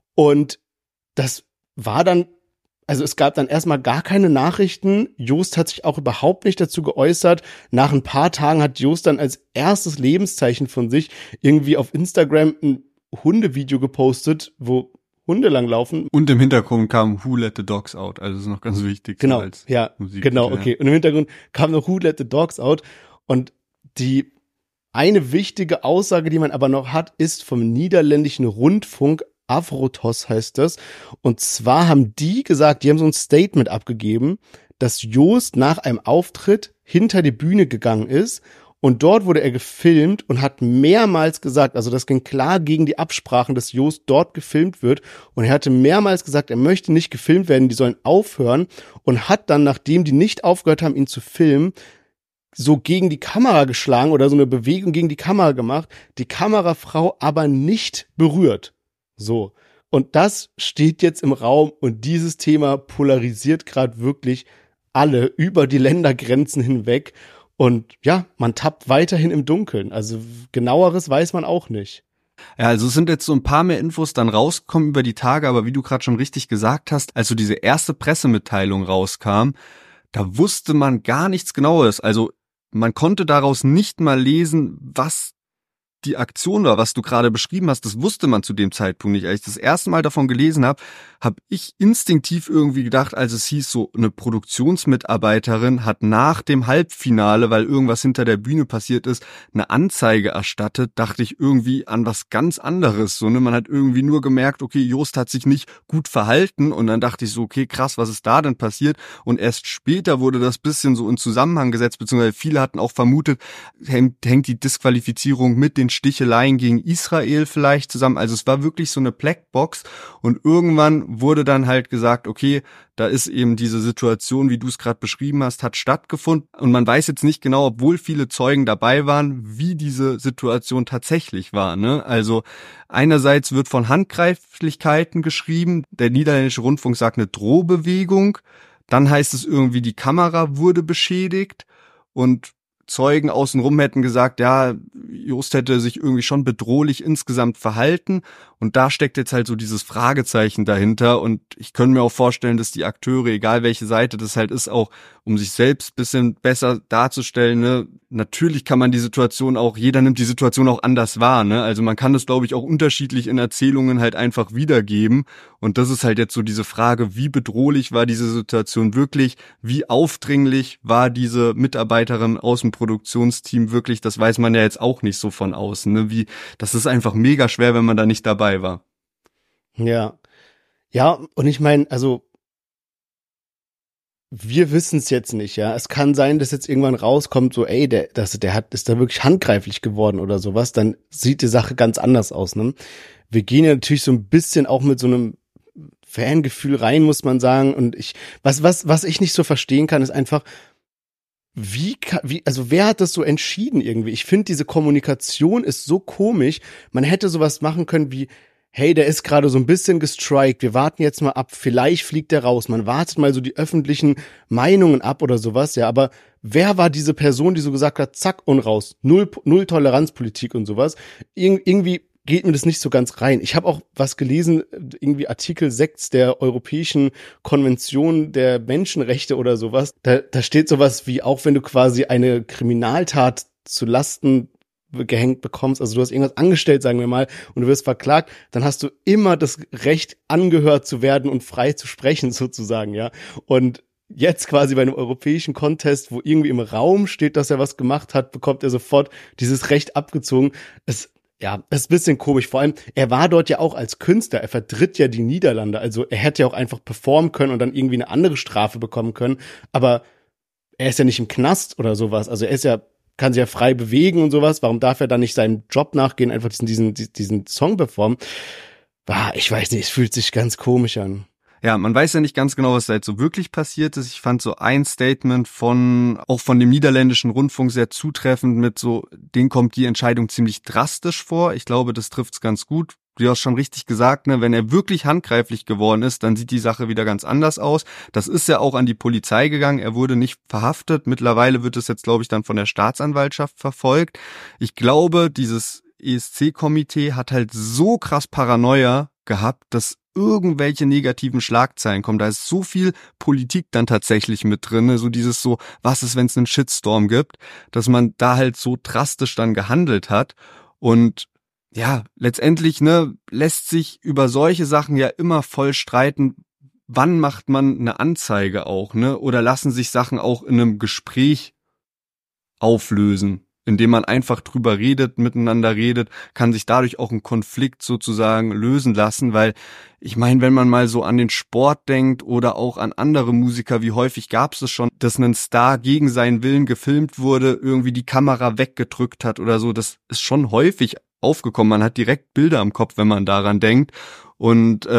Und das war dann, also es gab dann erstmal gar keine Nachrichten. Joost hat sich auch überhaupt nicht dazu geäußert. Nach ein paar Tagen hat Joost dann als erstes Lebenszeichen von sich irgendwie auf Instagram ein Hundevideo gepostet, wo Hunde langlaufen. Und im Hintergrund kam Who Let the Dogs Out, also das ist noch ganz wichtig. Genau, als ja, Musik, genau, okay. Und im Hintergrund kam noch Who Let the Dogs Out. Und die eine wichtige Aussage, die man aber noch hat, ist vom niederländischen Rundfunk, Avrotos heißt das. Und zwar haben die gesagt, die haben so ein Statement abgegeben, dass Joost nach einem Auftritt hinter die Bühne gegangen ist und dort wurde er gefilmt und hat mehrmals gesagt, also das ging klar gegen die Absprachen, dass Joost dort gefilmt wird und er hatte mehrmals gesagt, er möchte nicht gefilmt werden, die sollen aufhören und hat dann, nachdem die nicht aufgehört haben, ihn zu filmen, so gegen die Kamera geschlagen oder so eine Bewegung gegen die Kamera gemacht, die Kamerafrau aber nicht berührt. So. Und das steht jetzt im Raum und dieses Thema polarisiert gerade wirklich alle über die Ländergrenzen hinweg. Und ja, man tappt weiterhin im Dunkeln. Also genaueres weiß man auch nicht. Ja, also es sind jetzt so ein paar mehr Infos dann rausgekommen über die Tage, aber wie du gerade schon richtig gesagt hast, als so diese erste Pressemitteilung rauskam, da wusste man gar nichts Genaues. Also man konnte daraus nicht mal lesen, was die Aktion war, was du gerade beschrieben hast, das wusste man zu dem Zeitpunkt nicht. Als ich das erste Mal davon gelesen habe, habe ich instinktiv irgendwie gedacht, als es hieß, so eine Produktionsmitarbeiterin hat nach dem Halbfinale, weil irgendwas hinter der Bühne passiert ist, eine Anzeige erstattet, dachte ich irgendwie an was ganz anderes. So, ne? Man hat irgendwie nur gemerkt, okay, Joost hat sich nicht gut verhalten und dann dachte ich so, okay, krass, was ist da denn passiert? Und erst später wurde das bisschen so in Zusammenhang gesetzt, beziehungsweise viele hatten auch vermutet, hängt die Disqualifizierung mit den Sticheleien gegen Israel vielleicht zusammen. Also es war wirklich so eine Blackbox und irgendwann wurde dann halt gesagt, okay, da ist eben diese Situation, wie du es gerade beschrieben hast, hat stattgefunden und man weiß jetzt nicht genau, obwohl viele Zeugen dabei waren, wie diese Situation tatsächlich war, ne? Also einerseits wird von Handgreiflichkeiten geschrieben, der niederländische Rundfunk sagt eine Drohbewegung, dann heißt es irgendwie, die Kamera wurde beschädigt und Zeugen außenrum hätten gesagt, ja, Joost hätte sich irgendwie schon bedrohlich insgesamt verhalten und da steckt jetzt halt so dieses Fragezeichen dahinter und ich könnte mir auch vorstellen, dass die Akteure, egal welche Seite das halt ist, auch um sich selbst bisschen besser darzustellen, ne, natürlich kann man die Situation auch, jeder nimmt die Situation auch anders wahr, ne, also man kann das, glaube ich, auch unterschiedlich in Erzählungen halt einfach wiedergeben und das ist halt jetzt so diese Frage, wie bedrohlich war diese Situation wirklich, wie aufdringlich war diese Mitarbeiterin aus dem Produktionsteam wirklich, das weiß man ja jetzt auch nicht so von außen, ne, das ist einfach mega schwer, wenn man da nicht dabei war. Ja. Ja, und ich meine, also wir wissen es jetzt nicht, ja. Es kann sein, dass jetzt irgendwann rauskommt, so, ey, der ist da wirklich handgreiflich geworden oder sowas, dann sieht die Sache ganz anders aus, ne? Wir gehen ja natürlich so ein bisschen auch mit so einem Fangefühl rein, muss man sagen. Und was ich nicht so verstehen kann, ist einfach, also wer hat das so entschieden irgendwie? Ich finde, diese Kommunikation ist so komisch. Man hätte sowas machen können wie, hey, der ist gerade so ein bisschen gestrikt, wir warten jetzt mal ab, vielleicht fliegt der raus. Man wartet mal so die öffentlichen Meinungen ab oder sowas, ja, aber wer war diese Person, die so gesagt hat, zack und raus, null Toleranzpolitik und sowas? Irgendwie geht mir das nicht so ganz rein. Ich habe auch was gelesen, irgendwie Artikel 6 der Europäischen Konvention der Menschenrechte oder sowas. Da steht sowas wie, auch wenn du quasi eine Kriminaltat zu Lasten gehängt bekommst, also du hast irgendwas angestellt, sagen wir mal, und du wirst verklagt, dann hast du immer das Recht, angehört zu werden und frei zu sprechen, sozusagen, ja. Und jetzt quasi bei einem europäischen Contest, wo irgendwie im Raum steht, dass er was gemacht hat, bekommt er sofort dieses Recht abgezogen. Es ist ein bisschen komisch. Vor allem, er war dort ja auch als Künstler, er vertritt ja die Niederlande, also er hätte ja auch einfach performen können und dann irgendwie eine andere Strafe bekommen können, aber er ist ja nicht im Knast oder sowas, also kann sich ja frei bewegen und sowas. Warum darf er dann nicht seinem Job nachgehen, einfach diesen Song performen? Ich weiß nicht, es fühlt sich ganz komisch an. Ja, man weiß ja nicht ganz genau, was da jetzt so wirklich passiert ist. Ich fand so ein Statement auch von dem niederländischen Rundfunk sehr zutreffend mit so, denen kommt die Entscheidung ziemlich drastisch vor. Ich glaube, das trifft's ganz gut. du hast schon richtig gesagt, ne, wenn er wirklich handgreiflich geworden ist, dann sieht die Sache wieder ganz anders aus. Das ist ja auch an die Polizei gegangen. Er wurde nicht verhaftet. Mittlerweile wird es jetzt, glaube ich, dann von der Staatsanwaltschaft verfolgt. Ich glaube, dieses ESC-Komitee hat halt so krass Paranoia gehabt, dass irgendwelche negativen Schlagzeilen kommen. Da ist so viel Politik dann tatsächlich mit drin, so dieses so, was ist, wenn es einen Shitstorm gibt, dass man da halt so drastisch dann gehandelt hat. Und ja, letztendlich, ne, lässt sich über solche Sachen ja immer voll streiten, wann macht man eine Anzeige auch, ne, oder lassen sich Sachen auch in einem Gespräch auflösen, indem man einfach drüber redet, miteinander redet, kann sich dadurch auch ein Konflikt sozusagen lösen lassen, weil ich meine, wenn man mal so an den Sport denkt oder auch an andere Musiker, wie häufig gab es schon, dass ein Star gegen seinen Willen gefilmt wurde, irgendwie die Kamera weggedrückt hat oder so, das ist schon häufig aufgekommen. Man hat direkt Bilder im Kopf, wenn man daran denkt. Und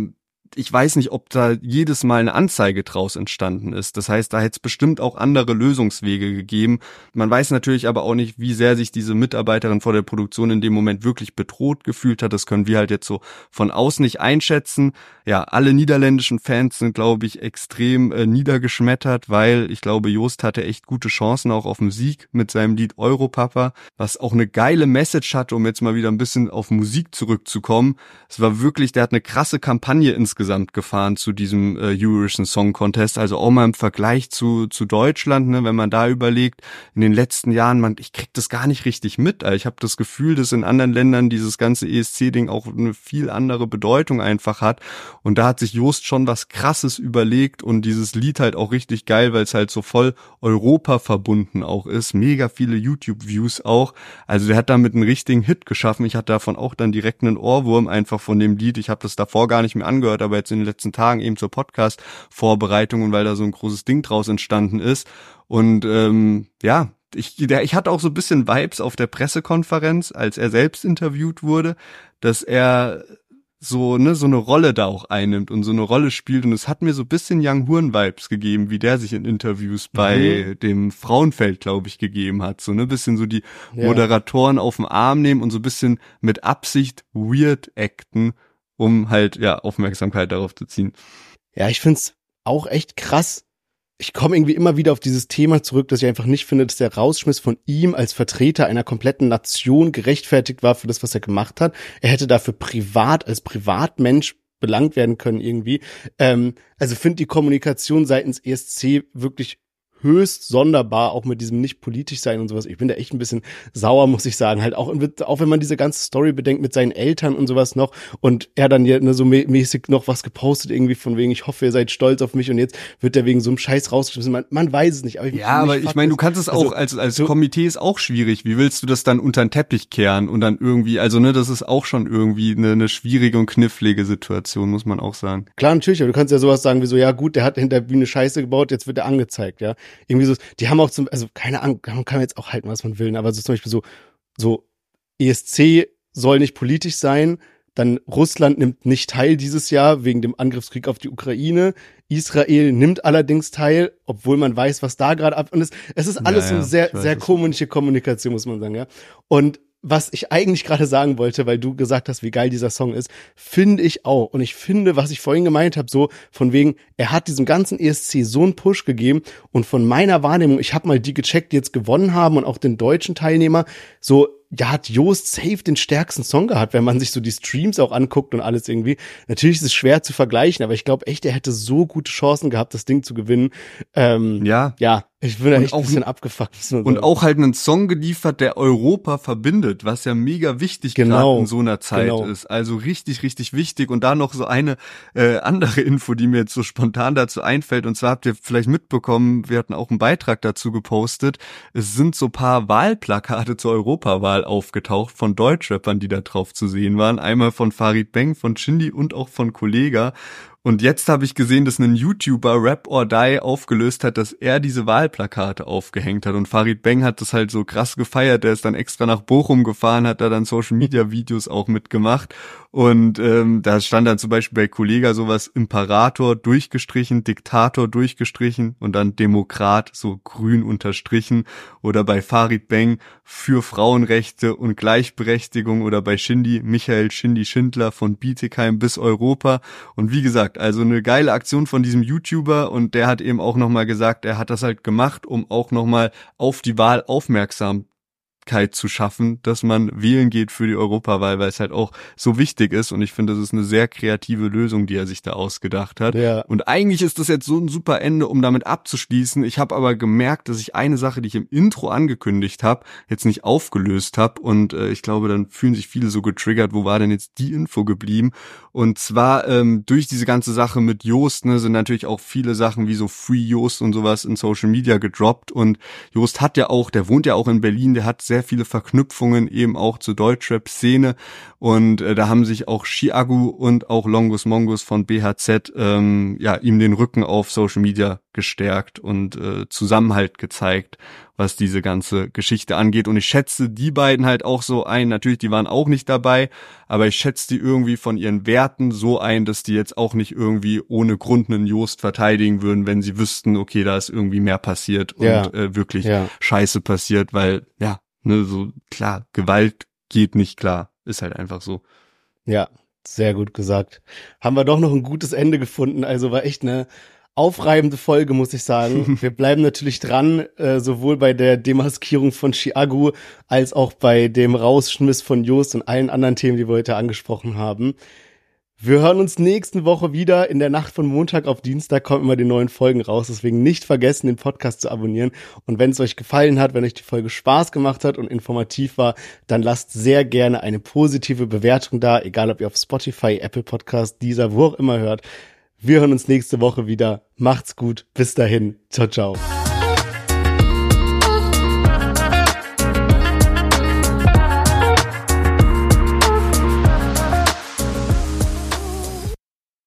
ich weiß nicht, ob da jedes Mal eine Anzeige draus entstanden ist. Das heißt, da hätte es bestimmt auch andere Lösungswege gegeben. Man weiß natürlich aber auch nicht, wie sehr sich diese Mitarbeiterin vor der Produktion in dem Moment wirklich bedroht gefühlt hat. Das können wir halt jetzt so von außen nicht einschätzen. Ja, alle niederländischen Fans sind, glaube ich, extrem niedergeschmettert, weil ich glaube, Joost hatte echt gute Chancen auch auf den Sieg mit seinem Lied Europapa, was auch eine geile Message hatte, um jetzt mal wieder ein bisschen auf Musik zurückzukommen. Es war wirklich, der hat eine krasse Kampagne insgesamt gefahren zu diesem Eurovision Song Contest, also auch mal im Vergleich zu Deutschland, ne, wenn man da überlegt, in den letzten Jahren, ich krieg das gar nicht richtig mit, ich habe das Gefühl, dass in anderen Ländern dieses ganze ESC-Ding auch eine viel andere Bedeutung einfach hat, und da hat sich Joost schon was Krasses überlegt und dieses Lied halt auch richtig geil, weil es halt so voll Europa verbunden auch ist, mega viele YouTube-Views auch, also der hat damit einen richtigen Hit geschaffen. Ich hatte davon auch dann direkt einen Ohrwurm einfach von dem Lied, ich habe das davor gar nicht mehr angehört, aber jetzt in den letzten Tagen eben zur Podcast-Vorbereitung und weil da so ein großes Ding draus entstanden ist. Und ja, ich hatte auch so ein bisschen Vibes auf der Pressekonferenz, als er selbst interviewt wurde, dass er so eine Rolle da auch einnimmt und so eine Rolle spielt, und es hat mir so ein bisschen Young Horn-Vibes gegeben, wie der sich in Interviews bei dem Frauenfeld, glaube ich, gegeben hat. So ein bisschen so die Moderatoren auf den Arm nehmen und so ein bisschen mit Absicht weird acten, um halt, ja, Aufmerksamkeit darauf zu ziehen. Ja, ich find's auch echt krass. Ich komme irgendwie immer wieder auf dieses Thema zurück, dass ich einfach nicht finde, dass der Rausschmiss von ihm als Vertreter einer kompletten Nation gerechtfertigt war für das, was er gemacht hat. Er hätte dafür als Privatmensch belangt werden können irgendwie. Also finde die Kommunikation seitens ESC wirklich höchst sonderbar, auch mit diesem nicht politisch sein und sowas. Ich bin da echt ein bisschen sauer, muss ich sagen. Halt auch wenn man diese ganze Story bedenkt mit seinen Eltern und sowas noch, und er dann ja so mäßig noch was gepostet irgendwie von wegen, ich hoffe, ihr seid stolz auf mich, und jetzt wird der wegen so einem Scheiß rausgeschmissen. Man weiß es nicht. Aber ich meine, du kannst es auch, als Komitee ist auch schwierig. Wie willst du das dann unter den Teppich kehren und dann irgendwie, also ne, das ist auch schon irgendwie eine schwierige und knifflige Situation, muss man auch sagen. Klar, natürlich, aber du kannst ja sowas sagen wie so, ja gut, der hat hinter der Bühne Scheiße gebaut, jetzt wird er angezeigt, ja. Irgendwie so, die haben auch keine Ahnung, kann man jetzt auch halten, was man will, aber so zum Beispiel so ESC soll nicht politisch sein, dann Russland nimmt nicht teil dieses Jahr wegen dem Angriffskrieg auf die Ukraine, Israel nimmt allerdings teil, obwohl man weiß, was da gerade ab, und es ist alles so sehr, sehr komische Kommunikation, muss man sagen, ja. Und was ich eigentlich gerade sagen wollte, weil du gesagt hast, wie geil dieser Song ist, finde ich auch. Und ich finde, was ich vorhin gemeint habe, so von wegen, er hat diesem ganzen ESC so einen Push gegeben, und von meiner Wahrnehmung, ich habe mal die gecheckt, die jetzt gewonnen haben und auch den deutschen Teilnehmer, so, ja, hat Joost safe den stärksten Song gehabt, wenn man sich so die Streams auch anguckt und alles irgendwie. Natürlich ist es schwer zu vergleichen, aber ich glaube echt, er hätte so gute Chancen gehabt, das Ding zu gewinnen. Ja, ich bin da echt ein bisschen abgefuckt. Und auch halt einen Song geliefert, der Europa verbindet, was ja mega wichtig gerade in so einer Zeit ist. Also richtig, richtig wichtig. Und da noch so eine andere Info, die mir jetzt so spontan dazu einfällt. Und zwar habt ihr vielleicht mitbekommen, wir hatten auch einen Beitrag dazu gepostet. Es sind so paar Wahlplakate zur Europawahl aufgetaucht von Deutschrappern, die da drauf zu sehen waren. Einmal von Farid Bang, von Shindy und auch von Kollega. Und jetzt habe ich gesehen, dass ein YouTuber Rap or Die aufgelöst hat, dass er diese Wahlplakate aufgehängt hat. Und Farid Bang hat das halt so krass gefeiert. Der ist dann extra nach Bochum gefahren, hat da dann Social-Media-Videos auch mitgemacht. Und da stand dann zum Beispiel bei Kollega sowas Imperator durchgestrichen, Diktator durchgestrichen und dann Demokrat so grün unterstrichen. Oder bei Farid Bang für Frauenrechte und Gleichberechtigung. Oder bei Shindy, Michael Shindy Schindler von Bietigheim bis Europa. Und wie gesagt, also eine geile Aktion von diesem YouTuber. Und der hat eben auch nochmal gesagt, er hat das halt gemacht, um auch nochmal auf die Wahl aufmerksam zu schaffen, dass man wählen geht für die Europawahl, weil es halt auch so wichtig ist und ich finde, das ist eine sehr kreative Lösung, die er sich da ausgedacht hat. Ja. Und eigentlich ist das jetzt so ein super Ende, um damit abzuschließen. Ich habe aber gemerkt, dass ich eine Sache, die ich im Intro angekündigt habe, jetzt nicht aufgelöst habe und ich glaube, dann fühlen sich viele so getriggert, wo war denn jetzt die Info geblieben? Und zwar durch diese ganze Sache mit Joost, ne, sind natürlich auch viele Sachen wie so Free Joost und sowas in Social Media gedroppt und Joost hat ja auch, der wohnt ja auch in Berlin, der hat sehr viele Verknüpfungen eben auch zur Deutschrap-Szene und da haben sich auch Chiagu und auch Longus Mongus von BHZ ihm den Rücken auf Social Media gestärkt und Zusammenhalt gezeigt, was diese ganze Geschichte angeht und ich schätze die beiden halt auch so ein, natürlich die waren auch nicht dabei, aber ich schätze die irgendwie von ihren Werten so ein, dass die jetzt auch nicht irgendwie ohne Grund einen Joost verteidigen würden, wenn sie wüssten, okay, da ist irgendwie mehr passiert und wirklich Scheiße passiert, weil ne, so klar, Gewalt geht nicht klar, ist halt einfach so. Ja, sehr gut gesagt. Haben wir doch noch ein gutes Ende gefunden, also war echt eine aufreibende Folge, muss ich sagen. Wir bleiben natürlich dran, sowohl bei der Demaskierung von Chiagu als auch bei dem Rausschmiss von Joost und allen anderen Themen, die wir heute angesprochen haben. Wir hören uns nächste Woche wieder. In der Nacht von Montag auf Dienstag kommen immer die neuen Folgen raus. Deswegen nicht vergessen, den Podcast zu abonnieren. Und wenn es euch gefallen hat, wenn euch die Folge Spaß gemacht hat und informativ war, dann lasst sehr gerne eine positive Bewertung da. Egal, ob ihr auf Spotify, Apple Podcast, Deezer, wo auch immer hört. Wir hören uns nächste Woche wieder. Macht's gut. Bis dahin. Ciao, ciao.